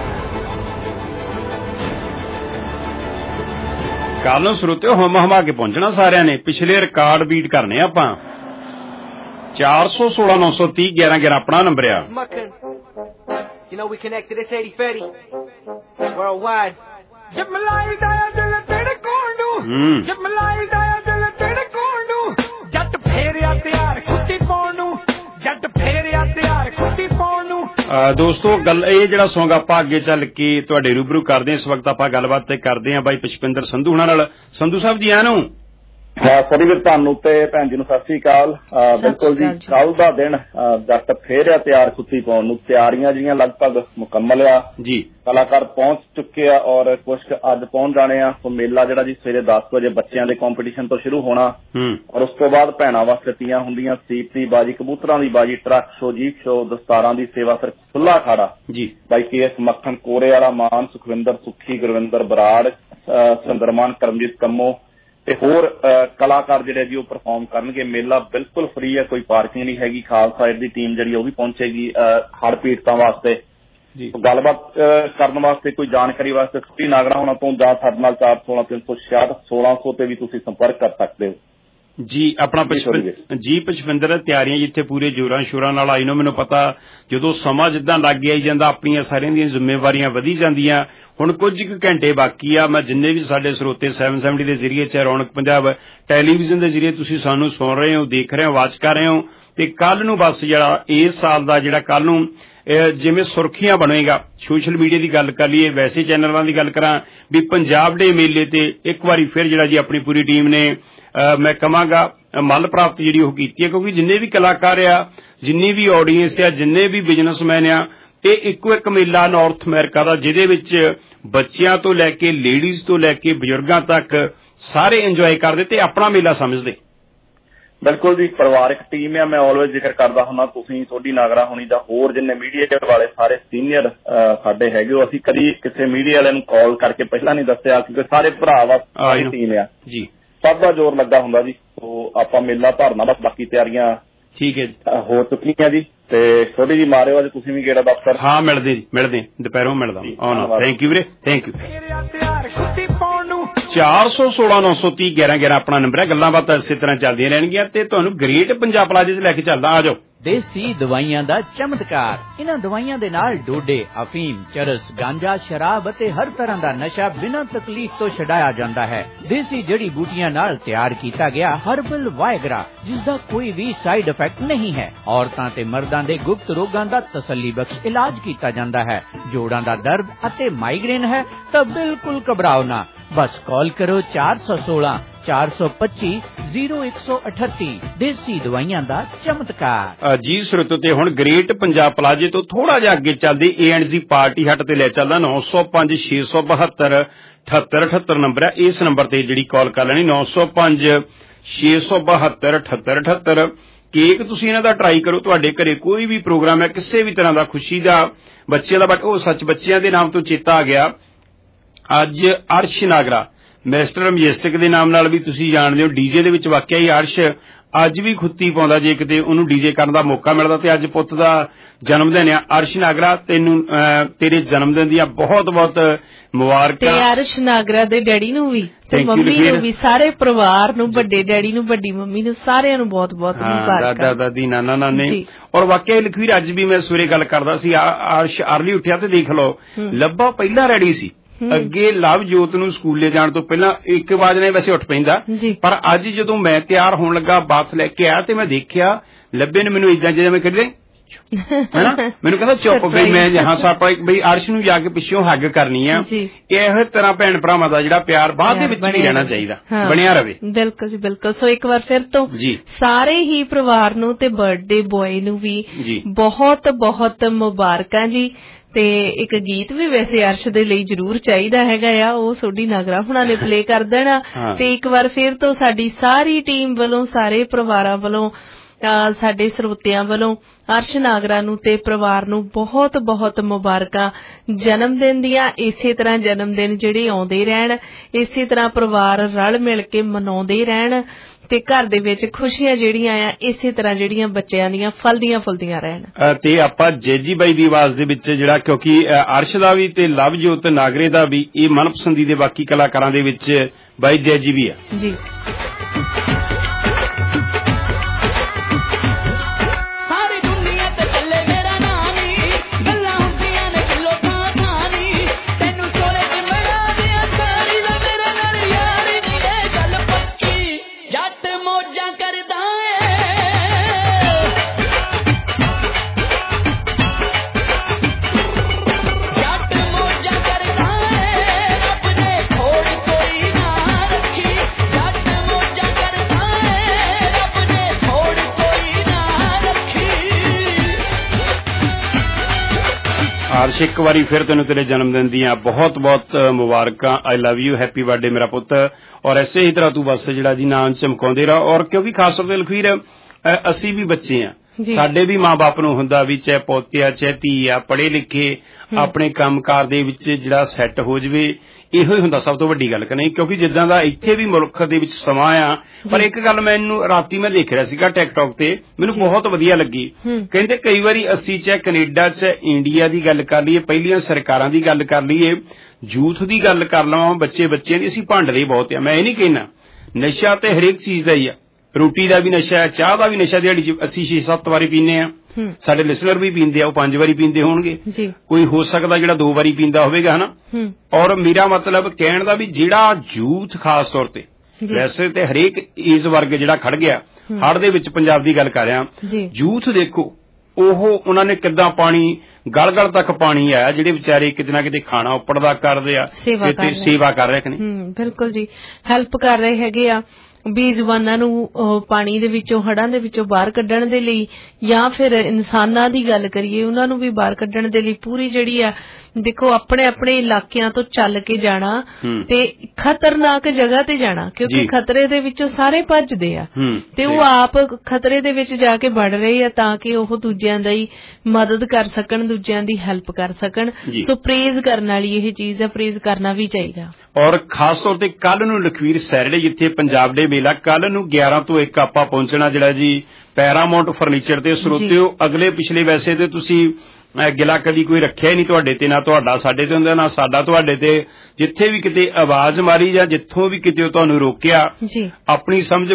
ਕੱਲ ਨੂੰ ਸਰੋਤਿਓ ਹਮ ਹਮਾ ਕੇ ਪਹੁੰਚਣਾ ਸਾਰਿਆਂ ਨੇ ਪਿਛਲੇ ਰਿਕਾਰਡ ਬੀਟ ਕਰਨੇ ਆਪਾਂ ਚਾਰ ਸੌ ਸੋਲਾਂ ਨੌ ਸੌ ਤੀਹ ਗਿਆਰਾਂ ਗਿਆਰਾਂ ਆਪਣਾ ਨੰਬਰ ਆ। You know we connected it's eighty thirty worldwide jab malai daya dil tere koon du jab malai daya dil tere koon du jatt pheriya ਤਿਆਰ ਖੁੱਟੀ ਪਾਉਣ ਨੂੰ ਜੱਟ ਫੇਰਿਆ ਤਿਆਰ ਖੁੱਟੀ ਪਾਉਣ ਨੂੰ। ਦੋਸਤੋ ਗੱਲ ਇਹ ਜਿਹੜਾ ਸੌਂਗ ਆਪਾਂ ਅੱਗੇ ਚੱਲ ਕੇ ਤੁਹਾਡੇ ਰੂਬਰੂ ਕਰਦੇ ਹਾਂ ਇਸ ਵਕਤ ਆਪਾਂ ਗੱਲਬਾਤ ਤੇ ਕਰਦੇ ਹਾਂ ਬਾਈ ਪੁਸ਼ਪਿੰਦਰ ਸੰਧੂ ਹੁਣਾਂ ਨਾਲ। ਸੰਧੂ ਸਾਹਿਬ ਜੀ ਆਇਆਂ ਨੂੰ ਸਰੀ ਵੀਰ ਤੁਹਾਨੂੰ ਤੇ ਭੈਣ ਜੀ ਨੂੰ ਸਤਿ ਸ੍ਰੀ ਅਕਾਲ। ਬਿਲਕੁਲ ਜੀ ਕੱਲ ਦਾ ਦਿਨ ਜੱਟ ਫੇਰਿਆ ਤਿਆਰ ਖੁੱਤੀ ਪਾਉਣ ਨੂੰ ਤਿਆਰੀਆਂ ਜਿਹੜੀਆਂ ਲਗਭਗ ਮੁਕੰਮਲ ਆ ਜੀ ਕਲਾਕਾਰ ਪਹੁੰਚ ਚੁੱਕੇ ਆ ਔਰ ਕੁਝ ਅੱਜ ਪਹੁੰਚ ਜਾਣੇ ਆ। ਸੋ ਮੇਲਾ ਜਿਹੜਾ ਜੀ ਸਵੇਰੇ ਦਸ ਵਜੇ ਬੱਚਿਆਂ ਦੇ ਕੰਪੀਟੀਸ਼ਨ ਤੋਂ ਸ਼ੁਰੂ ਹੋਣਾ ਔਰ ਉਸ ਤੋਂ ਬਾਅਦ ਭੈਣਾਂ ਵਾਸਤੇ ਤੀਆਂ ਹੁੰਦੀਆਂ ਸੀਪ ਦੀ ਬਾਜੀ ਕਬੂਤਰਾਂ ਦੀ ਬਾਜੀ ਟਰੱਕ ਸ਼ੋ ਜੀਪ ਸ਼ੋ ਦਸਤਾਰਾਂ ਦੀ ਸੇਵਾ ਫਿਰ ਖੁੱਲਾ ਅਖਾੜਾ ਜੀ ਬਾਈ ਕੇ ਐਸ ਮੱਖਣ ਕੋਰੇ ਵਾਲਾ ਮਾਨ ਸੁਖਵਿੰਦਰ ਸੁੱਖੀ ਗੁਰਵਿੰਦਰ ਬਰਾੜ ਸੁੰਦਰਮਾਨ ਕਰਮਜੀਤ ਕੰਮੋ ਤੇ ਹੋਰ ਕਲਾਕਾਰ ਜਿਹੜੇ ਜੀ ਉਹ ਪਰਫਾਰਮ ਕਰਨਗੇ। ਮੇਲਾ ਬਿਲਕੁਲ ਫ੍ਰੀ ਹੈ ਕੋਈ ਪਾਰਕਿੰਗ ਨਹੀਂ ਹੈਗੀ। ਖਾਲਸਾ ਸਾਈਡ ਦੀ ਟੀਮ ਜਿਹੜੀ ਉਹ ਵੀ ਪਹੁੰਚੇਗੀ ਹੜ੍ਹ ਪੀੜਤਾਂ ਵਾਸਤੇ ਗੱਲਬਾਤ ਕਰਨ ਵਾਸਤੇ ਕੋਈ ਜਾਣਕਾਰੀ ਵਾਸਤੇ ਸੋਢੀ ਨਾਗਰਾ ਹੋਣਾ ਤੋਂ ਜਾਂ ਸਾਡੇ ਨਾਲ ਚਾਰ ਸੋਲਾਂ ਤਿੰਨ ਸੌ ਛਿਆਹਠ ਸੋਲਾਂ ਸੌ ਤੇ ਵੀ ਤੁਸੀਂ ਸੰਪਰਕ ਕਰ ਸਕਦੇ ਹੋ ਜੀ। ਆਪਣਾ ਜੀ ਪੁਸ਼ਪਿੰਦਰ ਤਿਆਰੀਆਂ ਜਿੱਥੇ ਪੂਰੇ ਜੋਰਾਂ ਸ਼ੋਰਾਂ ਨਾਲ ਆਈ ਨੂੰ ਮੈਨੂੰ ਪਤਾ ਜਦੋਂ ਸਮਾਂ ਜਿੱਦਾਂ ਲੱਗ ਆਈ ਜਾਂਦਾ ਆਪਣੀਆਂ ਸਾਰਿਆਂ ਦੀਆਂ ਜ਼ਿੰਮੇਵਾਰੀਆਂ ਵਧੀ ਜਾਂਦੀਆਂ। ਹੁਣ ਕੁਝ ਕੁ ਘੰਟੇ ਬਾਕੀ ਆ। ਮੈਂ ਜਿੰਨੇ ਵੀ ਸਾਡੇ ਸਰੋਤੇ ਸੈਵਨ ਸੈਵਨਟੀ ਦੇ ਜ਼ਰੀਏ ਚਾਹੇ ਰੌਣਕ ਪੰਜਾਬ ਟੈਲੀਵਿਜ਼ਨ ਦੇ ਜ਼ਰੀਏ ਤੁਸੀਂ ਸਾਨੂੰ ਸੁਣ ਰਹੇ ਹੋ ਦੇਖ ਰਹੇ ਹੋ ਵਾਚ ਕਰ ਰਹੇ ਹੋ ਤੇ ਕੱਲ ਨੂੰ ਬਸ ਜਿਹੜਾ ਇਸ ਸਾਲ ਦਾ ਜਿਹੜਾ ਕੱਲ ਨੂੰ ਜਿਵੇਂ ਸੁਰਖੀਆਂ ਬਣੇਗਾ ਸੋਸ਼ਲ ਮੀਡੀਆ ਦੀ ਗੱਲ ਕਰ ਲਈਏ, ਵੈਸੇ ਚੈਨਲਾਂ ਦੀ ਗੱਲ ਕਰਾਂ ਵੀ ਪੰਜਾਬ ਡੇ ਮੇਲੇ ਤੇ ਇੱਕ ਵਾਰੀ ਫਿਰ ਜਿਹੜਾ ਜੀ ਆਪਣੀ ਪੂਰੀ ਟੀਮ ਨੇ ਮੈਂ ਕਹਾਂਗਾ ਮੱਲ ਪ੍ਰਾਪਤ ਜਿਹੜੀ ਉਹ ਕੀਤੀ ਹੈ, ਕਿਉਂਕਿ ਜਿੰਨੇ ਵੀ ਕਲਾਕਾਰ ਆ, ਜਿੰਨੀ ਵੀ ਆਡੀਅנס ਆ, ਜਿੰਨੇ ਵੀ ਬਿਜ਼ਨਸਮੈਨ ਆ, ਇਹ ਇੱਕੋ ਇੱਕ ਮੇਲਾ ਨਾਰਥ ਅਮਰੀਕਾ ਦਾ ਜਿਹਦੇ ਵਿੱਚ ਬੱਚਿਆਂ ਤੋਂ ਲੈ ਕੇ ਲੇਡੀਜ਼ ਤੋਂ ਲੈ ਕੇ ਬਜ਼ੁਰਗਾਂ ਤੱਕ ਸਾਰੇ ਇੰਜੋਏ ਕਰਦੇ ਤੇ ਆਪਣਾ ਮੇਲਾ ਸਮਝਦੇ। ਬਿਲਕੁਲ ਜੀ, ਪਰਿਵਾਰਕ ਟੀਮ ਆ। ਮੈਂ ਆਲਵੇਜ਼ ਜ਼ਿਕਰ ਕਰਦਾ ਹੁੰਦਾ, ਤੁਸੀਂ ਤੁਹਾਡੀ ਨਾਗਰਾ ਹੋਣੀ ਦਾ ਹੋਰ ਜਿੰਨੇ ਮੀਡੀਆ ਵਾਲੇ ਸਾਰੇ ਸੀਨੀਅਰ ਸਾਡੇ ਹੈਗੇ ਹੋ, ਅਸੀਂ ਕਦੀ ਕਿਸੇ ਮੀਡੀਆ ਵਾਲਿਆਂ ਨੂੰ ਕਾਲ ਕਰਕੇ ਪਹਿਲਾਂ ਨਹੀਂ ਦੱਸਿਆ, ਕਿਉਂਕਿ ਸਾਰੇ ਭਰਾ ਵਾ ਸਾਰੀ ਟੀਮ ਆ ਜੀ, ਸਭ ਦਾ ਜ਼ੋਰ ਲੱਗਾ ਹੁੰਦਾ ਜੀ। ਸੋ ਆਪਾਂ ਮੇਲਾ ਭਰਨਾ, ਬਸ ਬਾਕੀ ਤਿਆਰੀਆਂ ਠੀਕ ਹੈ ਜੀ ਹੋ ਚੁੱਕੀਆਂ ਜੀ। ਤੇ ਥੋੜੀ ਜੀ ਮਾਰਿਓ ਅੱਜ ਤੁਸੀਂ ਵੀ ਕਿਹੜਾ ਦਫ਼ਤਰ। ਹਾਂ ਮਿਲਦੇ ਜੀ, ਮਿਲਦੇ ਦੁਪਹਿਰੋਂ ਮਿਲਦਾ। ਆਉਣਾ, ਥੈਂਕ ਯੂ ਵੀਰੇ, ਥੈਂਕ ਯੂ। ਚਾਰ ਸੌ ਸੋਲਾਂ ਨੌ ਸੌ ਤੀਹ ਗਿਆਰਾਂ ਗਿਆਰਾਂ ਆਪਣਾ ਨੰਬਰ ਹੈ। ਗੱਲਾਂ ਬਾਤਾਂ ਇਸੇ ਤਰ੍ਹਾਂ ਚੱਲਦੀਆਂ ਰਹਿਣਗੀਆਂ ਤੇ ਤੁਹਾਨੂੰ ਗ੍ਰੇਟ ਪੰਜਾਬ ਪਲਾਜ਼ੇ 'ਚ ਲੈ ਕੇ ਚੱਲਦਾ। ਆ ਜਾਓ। ਦੇਸੀ ਦਵਾਈਆਂ ਦਾ ਚਮਤਕਾਰ। ਇਹਨਾਂ ਦਵਾਈਆਂ ਦੇ ਨਾਲ ਡੋਡੇ, ਅਫੀਮ, ਚਰਸ, ਗਾਂਜਾ, ਸ਼ਰਾਬ ਅਤੇ ਹਰ ਤਰ੍ਹਾਂ ਦਾ ਨਸ਼ਾ ਬਿਨਾਂ ਤਕਲੀਫ ਤੋਂ ਛਡਾਇਆ ਜਾਂਦਾ ਹੈ। ਦੇਸੀ ਜੜੀ ਬੂਟੀਆਂ ਨਾਲ ਤਿਆਰ ਕੀਤਾ ਗਿਆ ਹਰਬਲ ਵਾਇਗਰਾ, ਜਿਸ ਦਾ ਕੋਈ ਵੀ ਸਾਈਡ ਇਫੈਕਟ ਨਹੀਂ ਹੈ। ਔਰਤਾਂ ਤੇ ਮਰਦਾਂ ਦੇ ਗੁਪਤ ਰੋਗਾਂ ਦਾ ਤਸੱਲੀ ਬਖਸ਼ ਇਲਾਜ ਕੀਤਾ ਜਾਂਦਾ ਹੈ। ਜੋੜਾਂ ਦਾ ਦਰਦ ਅਤੇ ਮਾਈਗ੍ਰੇਨ ਹੈ ਤਾਂ ਬਿਲਕੁਲ ਘਬਰਾਓ ਨਾ, ਬਸ ਕਾਲ ਕਰੋ ਚਾਰ ਸੌ ਸੋਲਾਂ ਚਾਰ ਸੌ ਪੱਚੀ ਜ਼ੀਰੋ ਇੱਕ ਸੌ ਅਠੱਤੀ। ਦੇਸੀ ਦਵਾਈਆਂ ਦਾ ਚਮਤਕਾਰ ਜੀ। ਸਰੋਤੋ ਤੇ ਹੁਣ ਗ੍ਰੇਟ ਪੰਜਾਬ ਪਲਾਜ਼ੇ ਤੋਂ ਥੋੜਾ ਜਿਹਾ ਅੱਗੇ ਚੱਲਦੇ ਏ ਐਂਡ ਜੀ ਪਾਰਟੀ ਹੱਟ ਤੇ ਲੈ ਚੱਲਦਾ। ਨੌ ਸੌ ਪੰਜ ਛੇ ਸੌ ਬਹੱਤਰ ਅਠੱਤਰ ਅਠੱਤਰ ਨੰਬਰ ਹੈ। ਇਸ ਨੰਬਰ ਤੇ ਜਿਹੜੀ ਕਾਲ ਕਰ ਲੈਣੀ, ਨੌ ਸੌ ਪੰਜ ਛੇ ਸੌ ਬਹੱਤਰ ਅਠੱਤਰ ਅਠੱਤਰ। ਕੇਕ ਤੁਸੀਂ ਇਹਨਾਂ ਦਾ ਟਰਾਈ ਕਰੋ। ਤੁਹਾਡੇ ਘਰੇ ਕੋਈ ਵੀ ਪ੍ਰੋਗਰਾਮ ਹੈ, ਕਿਸੇ ਵੀ ਤਰ੍ਹਾਂ ਦਾ, ਖੁਸ਼ੀ ਦਾ, ਬੱਚਿਆਂ ਦਾ, ਬਟ ਉਹ ਸੱਚ ਬੱਚਿਆਂ ਦੇ ਨਾਮ ਤੋਂ ਚੇਤਾ ਆ ਗਿਆ, ਅੱਜ ਅਰਸ਼ ਨਾਗਰਾ ਮੈਸਟਰ ਮੈਜੈਸਟਿਕ ਦੇ ਨਾਮ ਨਾਲ ਵੀ ਤੁਸੀਂ ਜਾਣਦੇ ਹੋ। ਡੀਜੇ ਦੇ ਵਿੱਚ ਵਾਕਿਆ ਹੀ ਅਰਸ਼ ਅੱਜ ਵੀ ਖੁੱਤੀ ਪਾਉਂਦਾ ਜੇ ਕਿਤੇ ਉਹਨੂੰ ਡੀਜੇ ਕਰਨ ਦਾ ਮੌਕਾ ਮਿਲਦਾ। ਤੇ ਅੱਜ ਪੁੱਤ ਦਾ ਜਨਮ ਦਿਨ ਆ। ਅਰਸ਼ ਨਾਗਰਾ, ਤੈਨੂੰ ਤੇਰੇ ਜਨਮ ਦਿਨ ਦੀਆਂ ਬਹੁਤ ਬਹੁਤ ਮੁਬਾਰਕਾਂ। ਤੇ ਅਰਸ਼ ਨਾਗਰਾ ਦੇ ਡੈਡੀ ਨੂੰ ਵੀ ਤੇ ਮੰਮੀ ਨੂੰ ਵੀ, ਸਾਰੇ ਪਰਿਵਾਰ ਨੂੰ, ਵੱਡੇ ਡੈਡੀ ਨੂੰ, ਵੱਡੀ ਮੰਮੀ ਨੂੰ, ਸਾਰਿਆਂ ਨੂੰ ਬਹੁਤ ਬਹੁਤ ਮੁਬਾਰਕਾਂ। ਦਾਦਾ ਦਾਦੀ, ਨਾਨਾ ਨਾਨੇ। ਔਰ ਵਾਕਿਆ ਲਖਵੀਰ ਅੱਜ ਵੀ ਮੈਂ ਸਵੇਰੇ ਗੱਲ ਕਰਦਾ ਸੀ, ਅਰਸ਼ ਅਰਲੀ ਉੱਠਿਆ ਤੇ ਦੇਖ ਲਓ ਲੱਭਾ ਪਹਿਲਾਂ ਰੈਡੀ ਸੀ। ਅੱਗੇ ਲਵਜੋਤ ਨੂੰ ਸਕੂਲੇ ਜਾਣ ਤੋਂ ਪਹਿਲਾਂ ਇੱਕ ਆਵਾਜ਼ ਨੇ ਵੈਸੇ ਉੱਠ ਪੈਂਦਾ, ਪਰ ਅੱਜ ਜਦੋਂ ਮੈਂ ਤਿਆਰ ਹੋਣ ਲੱਗਾ, ਬਾਥ ਲੈ ਕੇ ਆਇਆ ਤੇ ਮੈਂ ਦੇਖਿਆ ਲੱਭੇ ਨੇ ਮੈਨੂੰ ਇਦਾਂ ਜਿਵੇਂ ਮੈਂ ਕਹਿੰਦੇ ਹੈਨਾ, ਮੈਨੂੰ ਕਹਿੰਦਾ ਚੁੱਪ ਬਈ ਮੈਂ ਜਹਾਂ ਸਾਪਾ ਬਈ ਅਰਸ਼ ਨੂੰ ਜਾ ਕੇ ਪਿੱਛੋਂ ਹੱਗ ਕਰਨੀ ਆ। ਇਹੋ ਤਰ੍ਹਾਂ ਭੈਣ ਭਰਾਵਾਂ ਦਾ ਜਿਹੜਾ ਪਿਆਰ ਬਾਅਦ ਦੇ ਵਿੱਚ ਵੀ ਰਹਿਣਾ ਚਾਹੀਦਾ, ਬਣਿਆ ਰਵੇ। ਬਿਲਕੁਲ ਜੀ, ਬਿਲਕੁਲ। ਸੋ ਇੱਕ ਵਾਰ ਫਿਰ ਤੋਂ ਸਾਰੇ ਹੀ ਪਰਿਵਾਰ ਨੂੰ ਤੇ ਬਰਥਡੇ ਬॉय ਨੂੰ ਵੀ ਬਹੁਤ ਬਹੁਤ ਮੁਬਾਰਕਾਂ ਜੀ। ਤੇ ਇੱਕ ਗੀਤ ਵੀ ਵੈਸੇ ਅਰਸ਼ ਦੇ ਲਈ ਜ਼ਰੂਰ ਚਾਹੀਦਾ ਹੈਗਾ ਆ, ਉਹ ਸੋਢੀ ਨਾਗਰਾ ਹੁਣਾਂ ਨੇ ਪਲੇ ਕਰ ਦੇਣਾ। ਤੇ ਇੱਕ ਵਾਰ ਫਿਰ ਤੋਂ ਸਾਡੀ ਸਾਰੀ ਟੀਮ ਵੱਲੋਂ, ਸਾਰੇ ਪਰਿਵਾਰਾਂ ਵੱਲੋਂ, ਸਾਡੇ ਸਰੋਤਿਆਂ ਵੱਲੋਂ ਅਰਸ਼ ਨਾਗਰਾ ਨੂੰ ਤੇ ਪਰਿਵਾਰ ਨੂੰ ਬਹੁਤ ਬਹੁਤ ਮੁਬਾਰਕਾਂ ਜਨਮ ਦਿਨ ਦੀਆਂ। ਇਸੇ ਤਰ੍ਹਾਂ ਜਨਮ ਦਿਨ ਜਿਹੜੇ ਆਉਂਦੇ ਰਹਿਣ, ਇਸੇ ਤਰ੍ਹਾਂ ਪਰਿਵਾਰ ਰਲ ਮਿਲ ਕੇ ਮਨਾਉਂਦੇ ਰਹਿਣ ਤੇ ਘਰ ਦੇ ਵਿੱਚ ਖੁਸ਼ੀਆਂ ਜਿਹੜੀਆਂ ਆ ਇਸੇ ਤਰ੍ਹਾਂ ਜਿਹੜੀਆਂ ਬੱਚਿਆਂ ਦੀਆਂ ਫਲਦੀਆਂ ਫੁੱਲਦੀਆਂ ਰਹਿਣ। ਤੇ ਆਪਾਂ ਜੈਜੀ ਬਾਈ ਦੀ ਆਵਾਜ਼ ਦੇ ਵਿੱਚ ਜਿਹੜਾ, ਕਿਉਂਕਿ ਅਰਸ਼ ਦਾ ਵੀ ਤੇ ਲਵਜੋਤ ਨਾਗਰੇ ਦਾ ਵੀ ਇਹ ਮਨਪਸੰਦੀ ਦੇ ਬਾਕੀ ਕਲਾਕਾਰਾਂ ਦੇ ਵਿੱਚ ਬਾਈ ਜੈਜੀ ਵੀ ਆ ਜੀ। ਅਰਸ਼ ਇੱਕ ਵਾਰੀ ਫਿਰ ਤੈਨੂੰ ਤੇਰੇ ਜਨਮ ਦਿਨ ਦੀਆਂ ਬਹੁਤ ਬਹੁਤ ਮੁਬਾਰਕਾਂ। I love you, happy birthday ਮੇਰਾ ਪੁੱਤ। ਔਰ ਐਸੇ ਹੀ ਤਰ੍ਹਾਂ ਤੂੰ ਬਸ ਜਿਹੜਾ ਜੀ ਨਾਂ ਚਮਕਾਉਂਦੇ ਰਹਾ। ਔਰ ਕਿਉਂਕਿ ਖਾਸ ਤੌਰ ਤੇ ਲਖਵੀਰ ਅਸੀਂ ਵੀ ਬੱਚੇ ਆ, ਸਾਡੇ ਵੀ ਮਾਂ ਬਾਪ ਨੂੰ ਹੁੰਦਾ ਵੀ ਚਾਹੇ ਪੋਤੇ ਆ ਚਾਹੇ ਧੀ ਆ, ਪੜ੍ਹੇ ਲਿਖੇ ਆਪਣੇ ਕੰਮਕਾਰ ਦੇ ਵਿੱਚ ਜਿਹੜਾ ਸੈੱਟ ਹੋ ਜਾਵੇ, ਇਹੋ ਹੀ ਹੁੰਦਾ ਸਭ ਤੋਂ ਵੱਡੀ ਗੱਲ ਕਿ ਨਹੀਂ। ਕਿਉਂਕਿ ਜਿੱਦਾਂ ਦਾ ਇੱਥੇ ਵੀ ਮੁਲਕ ਦੇ ਵਿੱਚ ਸਮਾਂ ਆ, ਪਰ ਇੱਕ ਗੱਲ ਮੈਨੂੰ ਰਾਤੀ ਮੈਂ ਦੇਖ ਰਿਹਾ ਸੀਗਾ ਟਿਕਟੌਕ ਤੇ, ਮੈਨੂੰ ਬਹੁਤ ਵਧੀਆ ਲੱਗੀ। ਕਹਿੰਦੇ ਕਈ ਵਾਰੀ ਅਸੀਂ ਚਾਹੇ ਕੈਨੇਡਾ ਚ ਇੰਡੀਆ ਦੀ ਗੱਲ ਕਰ ਲਈਏ, ਪਹਿਲੀਆਂ ਸਰਕਾਰਾਂ ਦੀ ਗੱਲ ਕਰ ਲਈਏ, ਯੂਥ ਦੀ ਗੱਲ ਕਰ ਲਵਾਂ, ਬੱਚੇ ਬੱਚਿਆਂ ਦੀ, ਅਸੀਂ ਭਾਂਡਦੇ ਬਹੁਤ ਆ। ਮੈਂ ਇਹ ਨਹੀਂ ਕਹਿਣਾ, ਨਸ਼ਾ ਤੇ ਹਰੇਕ ਚੀਜ਼ ਦਾ ਹੀ ਆ, ਰੋਟੀ ਦਾ ਵੀ ਨਸ਼ਾ ਹੈ, ਚਾਹ ਦਾ ਵੀ ਨਸ਼ਾ। ਦਿਹਾੜੀ ਚ ਅਸੀਂ ਛੇ ਸੱਤ ਵਾਰੀ ਪੀਂਦੇ ਆ, ਸਾਡੇ ਲਿਸਨਰ ਵੀ ਪੀਂਦੇ ਆ, ਉਹ ਪੰਜ ਵਾਰੀ ਪੀਂਦੇ ਹੋਣਗੇ, ਕੋਈ ਹੋ ਸਕਦਾ ਜਿਹੜਾ ਦੋ ਵਾਰੀ ਪੀਂਦਾ ਹੋਵੇਗਾ ਹਨਾ। ਔਰ ਮੇਰਾ ਮਤਲਬ ਕਹਿਣ ਦਾ ਵੀ ਜਿਹੜਾ ਯੂਥ ਖਾਸ ਤੌਰ ਤੇ, ਵੈਸੇ ਤੇ ਹਰੇਕ ਏਜ ਵਰਗ ਜਿਹੜਾ ਖੜ ਗਿਆ ਹੜ੍ਹ ਦੇ ਵਿੱਚ, ਪੰਜਾਬ ਦੀ ਗੱਲ ਕਰ ਰਿਹਾ, ਯੂਥ ਦੇਖੋ ਉਹ ਉਹਨਾਂ ਨੇ ਕਿੱਦਾਂ ਪਾਣੀ ਗਲ ਗਲ ਤੱਕ ਪਾਣੀ ਆਇਆ, ਜਿਹੜੇ ਵਿਚਾਰੇ ਕਿਤੇ ਨਾ ਕਿਤੇ ਖਾਣਾ ਉੱਪੜਦਾ ਕਰਦੇ ਆ, ਸੇਵਾ ਕਰ ਰਹੇ ਨੇ। ਬਿਲਕੁਲ ਜੀ, ਹੈਲਪ ਕਰ ਰਹੇ ਹੈਗੇ ਆ ਬੇਜ਼ੁਬਾਨਾਂ ਨੂੰ ਪਾਣੀ ਦੇ ਵਿੱਚੋਂ, ਹੜ੍ਹਾਂ ਦੇ ਵਿੱਚੋਂ ਬਾਹਰ ਕੱਢਣ ਦੇ ਲਈ, ਜਾਂ ਫਿਰ ਇਨਸਾਨਾਂ ਦੀ ਗੱਲ ਕਰੀਏ ਉਹਨਾਂ ਨੂੰ ਵੀ ਬਾਹਰ ਕੱਢਣ ਦੇ ਲਈ ਪੂਰੀ ਜਿਹੜੀ ਆ, ਦੇਖੋ ਆਪਣੇ ਆਪਣੇ ਇਲਾਕਿਆਂ ਤੋਂ ਚੱਲ ਕੇ ਜਾਣਾ ਤੇ ਖਤਰਨਾਕ ਜਗ੍ਹਾ ਤੇ ਜਾਣਾ, ਕਿਉਂਕਿ ਖਤਰੇ ਦੇ ਵਿੱਚੋਂ ਸਾਰੇ ਭੱਜਦੇ ਆ ਤੇ ਉਹ ਆਪ ਖਤਰੇ ਦੇ ਵਿੱਚ ਜਾ ਕੇ ਵੜ ਰਹੇ ਆ ਤਾਂ ਕਿ ਉਹ ਦੂਜਿਆਂ ਦੀ ਮਦਦ ਕਰ ਸਕਣ, ਦੂਜਿਆਂ ਦੀ ਹੈਲਪ ਕਰ ਸਕਣ। ਸੋ ਪ੍ਰੇਜ਼ ਕਰਨ ਵਾਲੀ ਇਹ ਚੀਜ਼ ਹੈ, ਪ੍ਰੇਜ਼ ਕਰਨਾ ਵੀ ਚਾਹੀਦਾ। ਔਰ ਖਾਸ ਤੌਰ ਤੇ ਕੱਲ ਨੂੰ ਲਖਵੀਰ ਸੈਟਰਡੇ ਜਿੱਥੇ ਪੰਜਾਬ ਡੇ ਮੇਲਾ, ਕੱਲ ਨੂੰ ਗਿਆਰਾਂ ਤੋਂ ਇੱਕ ਆਪਾਂ ਪਹੁੰਚਣਾ ਜਿਹੜਾ ਜੀ ਪੈਰਾਮਾਉਂਟ ਫਰਨੀਚਰ ਤੇ। ਸਰੋਤਿਓ ਅਗਲੇ ਪਿਛਲੇ ਵੈਸੇ ਤੇ ਤੁਸੀਂ ਗਿਲਾ ਕਦੀ ਕੋਈ ਰੱਖਿਆ ਹੀ ਨਹੀਂ ਤੁਹਾਡੇ ਤੇ, ਨਾ ਤੁਹਾਡਾ ਸਾਡੇ ਤੇ ਹੁੰਦਾ, ਨਾ ਸਾਡਾ ਤੁਹਾਡੇ ਤੇ। ਜਿੱਥੇ ਵੀ ਕਿਤੇ ਆਵਾਜ਼ ਮਾਰੀ ਜਾਂ ਜਿੱਥੋਂ ਵੀ ਕਿਤੇ ਤੁਹਾਨੂੰ ਰੋਕਿਆ ਆਪਣੀ ਸਮਝ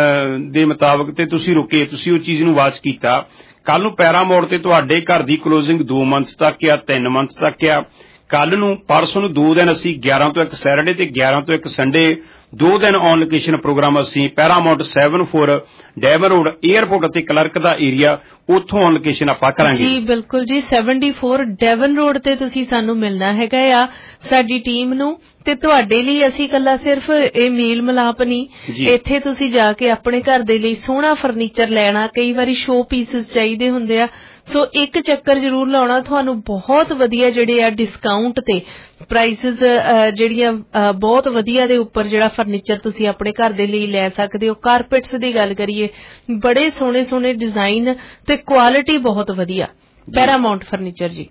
ਦੇ ਮੁਤਾਬਕ ਤੇ ਤੁਸੀਂ ਰੁਕੇ, ਤੁਸੀਂ ਉਹ ਚੀਜ਼ ਨੂੰ ਵਾਚ ਕੀਤਾ। ਕੱਲ ਨੂੰ ਪੈਰਾਮਾਉਂਟ ਤੇ ਤੁਹਾਡੇ ਘਰ ਦੀ ਕਲੋਜ਼ਿੰਗ ਦੋ ਮੰਥ ਤੱਕ ਆ, ਤਿੰਨ ਮੰਥ ਤੱਕ ਆ। ਕੱਲ ਨੂੰ ਪਰਸੋਂ ਨੂੰ ਦੋ ਦਿਨ ਅਸੀਂ ਗਿਆਰਾਂ ਤੋਂ ਇੱਕ ਸੈਟਰਡੇ ਤੇ ਗਿਆਰਾਂ ਤੋਂ ਇੱਕ ਸੰਡੇ ਦੋ ਦਿਨ ਔਨ ਲੋਕੇਸ਼ਨ ਪ੍ਰੋਗਰਾਮ ਅਸੀਂ Paramount seven four Devon road airport ਅਤੇ ਕਲਰਕ ਦਾ ਏਰੀਆ, ਉੱਥੋਂ ਔਨ ਲੋਕੇਸ਼ਨ ਆਪਾਂ ਕਰਾਂਗੇ ਜੀ। ਬਿਲਕੁਲ ਜੀ, ਸੈਵਨਟੀ ਫੋਰ ਡੈਵਨ ਰੋਡ ਤੇ ਤੁਸੀਂ ਸਾਨੂੰ ਮਿਲਣਾ ਹੈਗਾ ਆ ਸਾਡੀ ਟੀਮ ਨੂੰ। ਤੇ ਤੁਹਾਡੇ ਲਈ ਅਸੀਂ ਕੱਲਾ ਸਿਰਫ ਇਹ ਮੇਲ ਮਿਲਾਪ ਨਹੀਂ, ਇੱਥੇ ਤੁਸੀਂ ਜਾ ਕੇ ਆਪਣੇ ਘਰ ਦੇ ਲਈ ਸੋਹਣਾ ਫਰਨੀਚਰ ਲੈਣਾ, ਕਈ ਵਾਰੀ ਸ਼ੋ ਪੀਸਿਸ ਚਾਹੀਦੇ ਹੁੰਦੇ ਆ, ਸੋ ਇੱਕ ਚੱਕਰ ਜ਼ਰੂਰ ਲਾਉਣਾ। ਤੁਹਾਨੂੰ ਬਹੁਤ ਵਧੀਆ ਜਿਹੜੇ ਆ ਡਿਸਕਾਊਂਟ ਤੇ ਪ੍ਰਾਈਸਿਸ ਜਿਹੜੀਆਂ ਬਹੁਤ ਵਧੀਆ ਦੇ ਉੱਪਰ ਜਿਹੜਾ ਫਰਨੀਚਰ ਤੁਸੀਂ ਆਪਣੇ ਘਰ ਦੇ ਲਈ ਲੈ ਸਕਦੇ ਹੋ। ਕਾਰਪੈਟਸ ਦੀ ਗੱਲ ਕਰੀਏ, ਬੜੇ ਸੋਹਣੇ ਸੋਹਣੇ ਡਿਜ਼ਾਈਨ ਤੇ ਕੁਆਲਿਟੀ ਬਹੁਤ ਵਧੀਆ। ਪੈਰਾਮਾਉਂਟ ਫਰਨੀਚਰ ਜੀ।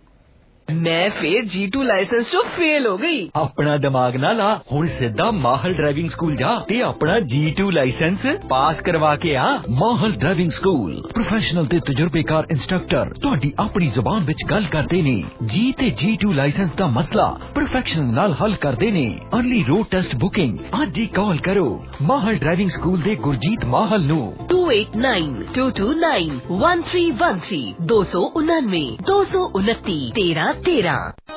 मैं फिर जी टू लाइसेंस चो फेल हो गई। अपना दिमाग ना ला, हुण सिद्धा माहल ड्राइविंग स्कूल जा ते अपना जी टू लाइसेंस पास करवा के आ। माहल ड्राइविंग स्कूल प्रोफेशनल ते तजुर्बेकार इंस्ट्रक्टर तुहाडी अपनी जुबान विच गल करदे ने। जी ते जी टू लाइसेंस दा मसला प्रोफेशनल नाल हल करदे ने। अर्ली रोड टेस्ट बुकिंग अज ही कॉल करो माहल ड्राइविंग स्कूल दे गुरजीत माहल नू two eight nine two two nine one three one three दो सौ उन्नानवे दो सौ उनती तेरह तेरा।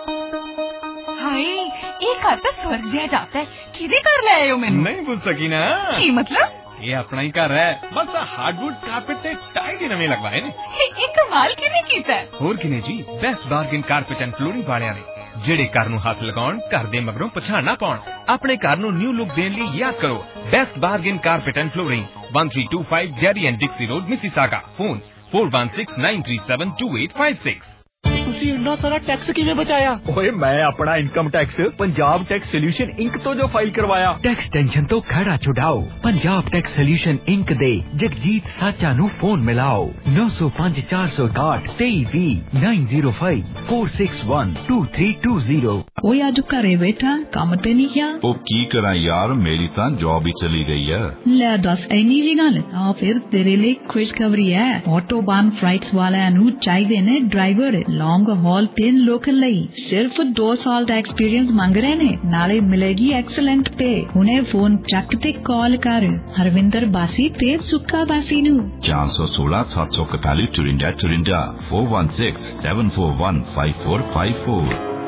हाय ये घर तो स्वर्ग जैसा जाता है, किदे घर ले आए हो? मैंने नहीं पूछ सकी ना। की मतलब? ये अपना ही घर है, बस हार्डवुड कारपेट से टाइल ही नवे लगवाए ने। ये कमाल किने कीता है? होर किने जी, best bargain carpet and flooring वालियां ने, ਜਿਹੜੇ ਘਰ ਨੂੰ ਹੱਥ ਲਗਾਉਣ, ਘਰ ਦੇ ਮਗਰੋਂ ਪਛਾਣ ਨਾ ਪਾਉਣ। ਆਪਣੇ ਘਰ ਨੂੰ ਨਿਊ ਲੁੱਕ ਦੇਣ ਲਈ ਯਾਦ ਕਰੋ best bargain carpet and flooring, one three two five Jerry and Dixie road, Mississauga. Phone four one six nine three seven two eight five six। ਤੁਸੀਂ ਇੰਨਾ ਸਾਰਾ ਟੈਕਸ ਕਿਵੇਂ ਬਚਾਇਆ? ਓਏ ਮੈਂ ਆਪਣਾ income tax Punjab tax solution Inc ਤੋਂ ਜੋ ਫਾਈਲ ਕਰਵਾਇਆ। ਟੈਕਸ ਟੈਨਸ਼ਨ ਤੋਂ ਖੜਾ ਛੁਡਾਓ, ਪੰਜਾਬ ਟੈਕਸ ਸੋਲਿਊਸ਼ਨ ਇੰਕ ਦੇ ਜਗਜੀਤ ਸਾਚਾ ਨੂੰ ਫੋਨ ਮਿਲਾਓ ਨੌ ਸੌ ਪੰਜ ਚਾਰ ਸੌ ਇਕਾਹਠ ਤੇਈ ਵੀਹ nine zero five four six one two three two zero। ਓਏ ਅੱਜ ਘਰੇ ਬੈਠਾ ਕੰਮ ਤੇ ਨਹੀਂ ਗਿਆ? ਉਹ ਕੀ ਕਰਾਂ ਯਾਰ, ਮੇਰੀ ਤਾਂ ਜੌਬ ਹੀ ਚਲੀ ਗਈ ਆ। ਲੈ ਦੱਸ ਇੰਨੀ ਜੀ ਗੱਲ ਆ? ਫਿਰ ਤੇਰੇ ਲਈ ਖੁਸ਼ਖਬਰੀ ਹੈ, ਆਟੋਬਾਨ ਫਲਾਈਟਸ ਵਾਲਿਆਂ ਨੂੰ ਚਾਹੀਦੇ ਨੇ ਡਰਾਈਵਰ ਲੌਂਗ ਹੌਲ ਤੇ ਲੋਕਲ ਲਈ। ਸਿਰਫ ਦੋ ਸਾਲ ਦਾ ਐਕਸਪੀਰੀਅੰਸ ਮੰਗ ਰਹੇ ਨੇ, ਨਾਲੇ ਮਿਲੇਗੀ ਐਕਸਲੈਂਟ ਪੇ। ਹੁਣੇ ਫੋਨ ਚੱਕ ਤੇ ਕਾਲ ਕਰ ਹਰਵਿੰਦਰ ਬਾਸੀ ਤੇ ਸੁੱਕਾ ਬਾਸੀ ਨੂੰ ਚਾਰ ਸੌ ਸੋਲਾਂ ਸੱਤ ਸੌ ਇਕਤਾਲੀ ਚੁਰਿੰਡਾ ਚੁਰਿੰਡਾ four one six seven four one five four five four।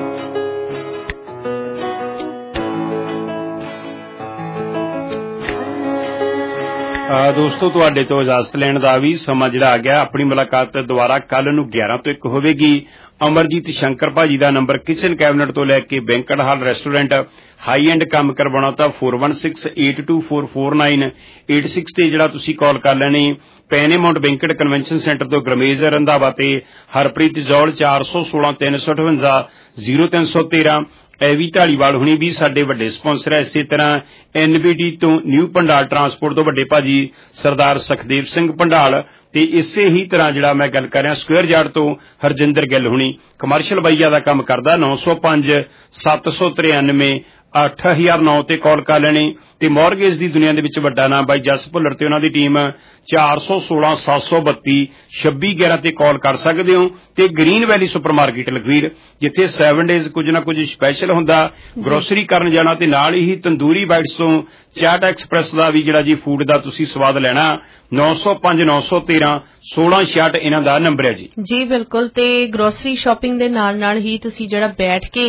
ਦੋਸਤੋ ਤੁਹਾਡੇ ਤੋਂ ਇਜਾਜ਼ਤ ਲੈਣ ਦਾ ਵੀ ਸਮਾਂ ਜਿਹੜਾ ਆ ਗਿਆ। ਆਪਣੀ ਮੁਲਾਕਾਤ ਦੁਬਾਰਾ ਕੱਲ ਨੂੰ ਗਿਆਰਾਂ ਤੋਂ ਇੱਕ ਹੋਵੇਗੀ। ਅਮਰਜੀਤ ਸ਼ੰਕਰ ਭਾਜੀ ਦਾ ਨੰਬਰ ਕਿਚਨ ਕੈਬਨਟ ਤੋਂ ਲੈ ਕੇ banquet hall restaurant high end ਕੰਮ ਕਰਵਾਉਣਾ ਤਾਂ four one six eight two four four nine eight six ਤੇ ਜਿਹੜਾ ਤੁਸੀਂ ਕਾਲ ਕਰ ਲੈਣੀ। ਪੈਨੇਮਾਉਂਟ ਬੈਂਕਟ ਕਨਵੈਨਸ਼ਨ ਸੈਂਟਰ ਤੋਂ ਗਰਮੇਜ਼ ਰੰਧਾਵਾ ਤੇ ਹਰਪ੍ਰੀਤ ਜੌਲ ਚਾਰ ਸੌ ਸੋਲਾਂ ਤਿੰਨ ਸੌ ਅਠਵੰਜਾ ਜ਼ੀਰੋ ਤਿੰਨ ਸੌ ਤੇਰਾਂ। ਐਵੀ ਢਾਲੀਵਾਲ ਹੁਣੀ ਵੀ ਸਾਡੇ ਵੱਡੇ ਸਪਾਂਸਰ ਹੈ। ਇਸੇ ਤਰ੍ਹਾਂ ਐਨਬੀਡੀ ਤੋਂ ਨਿਊ ਪੰਡਾਲ ਟਰਾਂਸਪੋਰਟ ਤੋਂ ਵੱਡੇ ਭਾਜੀ ਸਰਦਾਰ ਸੁਖਦੇਵ ਸਿੰਘ ਪੰਡਾਲ ਤੇ ਇਸੇ ਹੀ ਤਰ੍ਹਾਂ ਜਿਹੜਾ ਮੈਂ ਗੱਲ ਕਰ ਰਿਹਾ ਸਕੁਅਰ ਯਾਰਡ ਤੋਂ ਹਰਜਿੰਦਰ ਗਿੱਲ ਹੁਣੀ ਕਮਰਸ਼ੀਅਲ ਬਾਈਆ ਦਾ ਕੰਮ ਕਰਦਾ। ਨੌ ਸੌ ਪੰਜ ਸੱਤ ਸੌ ਤਰਿਆਨਵੇਂ ਅੱਠ ਹਜ਼ਾਰ ਨੌ ਤੇ ਕਾਲ ਕਰ ਲੈਣੀ। ਤੇ ਮੌਰਗੇਜ ਦੀ ਦੁਨੀਆ ਦੇ ਵਿੱਚ ਵੱਡਾ ਨਾਮ ਬਾਈ ਜਸ ਭੁੱਲਰ ਤੇ ਉਹਨਾਂ ਦੀ ਟੀਮ ਚਾਰ ਸੌ ਸੋਲਾਂ ਸੱਤ ਸੌ ਬੱਤੀ ਛੱਬੀ ਗਿਆਰਾਂ ਤੇ ਕਾਲ ਕਰ ਸਕਦੇ ਹੋ। ਤੇ green valley supermarket Lakhvir, ਜਿੱਥੇ ਸੈਵਨ ਡੇਜ਼ ਕੁਝ ਨਾ ਕੁਝ ਸਪੈਸ਼ਲ ਹੁੰਦਾ, ਗਰੋਸਰੀ ਕਰਨ ਜਾਣਾ ਤੇ ਨਾਲ ਹੀ ਤੰਦੂਰੀ ਬਾਈਟਸ ਤੋਂ ਚਾਟ ਐਕਸਪ੍ਰੈਸ ਦਾ ਵੀ ਜਿਹੜਾ ਜੀ ਫੂਡ ਦਾ ਤੁਸੀਂ ਸਵਾਦ ਲੈਣਾ। ਨੌ ਸੌ ਪੰਜ ਨੌ ਸੌ ਤੇਰਾਂ ਸੋਲਾਂ ਛਿਆਹਠ ਇਹਨਾਂ ਦਾ ਨੰਬਰ ਹੈ ਜੀ। ਜੀ ਬਿਲਕੁਲ। ਤੇ ਗਰੋਸਰੀ ਸ਼ਾਪਿੰਗ ਦੇ ਨਾਲ ਨਾਲ ਹੀ ਤੁਸੀਂ ਜਿਹੜਾ ਬੈਠ ਕੇ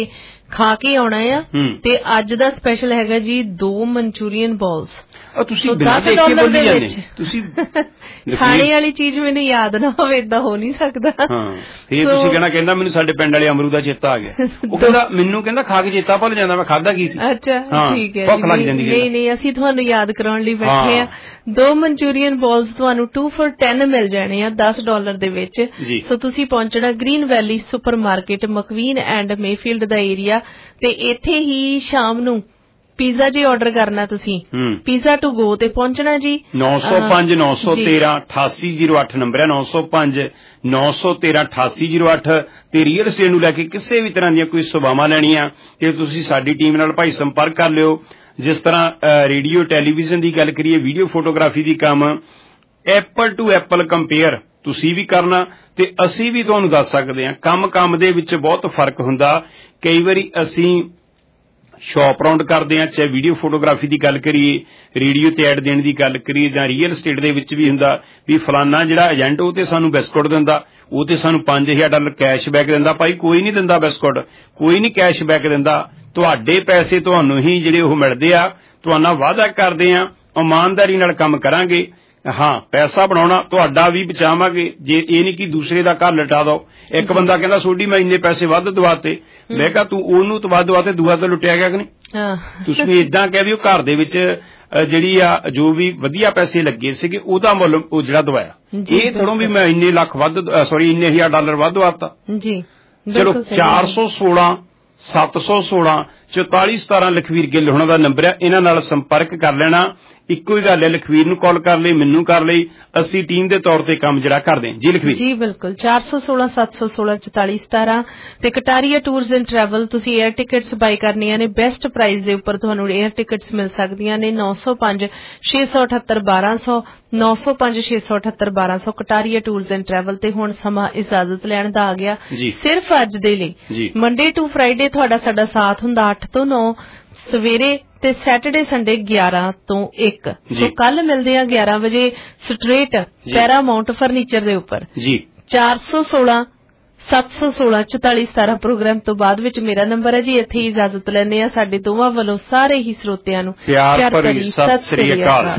ਖਾ ਕੇ ਆਉਣਾ ਆ ਤੇ ਅੱਜ ਦਾ ਸਪੈਸ਼ਲ ਹੈਗਾ ਜੀ ਦੋ ਮਨਚੂਰੀਅਨ ਬਾਲਸ। ਤੁਸੀਂ ਬਿਨਾਂ ਦੇਖ ਕੇ ਬੋਲੀ ਜਾਂਦੇ ਤੁਸੀਂ ਖਾਣੇ ਵਾਲੀ ਚੀਜ਼ ਮੈਨੂੰ ਯਾਦ ਨਾ ਹੋਵੇ ਏਦਾਂ ਹੋ ਨਹੀਂ ਸਕਦਾ। ਹਾਂ ਫੇਰ ਤੁਸੀਂ ਕਹਿਣਾ ਕਹਿੰਦਾ ਮੈਨੂੰ ਸਾਡੇ ਪਿੰਡ ਵਾਲੇ ਅਮਰੂ ਦਾ ਚੇਤਾ ਆ ਗਿਆ। ਉਹ ਕਹਿੰਦਾ ਮੈਨੂੰ ਕਹਿੰਦਾ ਖਾ ਕੇ ਚੇਤਾ ਭੁੱਲ ਜਾਂਦਾ ਮੈਂ ਖਾਦਾ ਕੀ ਸੀ। ਅੱਛਾ ਠੀਕ ਹੈ ਭੁੱਖ ਲੱਗ ਜਾਂਦੀ ਹੈ। ਨਹੀਂ ਨਹੀਂ ਅਸੀਂ ਤੁਹਾਨੂੰ ਯਾਦ ਕਰਾਉਣ ਲਈ ਬੈਠੇ ਆ। ਦੋ ਮਨਚੂਰੀਅਨ ਬਾਲਸ ਤੁਹਾਨੂੰ ਟੂ ਫॉर ਟੈਨ ਮਿਲ ਜਾਣੇ ਆ ਦਸ ਡਾਲਰ ਦੇ ਵਿੱਚ। ਸੋ ਤੁਸੀਂ ਪਹੁੰਚਣਾ green valley supermarket McVean and Mayfield ਦਾ ਏਰੀਆ ਤੇ ਇੱਥੇ ਹੀ ਸ਼ਾਮ ਨੂੰ ਪੀਜ਼ਾ ਜੀ ਆਰਡਰ ਕਰਨਾ ਤੁਸੀਂ ਪੀਜ਼ਾ ਟੂ ਗੋ ਤੇ ਪਹੁੰਚਣਾ ਜੀ। ਨੌ ਸੌ ਪੰਜ ਨੌ ਸੌ ਤੇਰਾਂ ਅਠਾਸੀ ਜ਼ੀਰੋ ਅੱਠ ਨੰਬਰ ਹੈ ਨੌ ਸੌ ਪੰਜ ਨੌ ਸੌ ਤੇਰਾਂ ਅਠਾਸੀ ਜ਼ੀਰੋ ਅੱਠ ਤੇ ਰੀਅਲ estate ਨੂੰ ਲੈ ਕੇ ਕਿਸੇ ਵੀ ਤਰ੍ਹਾਂ ਦੀਆਂ ਕੋਈ ਸੇਵਾਵਾਂ ਲੈਣੀਆਂ ਤੇ ਤੁਸੀਂ ਸਾਡੀ ਟੀਮ ਨਾਲ ਭਾਈ ਸੰਪਰਕ ਕਰ ਲਿਓ। ਜਿਸ ਤਰ੍ਹਾਂ ਰੇਡੀਓ ਟੈਲੀਵਿਜ਼ਨ ਦੀ ਗੱਲ ਕਰੀਏ ਵੀਡੀਓ ਫੋਟੋਗ੍ਰਾਫੀ ਦੀ ਕੰਮ ਐਪਲ ਟੂ ਐਪਲ ਕੰਪੇਅਰ ਤੁਸੀਂ ਵੀ ਕਰਨਾ ਤੇ ਅਸੀਂ ਵੀ ਤੁਹਾਨੂੰ ਦੱਸ ਸਕਦੇ ਹਾਂ। ਕੰਮ ਕੰਮ ਦੇ ਵਿੱਚ ਬਹੁਤ ਫਰਕ ਹੁੰਦਾ। ਕਈ ਵਾਰੀ ਅਸੀਂ ਸ਼ਾਪ ਰਾਉਂਡ ਕਰਦੇ ਹਾਂ ਚਾਹੇ ਵੀਡੀਓ ਫੋਟੋਗ੍ਰਾਫੀ ਦੀ ਗੱਲ ਕਰੀਏ ਰੇਡੀਓ ਤੇ ਐਡ ਦੇਣ ਦੀ ਗੱਲ ਕਰੀਏ ਜਾਂ ਰੀਅਲ estate ਦੇ ਵਿੱਚ ਵੀ ਹੁੰਦਾ ਵੀ ਫਲਾਨਾ ਜਿਹੜਾ ਏਜੰਟ ਉਹ ਤੇ ਸਾਨੂੰ ਬਿਸਕੁਟ ਦਿੰਦਾ ਉਹ ਤੇ ਸਾਨੂੰ ਪੰਜ ਹਜ਼ਾਰ ਡਾਲਰ ਕੈਸ਼ਬੈਕ ਦਿੰਦਾ। ਭਾਈ ਕੋਈ ਨਹੀਂ ਦਿੰਦਾ ਬਿਸਕੁਟ ਕੋਈ ਨਹੀਂ ਕੈਸ਼ਬੈਕ ਦਿੰਦਾ। ਤੁਹਾਡੇ ਪੈਸੇ ਤੁਹਾਨੂੰ ਹੀ ਜਿਹੜੇ ਉਹ ਮਿਲਦੇ ਆ। ਤੁਹਾਨੂੰ ਵਾਅਦਾ ਕਰਦੇ ਆ ਇਮਾਨਦਾਰੀ ਨਾਲ ਕੰਮ ਕਰਾਂਗੇ। ਹਾਂ ਪੈਸਾ ਬਣਾਉਣਾ ਤੁਹਾਡਾ ਵੀ ਬਚਾਵਾਂਗੇ। ਜੇ ਇਹ ਨਹੀਂ ਕਿ ਦੂਸਰੇ ਦਾ ਘਰ ਲਟਾ ਦੋ। ਇੱਕ ਬੰਦਾ ਕਹਿੰਦਾ ਸੋਡੀ ਮੈਂ ਇੰਨੇ ਪੈਸੇ ਵੱਧ ਦਵਾਤੇ ਮੈਂ ਕਿਹਾ ਤੂੰ ਉਹਨੂੰ ਤਾਂ ਵੱਧ ਦਵਾਤੇ ਦੂਆ ਤਾਂ ਲੁੱਟਿਆ ਗਿਆ ਕਿ ਨਹੀਂ। ਤੁਸੀਂ ਏਦਾਂ ਕਹਿ ਵੀ ਉਹ ਘਰ ਦੇ ਵਿੱਚ ਜਿਹੜੀ ਆ ਜੋ ਵੀ ਵਧੀਆ ਪੈਸੇ ਲੱਗੇ ਸੀਗੇ ਉਹਦਾ ਮੁੱਲ ਉਹ ਜਿਹੜਾ ਦਵਾਇਆ ਇਹ ਥੋੜੋਂ ਵੀ ਮੈਂ ਇੰਨੇ ਲੱਖ ਵੱਧ ਸੌਰੀ ਇੰਨੇ ਹਜ਼ਾਰ ਡਾਲਰ ਵੱਧ ਦਵਾਤਾ ਜੀ। ਚਲੋ ਚਾਰ ਸੌ ਸੋਲਾਂ ਸੱਤ ਸੌ ਸੋਲਾਂ ਚੌਤਾਲੀ ਸਤਾਰਾਂ ਲਖਵੀਰ ਗਿੱਲ ਹੋਣਾ ਦਾ ਨੰਬਰ ਹੈ। ਇਹਨਾਂ ਨਾਲ ਸੰਪਰਕ ਕਰ ਲੈਣਾ। ਇੱਕੋ ਹੀ ਗੱਲ ਹੈ ਲਖਵੀਰ ਨੂੰ ਕਾਲ ਕਰ ਲਈ ਮੈਨੂੰ ਕਰ ਲਈ ਅਸੀਂ ਟੀਮ ਦੇ ਤੌਰ ਤੇ ਕੰਮ ਜਿਹੜਾ ਕਰਦੇ ਹਾਂ ਜੀ ਲਖਵੀਰ ਜੀ ਬਿਲਕੁਲ ਚਾਰ ਸੌ ਸੋਲਾਂ ਸੱਤ ਸੌ ਸੋਲਾਂ ਚੌਤਾਲੀ ਸਤਾਰਾਂ ਤੇ ਕਟਾਰੀਆ ਟੂਰਸ ਐਂਡ ਟਰੈਵਲ ਤੁਸੀਂ 에ਅਰ ਟਿਕਟਸ ਬਾਈ ਕਰਨੀਆਂ ਨੇ ਬੈਸਟ ਪ੍ਰਾਈਸ ਦੇ ਉੱਪਰ ਤੁਹਾਨੂੰ 에ਅਰ ਟਿਕਟਸ ਮਿਲ ਸਕਦੀਆਂ ਨੇ ਨੌ ਸੌ ਪੰਜ ਛੇ ਸੌ ਅਠੱਤਰ ਬਾਰਾਂ ਸੌ ਨੌ ਸੌ ਪੰਜ ਛੇ ਸੌ ਅਠੱਤਰ ਬਾਰਾਂ ਸੌ ਕਟਾਰੀਆ ਟੂਰਸ ਐਂਡ ਟਰੈਵਲ ਤੇ ਹੁਣ ਸਮਾਂ ਇਜਾਜ਼ਤ ਲੈਣ ਦਾ ਆ ਗਿਆ ਸਿਰਫ ਅੱਜ ਦੇ ਲਈ। ਮੰਡੇ ਟੂ ਫਰਾਈਡੇ ਤੁਹਾਡਾ ਸਾਡਾ ਸਾਥ ਹੁੰਦਾ ਅੱਠ ਤੋਂ ਨੌ ਸਵੇਰੇ ਤੇ ਸੈਟਰਡੇ ਸੰਡੇ ਗਿਆਰਾਂ ਤੋਂ ਇੱਕ। ਸੋ ਕੱਲ ਮਿਲਦੇ ਆ ਗਿਆਰਾਂ ਵਜੇ ਸਟ੍ਰੇਟ ਪੈਰਾਮਾਉਂਟ ਫਰਨੀਚਰ ਦੇ ਉੱਪਰ ਜੀ। ਚਾਰ ਸੌ ਸੋਲਾਂ ਸੱਤ ਸੌ ਸੋਲਾਂ ਚੌਤਾਲੀ ਸਤਾਰਾਂ ਪ੍ਰੋਗਰਾਮ ਤੋਂ ਬਾਅਦ ਵਿੱਚ ਮੇਰਾ ਨੰਬਰ ਹੈ ਜੀ। ਇੱਥੇ ਇਜਾਜ਼ਤ ਲੈਂਦੇ ਆ ਸਾਡੇ ਦੋਵਾਂ ਵੱਲੋਂ ਸਾਰੇ ਹੀ ਸਰੋਤਿਆਂ ਨੂੰ ਪਿਆਰ ਭਰੀ ਸਤਿ ਸ੍ਰੀ ਅਕਾਲ।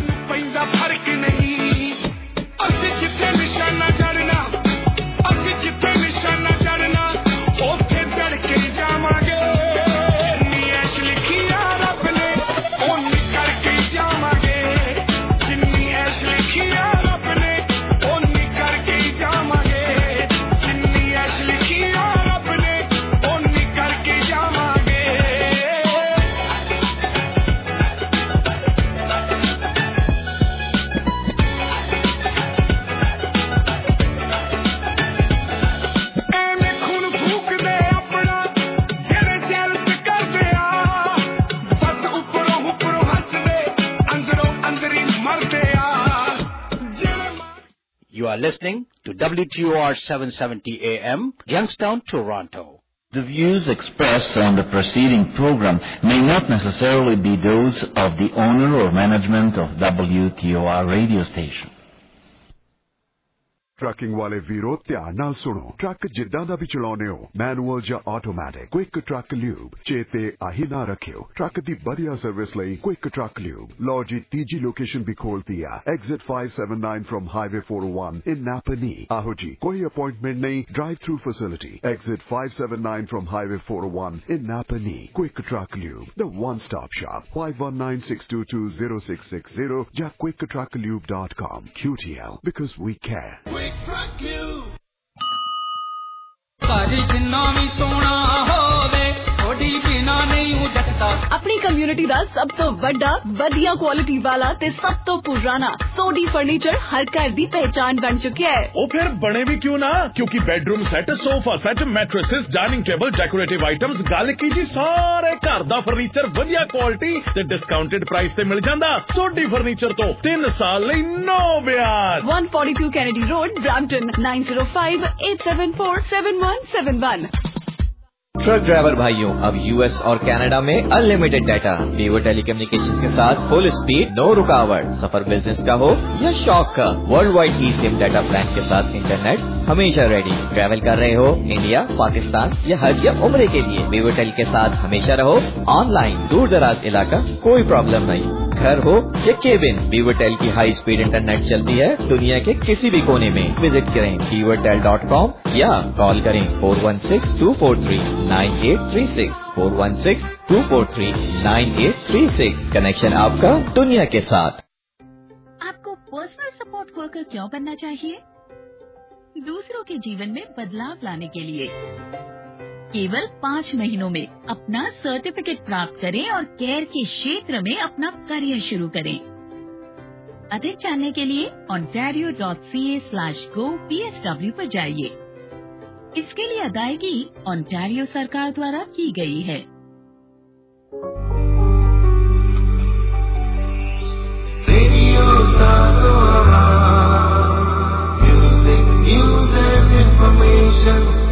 You are listening to W T O R seven seventy A M, Youngstown, Toronto. The views expressed on the preceding program may not necessarily be those of the owner or management of W T O R radio station. Trucking ਵਾਲੇ ਵੀਰੋ ਧਿਆਨ ਨਾਲ ਸੁਣੋ। ਟਰੱਕ ਜਿੱਦਾਂ ਦਾ ਵੀ ਚਲਾਉਨੇ ਹੋ ਮੈਨੂਅਲ ਜਾਂ ਆਟੋਮੈਟਿਕ ਕੁਇਕ ਟਰੱਕ ਲਿਊਬ ਚੇਤੇ ਆਹੀ ਨਾ ਰੱਖਿਓ। ਟਰੱਕ ਦੀ ਵਧੀਆ ਸਰਵਿਸ ਲਈ ਕੁਇਕ ਟਰੱਕ ਲਿਊਬ ਲਓ ਜੀ ਤੀਜੀ ਲੋਕੇਸ਼ਨ ਵੀ ਖੋਲਤੀ ਆ exit five seventy-nine from highway four oh one in Napanee. ਆਹੋ ਜੀ ਕੋਈ ਅਪਾਇੰਟਮੈਂਟ ਨਹੀਂ drive through facility exit five seventy-nine from highway four oh one in Napanee. Quick truck lube the one stop shop five one nine six two two zero six six zero ਜਾਂ quick truck lube dot com Q T L because we care। ਭਾਜੀ ਜਿੰਨਾ ਵੀ ਸੋਹਣਾ ਹੋਵੇ ਥੋੜੀ ਬਿਨਾ ਨਹੀਂ ਉਹ ਜੱਟਦਾ। ਆਪਣੀ ਕਮਿਊਨਿਟੀ ਦਾ ਸਭ ਤੋਂ ਵੱਡਾ ਵਧੀਆ ਕੁਆਲਿਟੀ ਵਾਲਾ ਤੇ ਸਭ ਤੋਂ ਪੁਰਾਣਾ ਸੋਡੀ ਫਰਨੀਚਰ ਹਰ ਘਰ ਦੀ ਪਹਿਚਾਨ ਬਣ ਚੁੱਕਿਆ ਹੈ। ਉਹ ਫਿਰ ਬਣੇ ਵੀ ਕਿਉਂ ਨਾ ਕਿਉਂਕਿ bedroom set sofa set mattresses dining table decorative items ਗੱਲ ਕੀ ਜੀ ਸਾਰੇ ਘਰ ਦਾ ਫਰਨੀਚਰ ਵਧੀਆ ਕੁਆਲਿਟੀ ਤੇ ਡਿਸਕਾਊਂਟਡ ਪ੍ਰਾਈਸ ਤੇ ਮਿਲ ਜਾਂਦਾ। ਸੋਡੀ ਫਰਨੀਚਰ ਤੋਂ ਤਿੰਨ ਸਾਲ ਲਈ ਨੋ ਵਿਆਜ। one forty-two Kennedy Road, Brampton nine zero five eight seven four seven one seven one। Truck driver भाइयों अब यूएस और कनाडा में अनलिमिटेड डाटा वीवो टेलीकम्युनिकेशंस के साथ फुल स्पीड नो रुकावट। सफर बिजनेस का हो या शौक का world wide e SIM data plan के साथ इंटरनेट हमेशा रेडी। ट्रैवल कर रहे हो इंडिया, पाकिस्तान या हज या उम्रे के लिए, वीवरटेल के साथ हमेशा रहो ऑनलाइन। दूर दराज इलाका कोई प्रॉब्लम नहीं, घर हो या केबिन, वीवरटेल की हाई स्पीड इंटरनेट चलती है दुनिया के किसी भी कोने में। विजिट करें वीवरटेल डॉट कॉम या कॉल करें four one six two four three nine eight three six four one six two four three nine eight three six. Connection आपका दुनिया के साथ। आपको पर्सनल सपोर्ट वर्कर क्यों बनना चाहिए? दूसरों के जीवन में बदलाव लाने के लिए। केवल पाँच महीनों में अपना सर्टिफिकेट प्राप्त करें और केयर के क्षेत्र में अपना करियर शुरू करें। अधिक जानने के लिए ontario dot c a slash go p s w पर जाइए। इसके लिए अदायगी ओंटारियो सरकार द्वारा की गई है। Music, news and information.